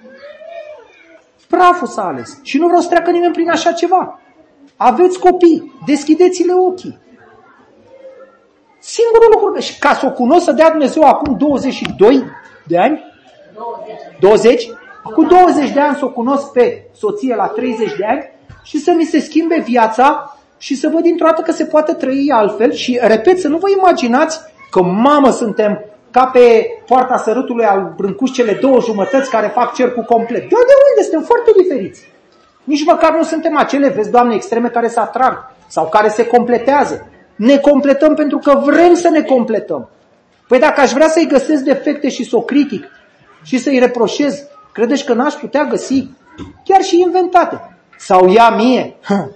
Praful s-a ales. Și nu vreau să treacă nimeni prin așa ceva. Aveți copii, deschideți-le ochii. Singurul lucru, și ca să o cunosc, să dea Dumnezeu acum 22 de ani? 20? Cu 20 de ani să o cunosc pe soție la 30 de ani și să mi se schimbe viața și să văd dintr-o dată că se poate trăi altfel. Și, repet, să nu vă imaginați că, mamă, suntem ca pe poarta sărutului al Brâncuș, cele 2 jumătăți care fac cercul complet. De unde? Suntem foarte diferiți. Nici măcar nu suntem acele, vezi, Doamne, extreme care se atrag sau care se completează. Ne completăm pentru că vrem să ne completăm. Păi dacă aș vrea să-i găsesc defecte și să o critic și să-i reproșez, credeți că n-aș putea găsi chiar și inventate? Sau ea mie?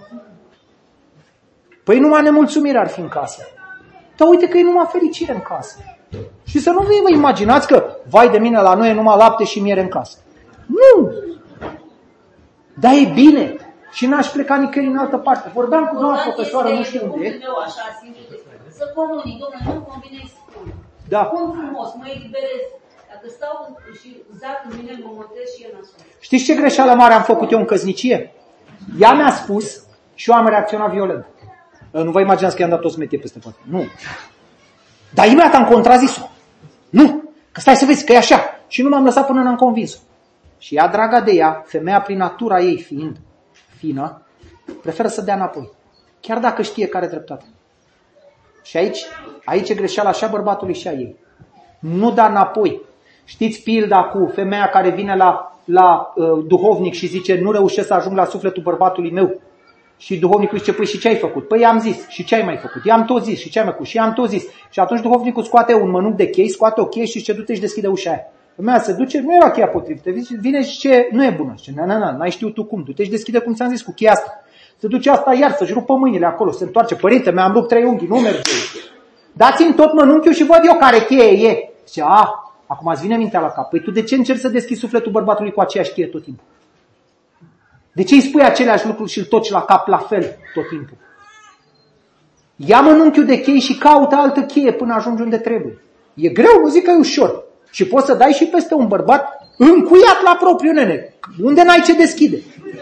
Păi numai nemulțumire ar fi în casă. Dar uite că e numai fericire în casă. Și să nu vă imaginați că, vai de mine, la noi e numai lapte și miere în casă. Nu! Dar e bine. Și n-aș pleca nicăieri în altă parte. Vorbeam cu doamna profesoară, nu știu unde. Să comunic, domnule, nu convine să spun. Da. Cum frumos, mă eliberez. Dacă stau și zac în mine, mă motez și el nasul. Știți ce greșeală mare am făcut eu în căsnicie? Ea mi-a spus și eu am reacționat violent. Nu vă imaginați că i-am dat o smetie peste poate. Nu. Dar imediat am contrazis-o. Nu, că stai să vezi că e așa. Și nu m-am lăsat până n-am convins-o. Și ea, draga de ea, femeia prin natura ei fiind fină, preferă să dea înapoi. Chiar dacă știe care dreptate. Și aici e greșeala așa bărbatului și a ei. Nu da înapoi. Știți pilda cu femeia care vine la duhovnic și zice nu reușesc să ajung la sufletul bărbatului meu. Și duhovnicul zice, păi și ce ai făcut? Păi i-am zis. Și ce ai mai făcut? I-am tot zis. Și ce ai mai făcut? Și i-am tot zis. Și atunci duhovnicul scoate un mănunchi de chei, scoate o cheie și zice, du-te și deschide ușa aia. Femeia se duce, nu era cheia potrivită. Vine și zice, nu e bună. Zice, n-ai știut tu cum. Du-te și deschide cum ți-am zis cu cheia asta. Se duce asta iar să-și rupă mâinile acolo. Se întoarce, părinte, mi-am rupt 3 unghi, nu merge. Dați-mi tot mănunchiul și văd eu care cheie e. Zice, acum îți vine mintea la cap. Păi tu de ce încerci să deschizi sufletul bărbatului cu aceeași cheie tot timpul? De ce îi spui aceleași lucruri și îl toci la cap la fel tot timpul? Ia mănunchiul de chei și caută altă cheie până ajungi unde trebuie. E greu, nu zic că e ușor. Și poți să dai și peste un bărbat încuiat la propriu, nene. Unde n-ai ce deschide.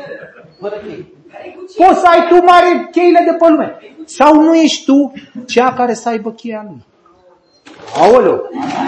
Poți să ai tu mare cheile de pe lume. Sau nu ești tu cea care să aibă cheia lui. Aoleu,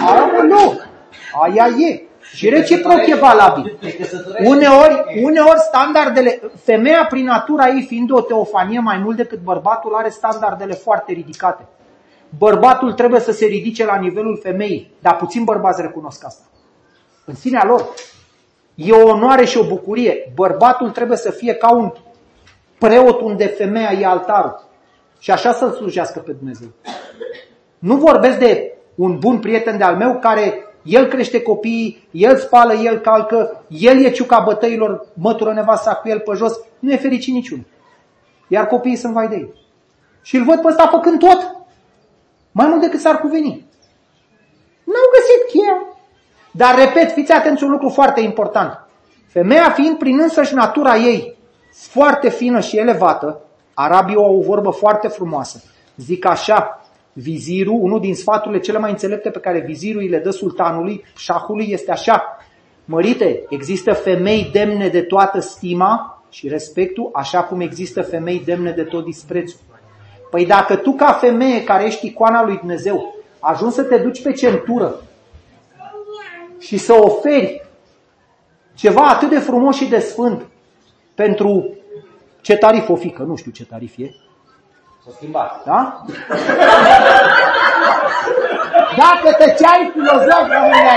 aia e. Și reciproc e valabil. Uneori standardele, femeia prin natura ei fiind o teofanie mai mult decât bărbatul, are standardele foarte ridicate. Bărbatul trebuie să se ridice la nivelul femeii, dar puțin bărbați recunosc asta. În sinea lor. E o onoare și o bucurie. Bărbatul trebuie să fie ca un preot unde femeia e altarul. Și așa să-L slujească pe Dumnezeu. Nu vorbesc de un bun prieten de-al meu care el crește copiii, el spală, el calcă, el e ciuca bătăilor, mătură nevasta cu el pe jos, nu e fericit niciunul. Iar copiii sunt vai de ei. Și îl văd pe ăsta făcând tot, mai mult decât s-ar cuveni. N-au găsit cheia. Dar, repet, fiți atenți un lucru foarte important. Femeia fiind prin însăși natura ei foarte fină și elevată, arabii au o vorbă foarte frumoasă. Zic așa, vizirul, unul din sfaturile cele mai înțelepte pe care vizirul îi le dă sultanului, șahului, este așa. Mărite, există femei demne de toată stima și respectul, așa cum există femei demne de tot disprețul. Păi dacă tu ca femeie care ești icoana lui Dumnezeu, ajungi să te duci pe centură și să oferi ceva atât de frumos și de sfânt pentru ce tarif o fi, că nu știu ce tarif e. S-a schimbat. Da? Dacă tăceai filozof, rămâneai.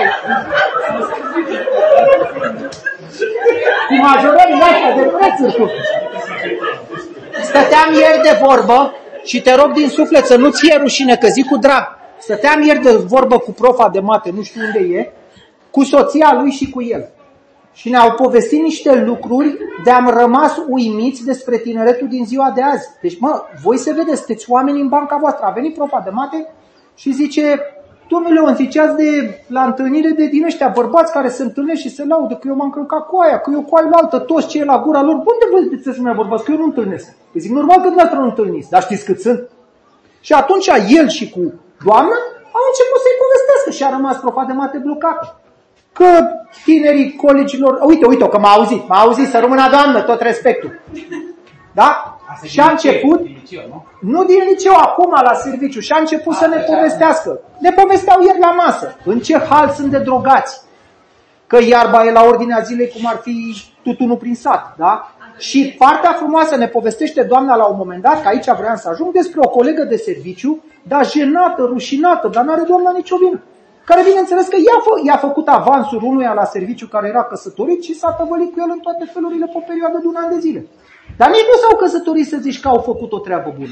Cu majorările astea de prețuri. Stăteam ieri de vorbă și te rog din suflet să nu ți-e rușine, că zic cu drag. Stăteam ieri de vorbă cu profa de mate, nu știu unde e, cu soția lui și cu el. Și ne-au povestit niște lucruri de am rămas uimiți despre tineretul din ziua de azi. Deci, voi se vedeți, sunteți oameni în banca voastră. A venit profa de mate și zice, domnule Leon, ziceați la întâlnire de din ăștia bărbați care se întâlnesc și se laudă că eu m-am călcat cu aia, că eu cu aia altă, toți cei la gura lor. Unde vă ziceți să mai bărbați? Că eu nu întâlnesc. Îi zic, normal că dumneavoastră nu întâlniți, dar știți cât sunt? Și atunci el și cu doamna au început să-i povestească și a rămas profa de mate blocată. Că tinerii colegilor, uite, că m-a auzit, să rămână doamnă, tot respectul. Da? Și a început, nu din liceu, acum la serviciu, și a început să ne povestească. Ne povesteau ieri la masă, în ce hal sunt de drogați. Că iarba e la ordinea zilei cum ar fi tutunul prin sat, da? Și partea frumoasă ne povestește doamna la un moment dat, că aici vreau să ajung, despre o colegă de serviciu, dar jenată, rușinată, dar n-are doamna nicio vină. care bineînțeles că i-a făcut avansuri unuia la serviciu care era căsătorit și s-a tăvălit cu el în toate felurile pe o perioadă de un an de zile. Dar nici nu s-au căsătorit să zici că au făcut o treabă bună.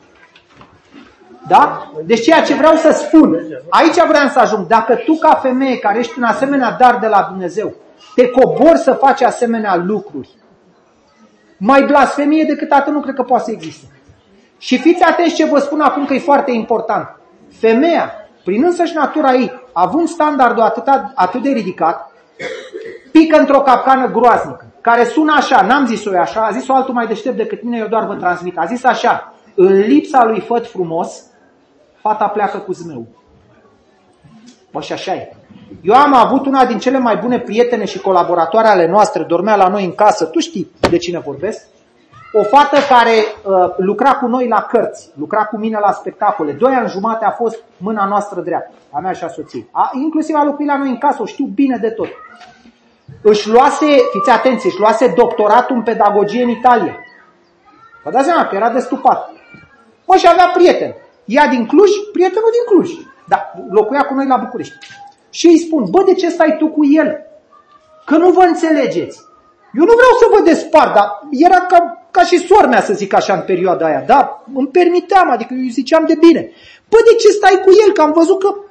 Da? Deci ceea ce vreau să spun, aici vreau să ajung, dacă tu ca femeie care ești un asemenea dar de la Dumnezeu, te cobori să faci asemenea lucruri, mai blasfemie decât atât nu cred că poate să existe. Și fiți atenți ce vă spun acum că e foarte important. Femeia, prin însăși natura ei, având standardul atât de ridicat, pică într-o capcană groaznică, care sună așa, n-am zis-o eu așa, a zis-o altul mai deștept decât mine, eu doar vă transmit. A zis așa, în lipsa lui făt frumos, fata pleacă cu zmeu. Bă, și așa e. Eu am avut una din cele mai bune prietene și colaboratoare ale noastre, dormea la noi în casă, tu știi de cine vorbesc? O fată care lucra cu noi la cărți, lucra cu mine la spectacole. 2 ani jumate a fost mâna noastră dreaptă, a mea și a soției. Inclusiv a locuit la noi în casă, o știu bine de tot. Își luase doctoratul în pedagogie în Italia. Vă dați seama că era de stupat. Mă, și avea prieten. Ea din Cluj, prietenul din Cluj. Dar locuia cu noi la București. Și îi spun, bă, de ce stai tu cu el? Că nu vă înțelegeți. Eu nu vreau să vă despart, dar era ca și sora mea, să zic așa, în perioada aia. Da, îmi permiteam, adică eu ziceam de bine. Bă, de ce stai cu el? Că am văzut că...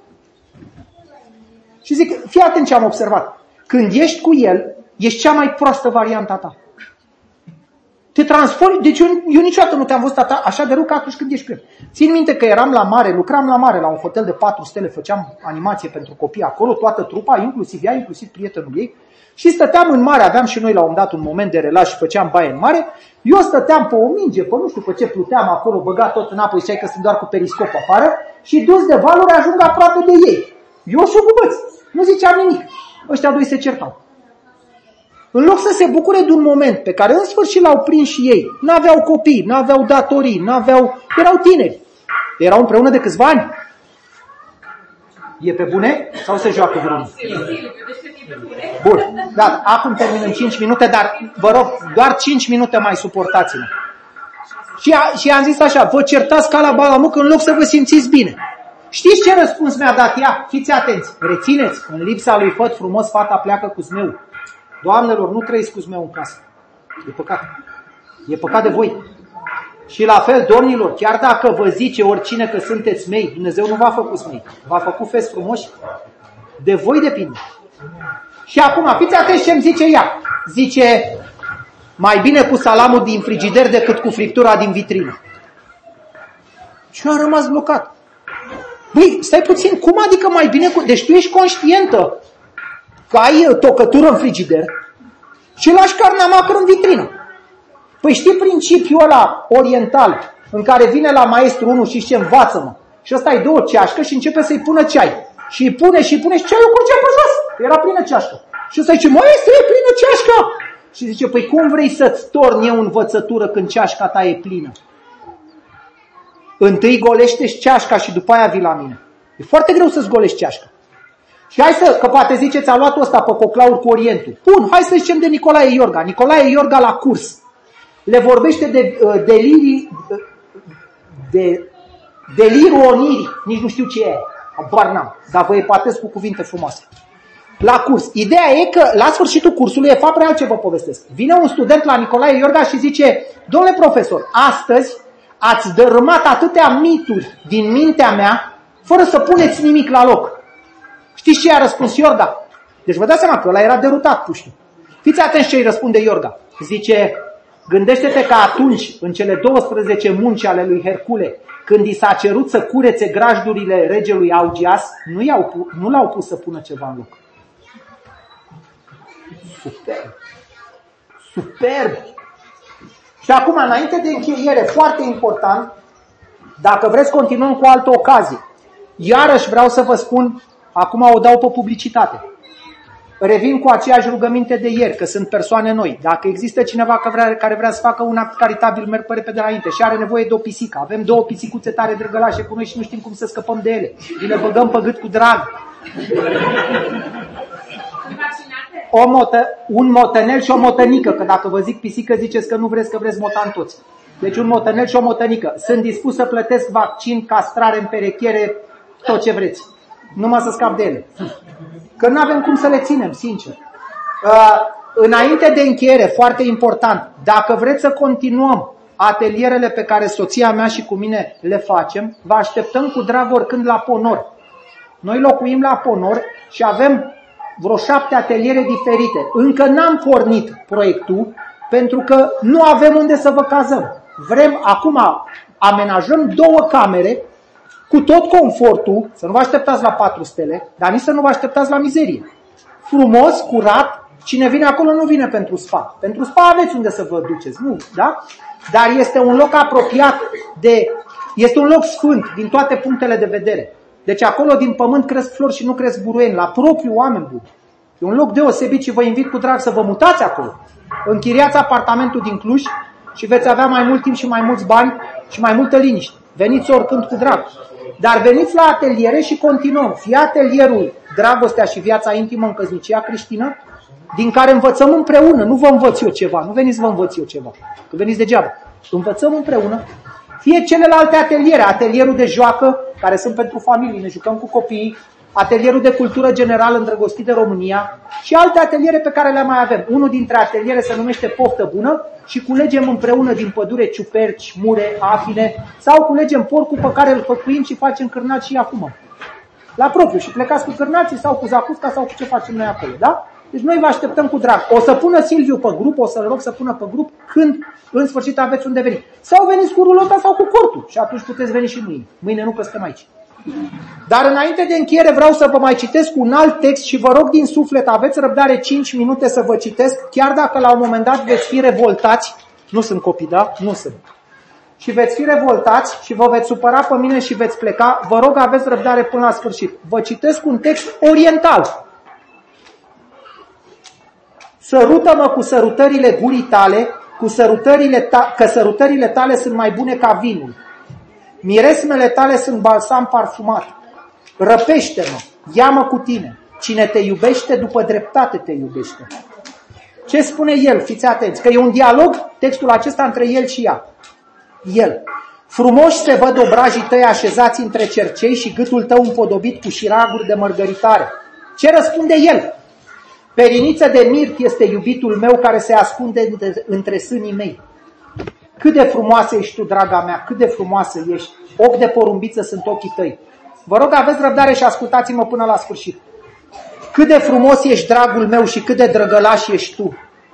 Și zic, fii atent ce am observat. Când ești cu el, ești cea mai proastă varianta ta. Te transformi, deci eu niciodată nu te-am văzut așa de rău ca atunci când ești cu el. Țin minte că eram la mare, lucram la mare, la un hotel de 4 stele, făceam animație pentru copii acolo, toată trupa, inclusiv ea, inclusiv prietenul ei. Și stăteam în mare, aveam și noi la un dat un moment de relax și făceam baie în mare. Eu stăteam pe o minge, pe nu știu pe ce pluteam acolo, băgat tot în apă, ziceai că sunt doar cu periscop afară și dus de valuri ajung aproape de ei. Eu și-o cubăț, nu ziceam nimic. Ăștia doi se certau. În loc să se bucure de un moment pe care în sfârșit l-au prins și ei, n-aveau copii, n-aveau datorii, erau tineri. Erau împreună de câțiva ani. E pe bune? Sau se joacă vreunul? Bun, da, acum termin în 5 minute, dar vă rog, doar 5 minute mai suportați-mă. Și am zis așa, vă certați ca la balamuc în loc să vă simțiți bine. Știți ce răspuns mi-a dat ea? Fiți atenți, rețineți, în lipsa lui făt frumos, fata pleacă cu zmeu. Doamnelor, nu trăiți cu zmeu în casă. E păcat. E păcat de voi. Și la fel, domnilor, chiar dacă vă zice oricine că sunteți mei, Dumnezeu nu v-a făcut mei. V-a făcut feci frumoși. De voi depinde. Și acum, fiți atenți ce îmi zice ea. Zice, mai bine cu salamul din frigider decât cu friptura din vitrină. Și eu am rămas blocat. Băi, stai puțin, cum adică mai bine cu... Deci tu ești conștientă că ai tocătură în frigider și lași carnea macră în vitrină. Păi știi principiul ăla oriental în care vine la maestru unul și ce învață-mă. Și ăsta îi dă o ceașcă și începe să-i pună ceai. Și îi pune și ceaiul curgea pe jos. Era plină ceașcă. Și ăsta zice, maestru, e plină ceașca. Și zice, păi cum vrei să-ți torni eu învățătură când ceașca ta e plină? Întâi golește-și ceașca și după aia vii la mine. E foarte greu să-ți golești ceașca. Și hai că poate ziceți, a luat ăsta pe coclauri cu Orientul. Bun, hai să zicem de Nicolae Iorga. Nicolae Iorga la curs le vorbește de delirul onirii. Nici nu știu ce e. Habar n-am, dar vă epatez cu cuvinte frumoase. La curs. Ideea e că la sfârșitul cursului, e fapt real ce vă povestesc. Vine un student la Nicolae Iorga și zice, domnule profesor, astăzi ați dărâmat atâtea mituri din mintea mea fără să puneți nimic la loc. Știți ce a răspuns Iorga? Deci vă dați seama că ăla era derutat, puștiu. Fiți atenți ce îi răspunde Iorga. Zice, gândește-te că atunci, în cele 12 munci ale lui Hercule, când i s-a cerut să curețe grajdurile regelui Augias, nu l-au pus să pună ceva în loc. Superb! Superb! Și acum, înainte de încheiere, foarte important, dacă vreți continuăm cu altă ocazie. Iarăși vreau să vă spun, acum o dau pe publicitate. Revin cu aceeași rugăminte de ieri, că sunt persoane noi. Dacă există cineva care vrea să facă un act caritabil, merg pe repede înainte și are nevoie de o pisică. Avem 2 pisicuțe tare drăgălașe cu noi și nu știm cum să scăpăm de ele. Le băgăm pe gât cu drag. Un motanel și o motănică, că dacă vă zic pisică, ziceți că nu vreți, că vreți motan toți. Deci un motanel și o motănică. Sunt dispus să plătesc vaccin, castrare, împerechiere, tot ce vreți. numai să scap de ele. Că nu avem cum să le ținem, sincer. Înainte de încheiere, foarte important, dacă vreți să continuăm atelierele pe care soția mea și cu mine le facem, vă așteptăm cu drag oricând la Ponor. Noi locuim la Ponor și avem vreo 7 ateliere diferite. Încă n-am pornit proiectul pentru că nu avem unde să vă cazăm. Vrem, acum amenajăm 2 camere cu tot confortul, să nu vă așteptați la 4 stele, dar nici să nu vă așteptați la mizerie. Frumos, curat, cine vine acolo nu vine pentru spa. Pentru spa aveți unde să vă duceți, nu, da? Dar este un loc apropiat este un loc sfânt din toate punctele de vedere. Deci acolo din pământ cresc flori și nu cresc buruieni, la propriu oameni buni. E un loc deosebit și vă invit cu drag să vă mutați acolo. Închiriați apartamentul din Cluj și veți avea mai mult timp și mai mulți bani și mai multă liniște. Veniți oricând cu drag. Dar veniți la ateliere și continuăm. Fie atelierul Dragostea și viața intimă în căsnicia creștină, din care învățăm împreună. Nu vă învăț eu ceva, nu veniți să vă învăț eu ceva, că veniți degeaba. Învățăm împreună. Fie celelalte ateliere, atelierul de joacă, care sunt pentru familii, ne jucăm cu copiii, atelierul de cultură generală îndrăgostit de România și alte ateliere pe care le mai avem. Unul dintre ateliere se numește Poftă Bună și culegem împreună din pădure ciuperci, mure, afine sau culegem porcul pe care îl făcuim și facem cârnați și acum. La propriu și plecați cu cârnații sau cu zacusca sau cu ce facem noi acolo, da? Deci noi vă așteptăm cu drag. O să pună Silviu pe grup, o să-l rog să pună pe grup când în sfârșit aveți unde veni. Sau veniți cu rulota sau cu cortul și atunci puteți veni și mâine. Mâine nu, că suntem aici. Dar înainte de încheiere vreau să vă mai citesc un alt text și vă rog din suflet, aveți răbdare 5 minute să vă citesc, chiar dacă la un moment dat veți fi revoltați, nu sunt copii, da? Nu sunt. Și veți fi revoltați și vă veți supăra pe mine și veți pleca, vă rog aveți răbdare până la sfârșit. Vă citesc un text oriental. Sărută-mă cu sărutările gurii tale, că sărutările tale sunt mai bune ca vinul. Miresmele tale sunt balsam parfumat. Răpește-mă, ia-mă cu tine. Cine te iubește, după dreptate te iubește. Ce spune el? Fiți atenți, că e un dialog, textul acesta, între el și ea. El. Frumoși se văd obrajii tăi așezați între cercei și gâtul tău împodobit cu șiraguri de mărgăritare. Ce răspunde el? Periniță de mirt este iubitul meu care se ascunde între sânii mei. Cât de frumoasă ești tu, draga mea, cât de frumoasă ești. Ochi de porumbiță sunt ochii tăi. Vă rog, aveți răbdare și ascultați-mă până la sfârșit. Cât de frumos ești, dragul meu, și cât de drăgălaș ești tu.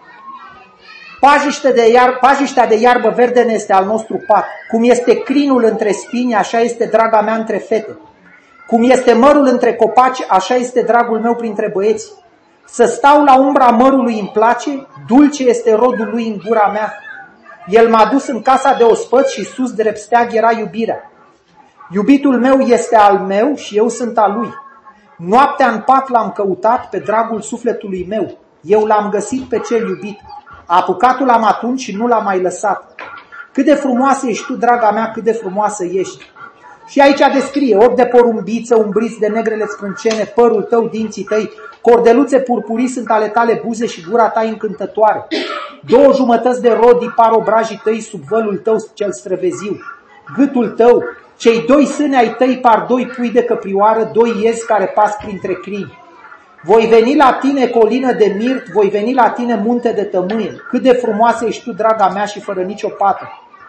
Pajiștea de iarbă verde ne este al nostru pat. Cum este crinul între spini, așa este draga mea între fete. Cum este mărul între copaci, așa este dragul meu printre băieți. Să stau la umbra mărului îmi place, dulce este rodul lui în gura mea. El m-a dus în casa de ospăți și sus drept steag era iubirea. Iubitul meu este al meu și eu sunt al lui. Noaptea în pat l-am căutat pe dragul sufletului meu. Eu l-am găsit pe cel iubit. Apucatul l-am atunci și nu l-am mai lăsat. Cât de frumoasă ești tu, draga mea, cât de frumoasă ești. Și aici descrie ochi de porumbiță, umbriți de negrele sprâncene, părul tău, dinții tăi, cordeluțe purpurii sunt ale tale buze și gura ta încântătoare. 2 jumătăți de rodii par obrajii tăi sub vălul tău cel străveziu. Gâtul tău, cei 2 sâni ai tăi par 2 pui de căprioară, 2 iezi care pas printre crini. Voi veni la tine, colină de mirt, voi veni la tine, munte de tămâie. Cât de frumoasă ești tu, draga mea, și fără nicio pată.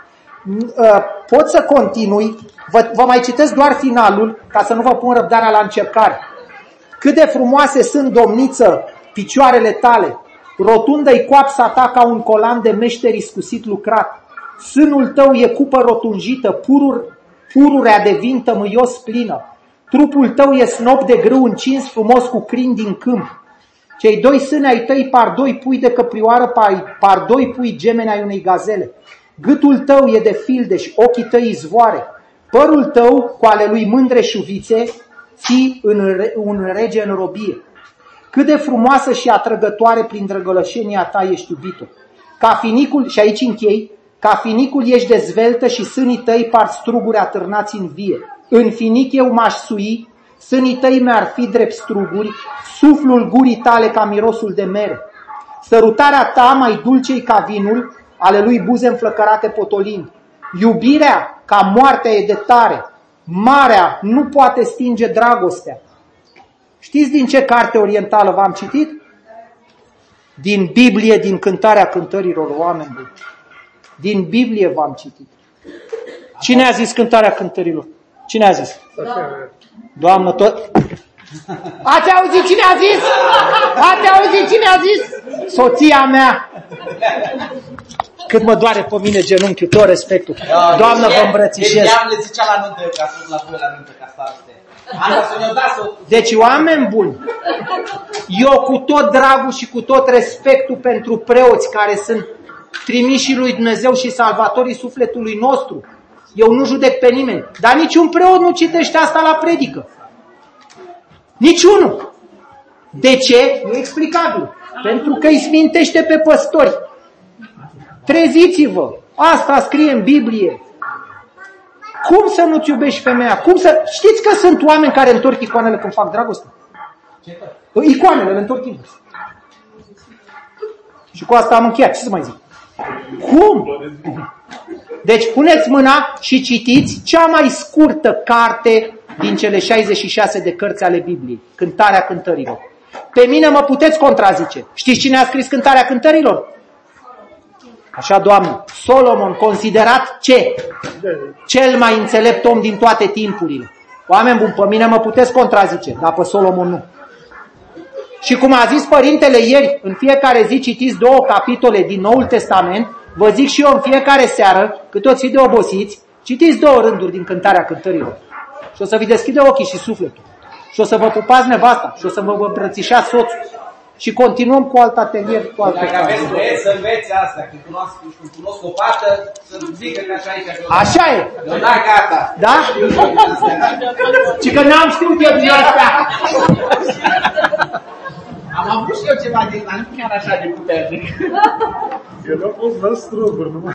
Pot să continui, vă mai citesc doar finalul, ca să nu vă pun răbdarea la încercare. Cât de frumoase sunt, domniță, picioarele tale, rotundă-i coapsa ta ca un colan de meșter iscusit lucrat. Sânul tău e cupă rotunjită, pururea de vin tămâios plină. Trupul tău e snop de grâu încins frumos cu crini din câmp. Cei 2 sâni ai tăi par 2 pui de căprioară, par 2 pui gemeni ai unei gazele. Gâtul tău e de fildeș, ochii tăi izvoare. Părul tău, cu ale lui mândre șuvițe, ții un rege în robie. Cât de frumoasă și atrăgătoare prin drăgălășenia ta ești, iubito. Ca finicul, și aici închei, ca finicul ești de zveltă și sânii tăi par struguri atârnați în vie. În finic eu m-aș sui, sânii tăi mi-ar fi drept struguri, suflul gurii tale ca mirosul de mere. Sărutarea ta mai dulce ca vinul, ale lui buze înflăcărate potolind. Iubirea ca moartea e de tare, marea nu poate stinge dragostea. Știți din ce carte orientală v-am citit? Din Biblie, din Cântarea Cântărilor, oameni buni. Din Biblie v-am citit. Cine a zis Cântarea Cântărilor? Cine a zis? Doamnă, tot... Ați auzit cine a zis? Ați auzit cine a zis? Soția mea. Cât mă doare pe mine genunchiul, tot respectul. Doamnă, vă îmbrățișez. Le zicea la nuntă, ca să la voi la nuntă, ca staroste. Deci, oameni buni, eu cu tot dragul și cu tot respectul pentru preoți care sunt trimișii lui Dumnezeu și salvatorii sufletului nostru, eu nu judec pe nimeni, dar niciun preot nu citește asta la predică. Niciunul. De ce? E explicabil. Pentru că îi smintește pe păstori. Treziți-vă! Asta scrie în Biblie. Cum să nu-ți iubești femeia? Cum să... Știți că sunt oameni care întorc icoanele când fac dragoste? Icoanele le întorc invers. Și cu asta am încheiat. Ce să mai zic? Cum? Deci puneți mâna și citiți cea mai scurtă carte din cele 66 de cărți ale Bibliei. Cântarea Cântărilor. Pe mine mă puteți contrazice. Știți cine a scris Cântarea Cântărilor? Așa, Doamne, Solomon, considerat ce? Cel mai înțelept om din toate timpurile. Oameni buni, pe mine mă puteți contrazice, dar pe Solomon nu. Și cum a zis părintele ieri, în fiecare zi citiți 2 capitole din Noul Testament, vă zic și eu în fiecare seară, cât toți fi de obosiți, citiți 2 rânduri din Cântarea Cântărilor. Și o să vi deschide ochii și sufletul. Și o să vă pupați nevasta. Și o să vă îmbrățișați soțul. Și continuăm cu alt atelier, cu altă Dacă aveți băieți să înveți asta, când cunosc o fată, să zică că așa e. Așa e. Eu n-am gata. Da? Și că n-am știut eu din astea. Am avut și eu ceva din, dar nu chiar așa de puternic. Eu nu am fost la struguri, nu